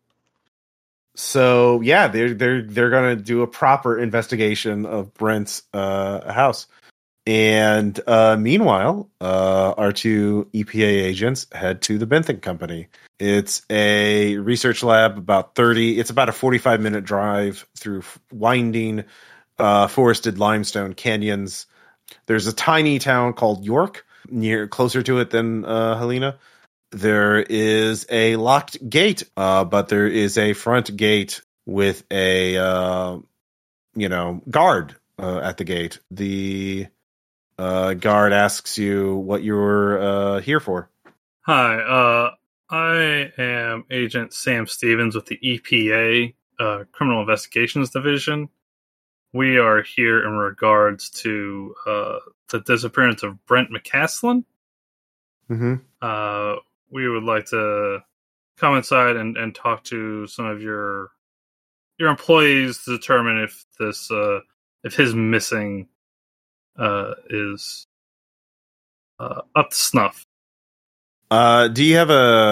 So yeah, they're gonna do a proper investigation of Brent's house. And meanwhile, our two EPA agents head to the Bentham Company. It's a research lab it's about a 45-minute drive through winding, forested limestone canyons. There's a tiny town called York, closer to it than Helena. There is a locked gate, but there is a front gate with a guard at the gate. The guard asks you what you're here for. Hi, I am Agent Sam Stevens with the EPA Criminal Investigations Division. We are here in regards to the disappearance of Brent McCaslin. Mm-hmm. We would like to come inside and talk to some of your employees to determine if his missing is up to snuff. Do you have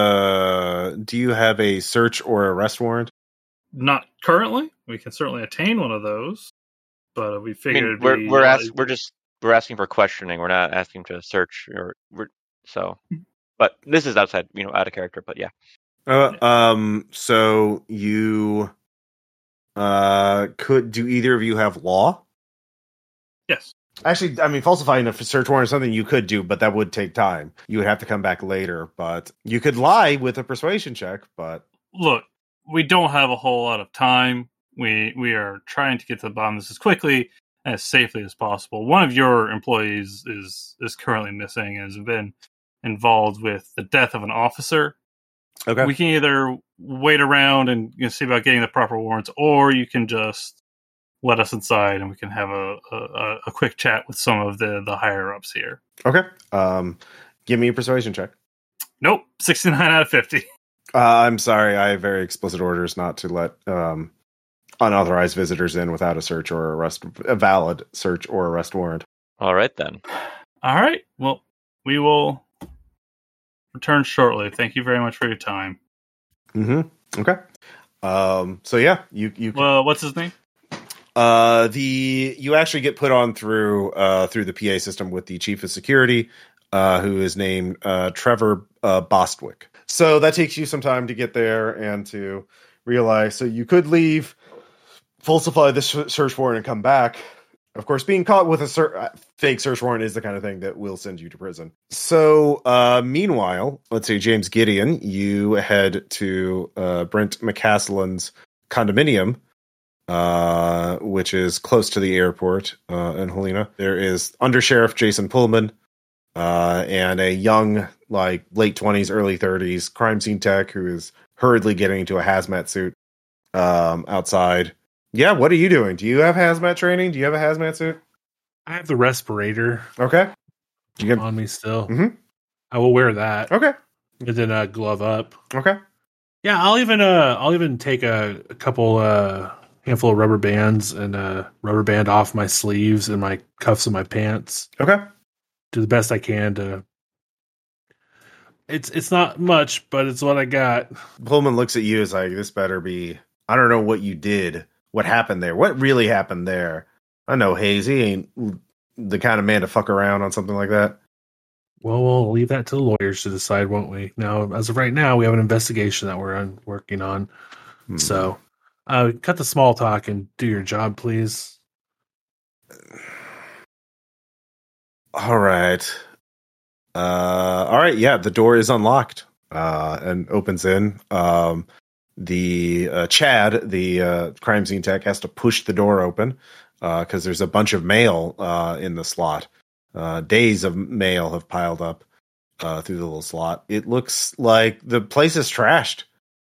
a search or arrest warrant? Not currently. We can certainly attain one of those, but we figured we're asking for questioning. We're not asking to search But this is outside, out of character. But yeah. So you do either of you have law? Yes. Actually, I mean, falsifying a search warrant is something you could do, but that would take time. You would have to come back later, but you could lie with a persuasion check. But look, we don't have a whole lot of time. We are trying to get to the bottom of this as quickly and as safely as possible. One of your employees is currently missing and has been involved with the death of an officer. Okay. We can either wait around and see about getting the proper warrants, or you can just let us inside and we can have a quick chat with some of the higher ups here. Okay. Give me a persuasion check. Nope. 69 out of 50. I'm sorry. I have very explicit orders not to let unauthorized visitors in without a valid search or arrest warrant. All right, then. All right. Well, we will return shortly. Thank you very much for your time. Mm-hmm. Okay. So yeah, you. Well, what's his name? You actually get put on through the PA system with the chief of security, who is named Trevor Bostwick. So that takes you some time to get there and to realize. So you could leave, falsify the search warrant, and come back. Of course, being caught with a fake search warrant is the kind of thing that will send you to prison. So, meanwhile, let's say James Gideon, you head to Brent McCaslin's condominium, which is close to the airport in Helena. There is Undersheriff Jason Pullman and a young, late 20s, early 30s crime scene tech who is hurriedly getting into a hazmat suit outside. Yeah, what are you doing? Do you have hazmat training? Do you have a hazmat suit? I have the respirator. Okay. On me still. Mm-hmm. I will wear that. Okay. And then glove up. Okay. Yeah, I'll even take a couple handful of rubber bands and rubber band off my sleeves and my cuffs of my pants. Okay. do the best I can to. It's not much, but it's what I got. Pullman looks at you as like, this better be. I don't know what you did. What happened there? What really happened there? I know Hayes. He ain't the kind of man to fuck around on something like that. Well, we'll leave that to the lawyers to decide, won't we? Now, as of right now, we have an investigation that we're working on. So, cut the small talk and do your job, please. All right. All right. Yeah, the door is unlocked and opens in. The Chad, the crime scene tech, has to push the door open because there's a bunch of mail in the slot. Days of mail have piled up through the little slot. It looks like the place is trashed.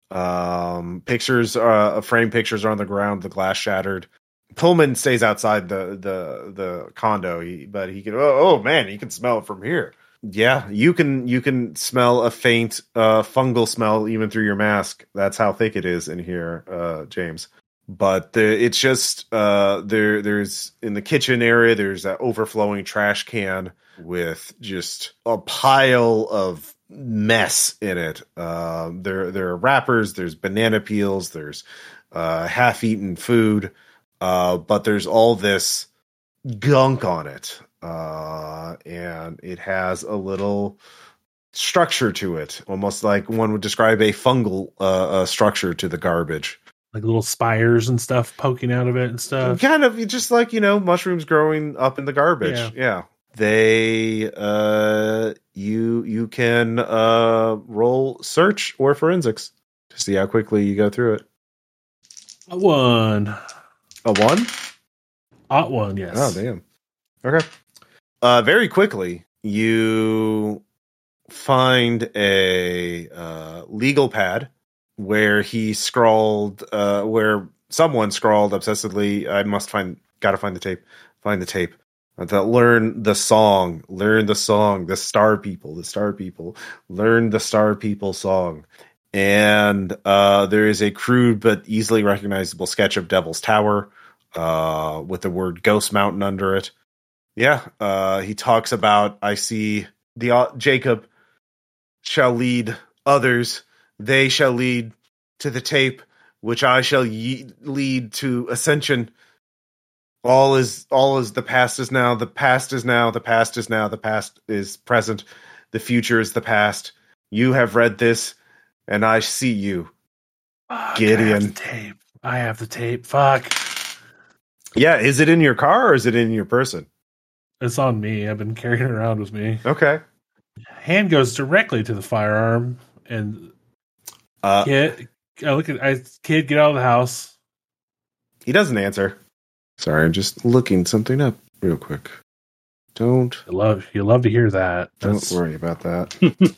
Framed pictures are on the ground. The glass shattered. Pullman stays outside the condo, but he can. Oh man, you can smell it from here. Yeah, you can smell a faint fungal smell even through your mask. That's how thick it is in here, James. But it's just there's in the kitchen area. There's that overflowing trash can with just a pile of mess in it. There are wrappers. There's banana peels. There's half-eaten food. But there's all this gunk on it. And it has a little structure to it, almost like one would describe a fungal structure to the garbage. Like little spires and stuff poking out of it and stuff. Kind of just like, mushrooms growing up in the garbage. Yeah. They, you can roll search or forensics to see how quickly you go through it. A 1. A 1? Ot 1, yes. Oh, damn. Okay. Very quickly, you find a legal pad where he scrawled, where someone scrawled obsessively, gotta find the tape, learn the song, the Star People, learn the Star People song. And there is a crude but easily recognizable sketch of Devil's Tower with the word Ghost Mountain under it. Yeah, he talks about, I see Jacob shall lead others. They shall lead to the tape, which I shall lead to ascension. All is the past is now. The past is now. The past is now. The past is present. The future is the past. You have read this, and I see you, Gideon. I have the tape. Fuck. Yeah, is it in your car or is it in your person? It's on me. I've been carrying it around with me. Okay. Hand goes directly to the firearm, and kid, get out of the house. He doesn't answer. Sorry, I'm just looking something up real quick. You love to hear that. Don't worry about that.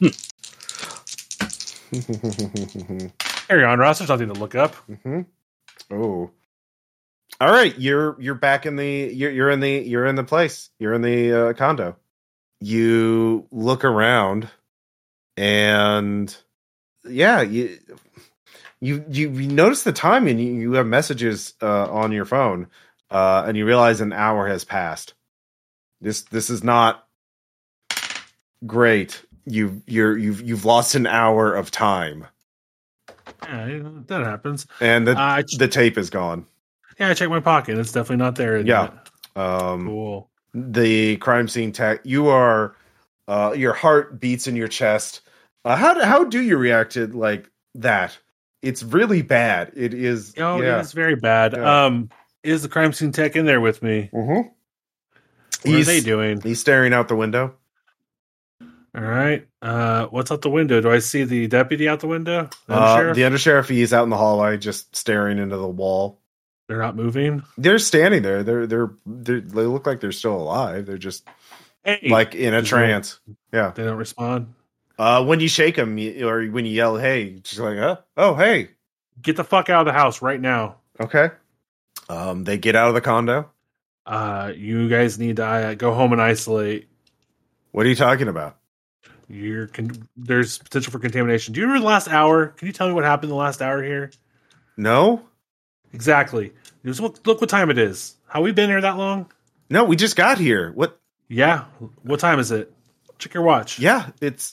Carry on, Ross. There's nothing to look up. Mm-hmm. Oh. All right, you're back in the you're in the place. You're in the condo. You look around, and yeah, you notice the time, and you have messages on your phone, and you realize an hour has passed. This is not great. You've lost an hour of time. Yeah, that happens. And the tape is gone. Yeah, I checked my pocket. It's definitely not there. Yeah. Cool. The crime scene tech. You are, your heart beats in your chest. How do you react to like that? It's really bad. It is. Oh, yeah. It is very bad. Yeah. Is the crime scene tech in there with me? Mm-hmm. What are they doing? He's staring out the window. All right. What's out the window? Do I see the deputy out the window? The undersheriff, he's out in the hallway, just staring into the wall. They're not moving. They're standing there. They look like they're still alive. They're just like in a trance. Yeah. They don't respond. When you shake them or when you yell, "Hey!" just like, "Oh, hey!" Get the fuck out of the house right now. Okay. They get out of the condo. You guys need to go home and isolate. What are you talking about? There's potential for contamination. Do you remember the last hour? Can you tell me what happened in the last hour here? No. Exactly. Look what time it is. Have we been here that long? No, we just got here. What? Yeah. What time is it? Check your watch. Yeah, it's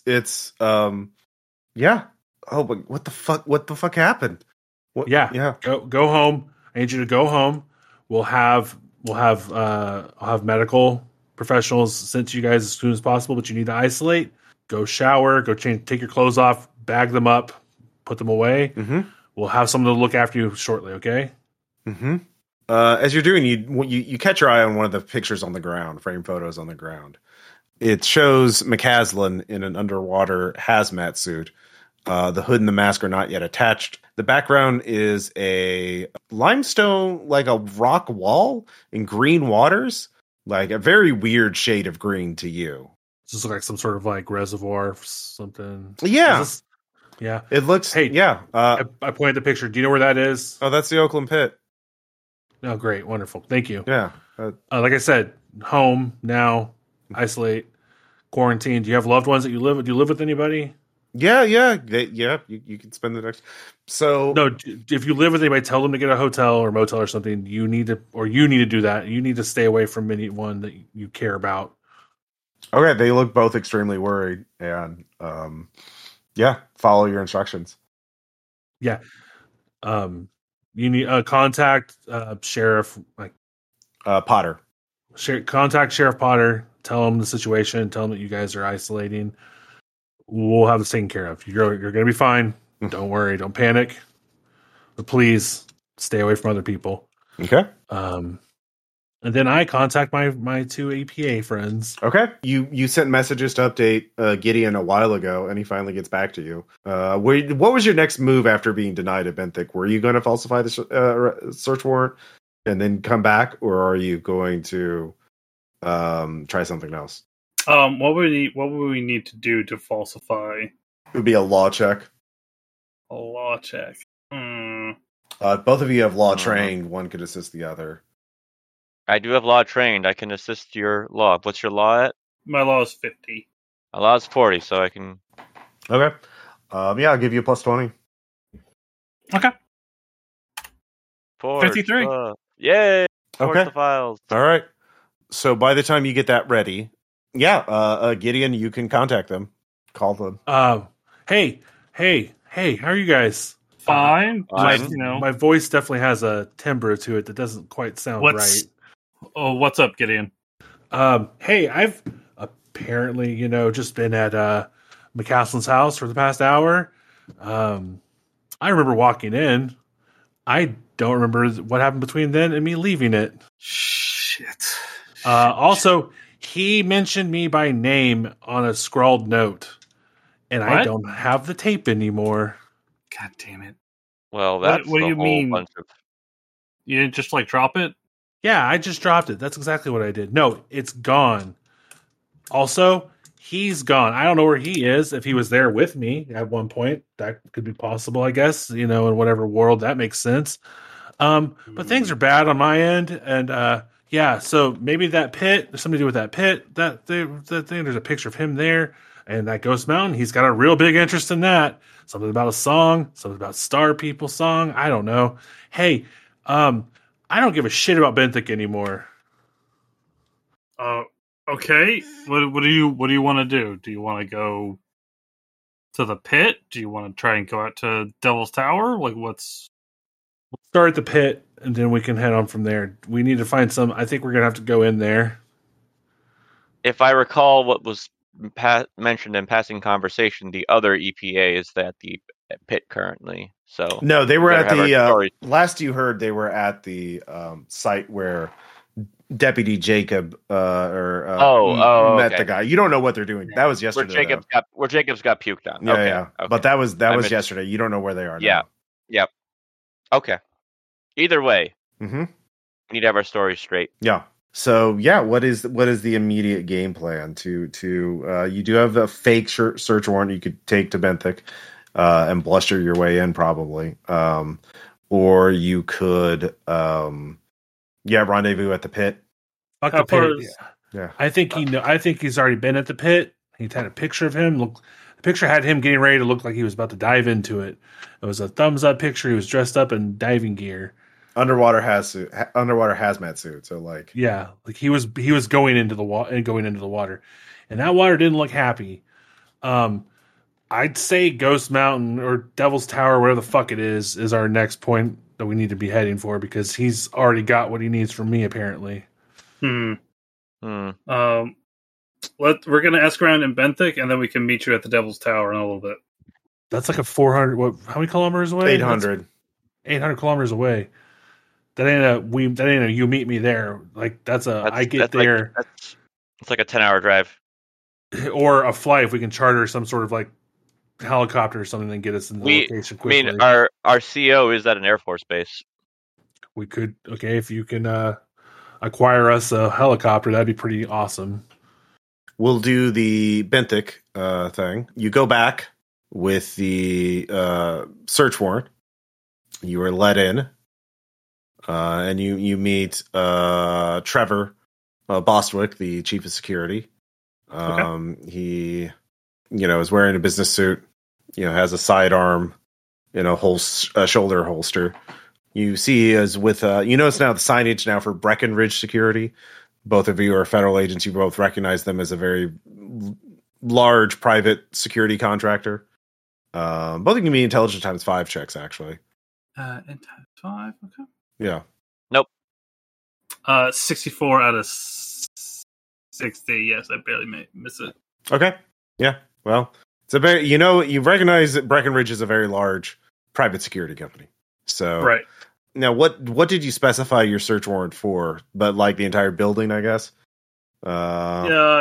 yeah. Oh, but what the fuck happened? What, Yeah. Go home. I need you to go home. I'll have medical professionals sent to you guys as soon as possible, but you need to isolate. Go shower, go change, take your clothes off, bag them up, put them away. Mm-hmm. We'll have someone to look after you shortly, okay? Mm-hmm. As you're doing, you catch your eye on one of the pictures on the ground, frame photos on the ground. It shows McCaslin in an underwater hazmat suit. The hood and the mask are not yet attached. The background is a limestone, like a rock wall in green waters, like a very weird shade of green to you. Does this look like some sort of like reservoir or something? Yeah. Yeah. It looks, hey, yeah. I pointed the picture. Do you know where that is? Oh, that's the Oakland Pit. Oh, great. Wonderful. Thank you. Yeah. Like I said, home now, isolate, quarantine. Do you have loved ones that you live with? Do you live with anybody? Yeah. You can spend the next. So no, if you live with anybody, tell them to get a hotel or motel or something. You need to do that. You need to stay away from anyone that you care about. Okay, they look both extremely worried, and follow your instructions. Yeah, you need contact Sheriff Potter. Contact Sheriff Potter. Tell him the situation. Tell him that you guys are isolating. We'll have this taken care of. You're going to be fine. Don't worry. Don't panic. But please stay away from other people. Okay. And then I contact my two APA friends. Okay. You sent messages to update Gideon a while ago, and he finally gets back to you. What was your next move after being denied at Benthic? Were you going to falsify the search warrant and then come back, or are you going to try something else? What would we need to do to falsify? It would be a law check. A law check. Both of you have law trained. One could assist the other. I do have law trained. I can assist your law. What's your law at? My law is 50. My law is 40, so I can. Okay. I'll give you a plus 20. Okay. 53. Yay! Okay. The files. All right. So by the time you get that ready, Gideon, you can contact them. Call them. Hey, how are you guys? Fine. My voice definitely has a timbre to it that doesn't quite sound right. Oh, what's up, Gideon? Hey, I've apparently, just been at McCaslin's house for the past hour. I remember walking in. I don't remember what happened between then and me leaving it. Shit. Also, he mentioned me by name on a scrawled note, and I don't have the tape anymore. God damn it. Well, that's what do you mean? Bunch of... You didn't just drop it? Yeah, I just dropped it. That's exactly what I did. No, it's gone. Also, he's gone. I don't know where he is. If he was there with me at one point, that could be possible, I guess, in whatever world that makes sense. But things are bad on my end. And, so maybe that pit, there's something to do with that pit. That thing, there's a picture of him there. And that Ghost Mountain, he's got a real big interest in that. Something about a song, something about Star People song. I don't know. Hey, I don't give a shit about Benthic anymore. Okay. What do you want to do? Do you want to go to the pit? Do you want to try and go out to Devil's Tower? We'll start at the pit, and then we can head on from there. We need to find some. I think we're gonna have to go in there. If I recall, what was mentioned in passing conversation, the other EPA is at the pit currently. So no, they were at the last you heard. They were at the site where Deputy Jacob met the guy. You don't know what they're doing. That was yesterday. Where Jacobs got puked on. Yeah, okay. Yeah. Okay. But that was yesterday. You don't know where they are. Yeah. Now. Yep. Okay. Either way, we need to have our story straight. Yeah. So what is the immediate game plan to you do have a fake search warrant you could take to Benthic and bluster your way in probably, or you could rendezvous at the pit. Fuck the pit. Yeah. I think he's already been at the pit. He's had a picture of him. The picture had him getting ready to look like he was about to dive into it. It was a thumbs up picture. He was dressed up in diving gear. underwater hazmat suit. So like, Yeah, like he was going into the water, and that water didn't look happy. I'd say Ghost Mountain or Devil's Tower, whatever the fuck it is our next point that we need to be heading for, because he's already got what he needs from me apparently. We're gonna ask around in Benthic, and then we can meet you at the Devil's Tower in a little bit. That's like a 400. How many kilometers away? 800. That's 800 kilometers away. That ain't a you meet me there. Like I get there. It's like a 10-hour drive. Or a flight if we can charter some sort of like helicopter or something and get us in the location quickly. I mean, our CO is at an Air Force base. We could, if you can acquire us a helicopter, that'd be pretty awesome. We'll do the Benthic thing. You go back with the search warrant. You are let in, and you meet Trevor Bostwick, the chief of security. He, is wearing a business suit. Has a sidearm, shoulder holster. You see, is with notice now the signage now for Breckenridge Security. Both of you are federal agents. You both recognize them as a very large private security contractor. Both of you can be intelligence times 5 checks, actually. And times 5, okay. Yeah. Nope. 64 out of 60. Yes, I barely miss it. Okay. Yeah. Well, it's a very, you recognize that Breckenridge is a very large private security company. So, right. Now, what did you specify your search warrant for? But like the entire building, I guess. Yeah.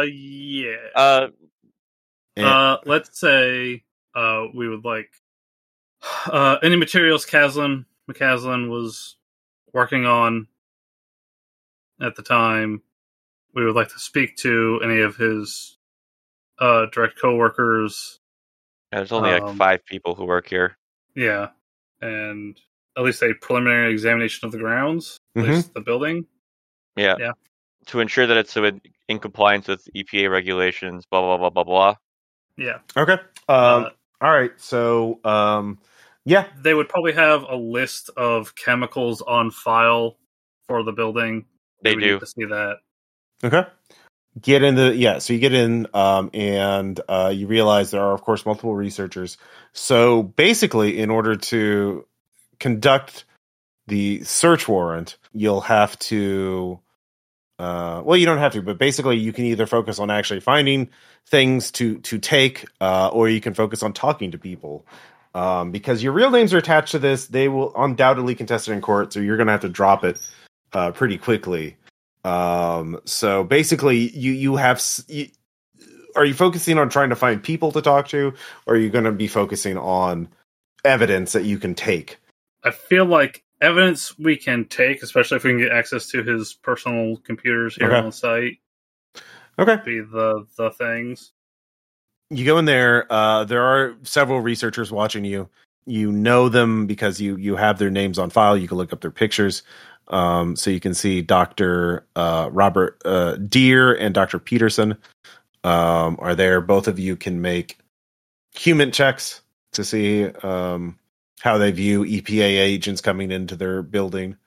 Let's say we would like any materials McCaslin was working on at the time. We would like to speak to any of his direct coworkers. There's only like 5 people who work here. Yeah, and at least a preliminary examination of the grounds, at least the building. Yeah. To ensure that it's in compliance with EPA regulations, blah, blah, blah, blah, blah. Yeah. Okay. All right. So, yeah. They would probably have a list of chemicals on file for the building. They do. Need to see that. Okay. So you get in, and you realize there are, of course, multiple researchers. So basically, in order to conduct the search warrant, you'll have to, you don't have to, but basically you can either focus on actually finding things to take, or you can focus on talking to people. Because your real names are attached to this, they will undoubtedly contest it in court, so you're going to have to drop it pretty quickly. So basically, are you focusing on trying to find people to talk to, or are you going to be focusing on evidence that you can take? I feel like evidence we can take, especially if we can get access to his personal computers here on the site. Okay. Be the things. You go in there. There are several researchers watching you. You know them because you have their names on file. You can look up their pictures. So you can see Dr. Robert Deere and Dr. Peterson are there. Both of you can make human checks to see how they view EPA agents coming into their building.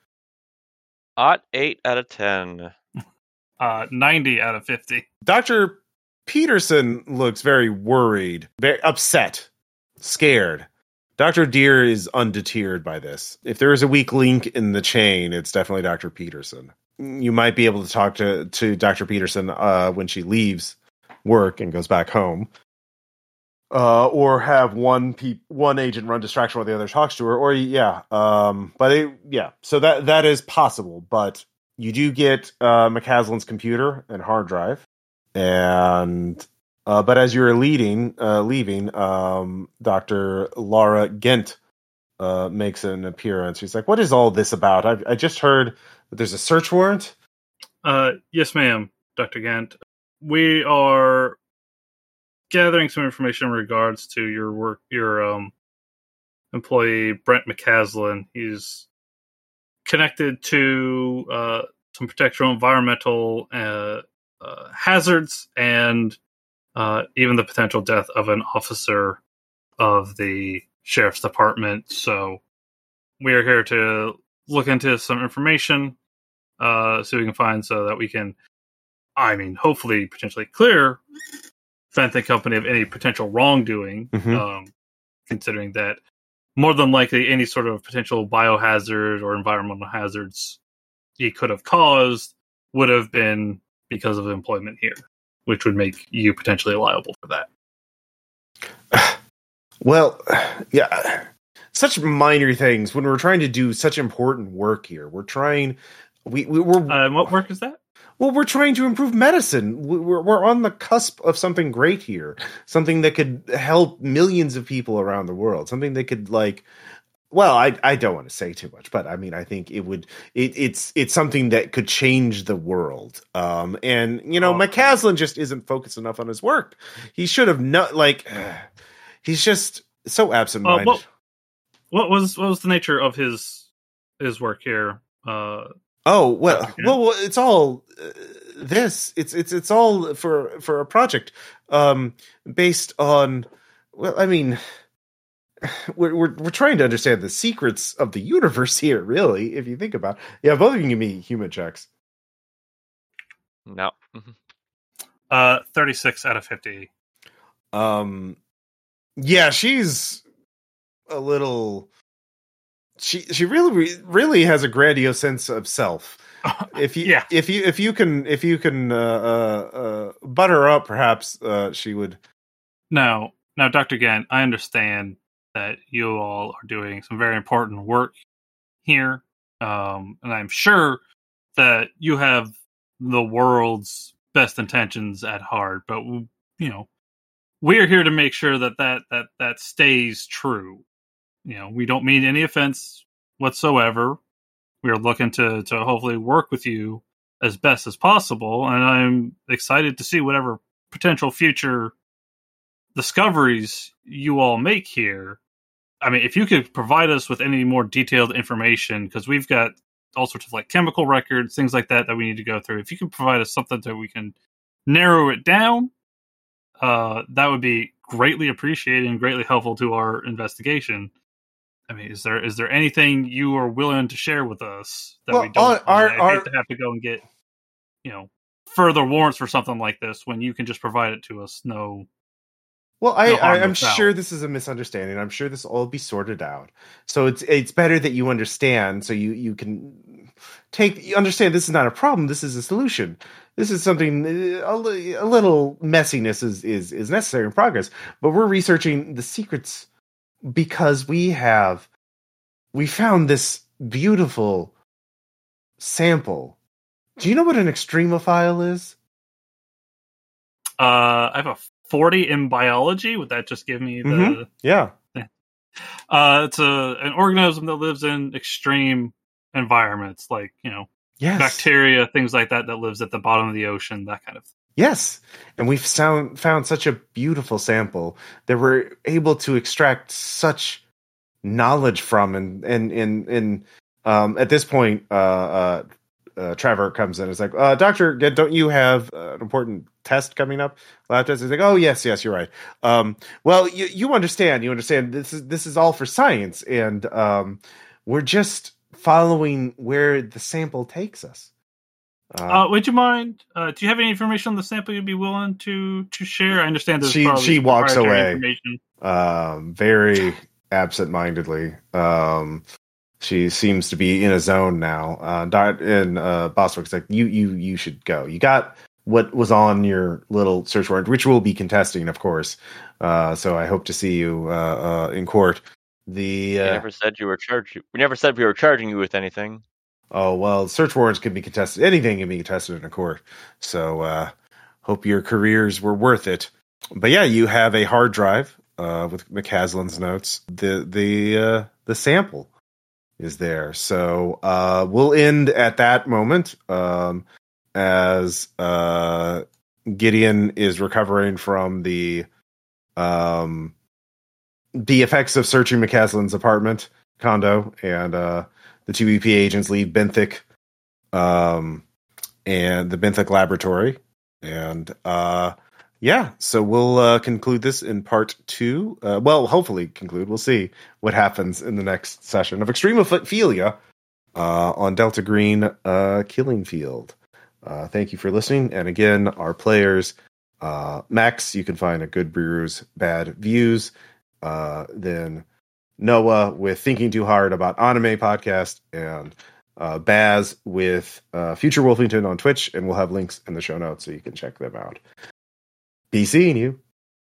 8 out of 10. 90 out of 50. Dr. Peterson looks very worried, very upset, scared. Dr. Deere is undeterred by this. If there is a weak link in the chain, it's definitely Dr. Peterson. You might be able to talk to Dr. Peterson when she leaves work and goes back home. Or have one agent run distraction while the other talks to her. So that is possible. But you do get McCaslin's computer and hard drive. And but as you're leaving, Dr. Laura Gent makes an appearance. She's like, "What is all this about? I just heard that there's a search warrant." Yes, ma'am, Dr. Gent. We are gathering some information in regards to your work, your employee Brent McCaslin. He's connected to some potential environmental hazards and even the potential death of an officer of the sheriff's department. So we are here to look into some information, see what we can find so that we can, hopefully potentially clear Fenton Company of any potential wrongdoing, considering that more than likely any sort of potential biohazard or environmental hazards he could have caused would have been because of employment here, which would make you potentially liable for that. Well, yeah, such minor things when we're trying to do such important work here. We're trying. We're what work is that? Well, we're trying to improve medicine. We're on the cusp of something great here, something that could help millions of people around the world, something that could well, I don't want to say too much, but I mean, I think it would. It's something that could change the world. And McCaslin just isn't focused enough on his work. He should have he's just so absent-minded. What was the nature of his work here? Well, it's all this. It's all for a project based on. Well, I mean, we're trying to understand the secrets of the universe here. Really, if you think about it. Yeah, both of you can give me human checks. No. 36 out of 50. Yeah, she's a little. She really has a grandiose sense of self. If you can butter her up, perhaps she would. Now, Dr. Gant, I understand that you all are doing some very important work here, and I'm sure that you have the world's best intentions at heart. But we're here to make sure that stays true. We don't mean any offense whatsoever. We are looking to hopefully work with you as best as possible, and I'm excited to see whatever potential future discoveries you all make here. I mean, if you could provide us with any more detailed information, because we've got all sorts of chemical records, things like that we need to go through. If you can provide us something that we can narrow it down, that would be greatly appreciated and greatly helpful to our investigation. I mean, is there anything you are willing to share with us that we don't have to go and get, further warrants for something like this when you can just provide it to us? No. Well, I'm sure this is a misunderstanding. I'm sure this will all be sorted out. So it's better that you understand, so you can understand this is not a problem. This is a solution. This is something a little messiness is necessary in progress, but we're researching the secrets. Because we found this beautiful sample. Do you know what an extremophile is? I have a 40 in biology. Would that just give me the? Yeah. It's an organism that lives in extreme environments, bacteria, things like that lives at the bottom of the ocean, that kind of thing. Yes, and we've found such a beautiful sample that we're able to extract such knowledge from, and at this point, Trevor comes in. It's like, Doctor, don't you have an important test coming up? Lab test. He's like, oh yes, you're right. Well, you understand. This is all for science, and we're just following where the sample takes us. Would you mind? Do you have any information on the sample you'd be willing to share? I understand there's she walks away, very absent-mindedly. She seems to be in a zone now. Boswick's like, you should go. You got what was on your little search warrant, which we'll be contesting, of course. So I hope to see you in court. We never said you were charged. We never said we were charging you with anything. Oh, well, search warrants can be contested. Anything can be contested in a court. So, hope your careers were worth it. But yeah, you have a hard drive with McCaslin's notes. The sample is there. So, we'll end at that moment as Gideon is recovering from the effects of searching McCaslin's apartment condo, and the two EP agents leave Benthic and the Benthic laboratory. And so we'll conclude this in part 2. Hopefully conclude. We'll see what happens in the next session of Extremophilia on Delta Green Killing Field. Thank you for listening. And again, our players, Max, you can find at Good Brews Bad Views. Then Noah with Thinking Too Hard About Anime podcast, and Baz with Future Wolfington on Twitch, and we'll have links in the show notes so you can check them out. Be seeing you.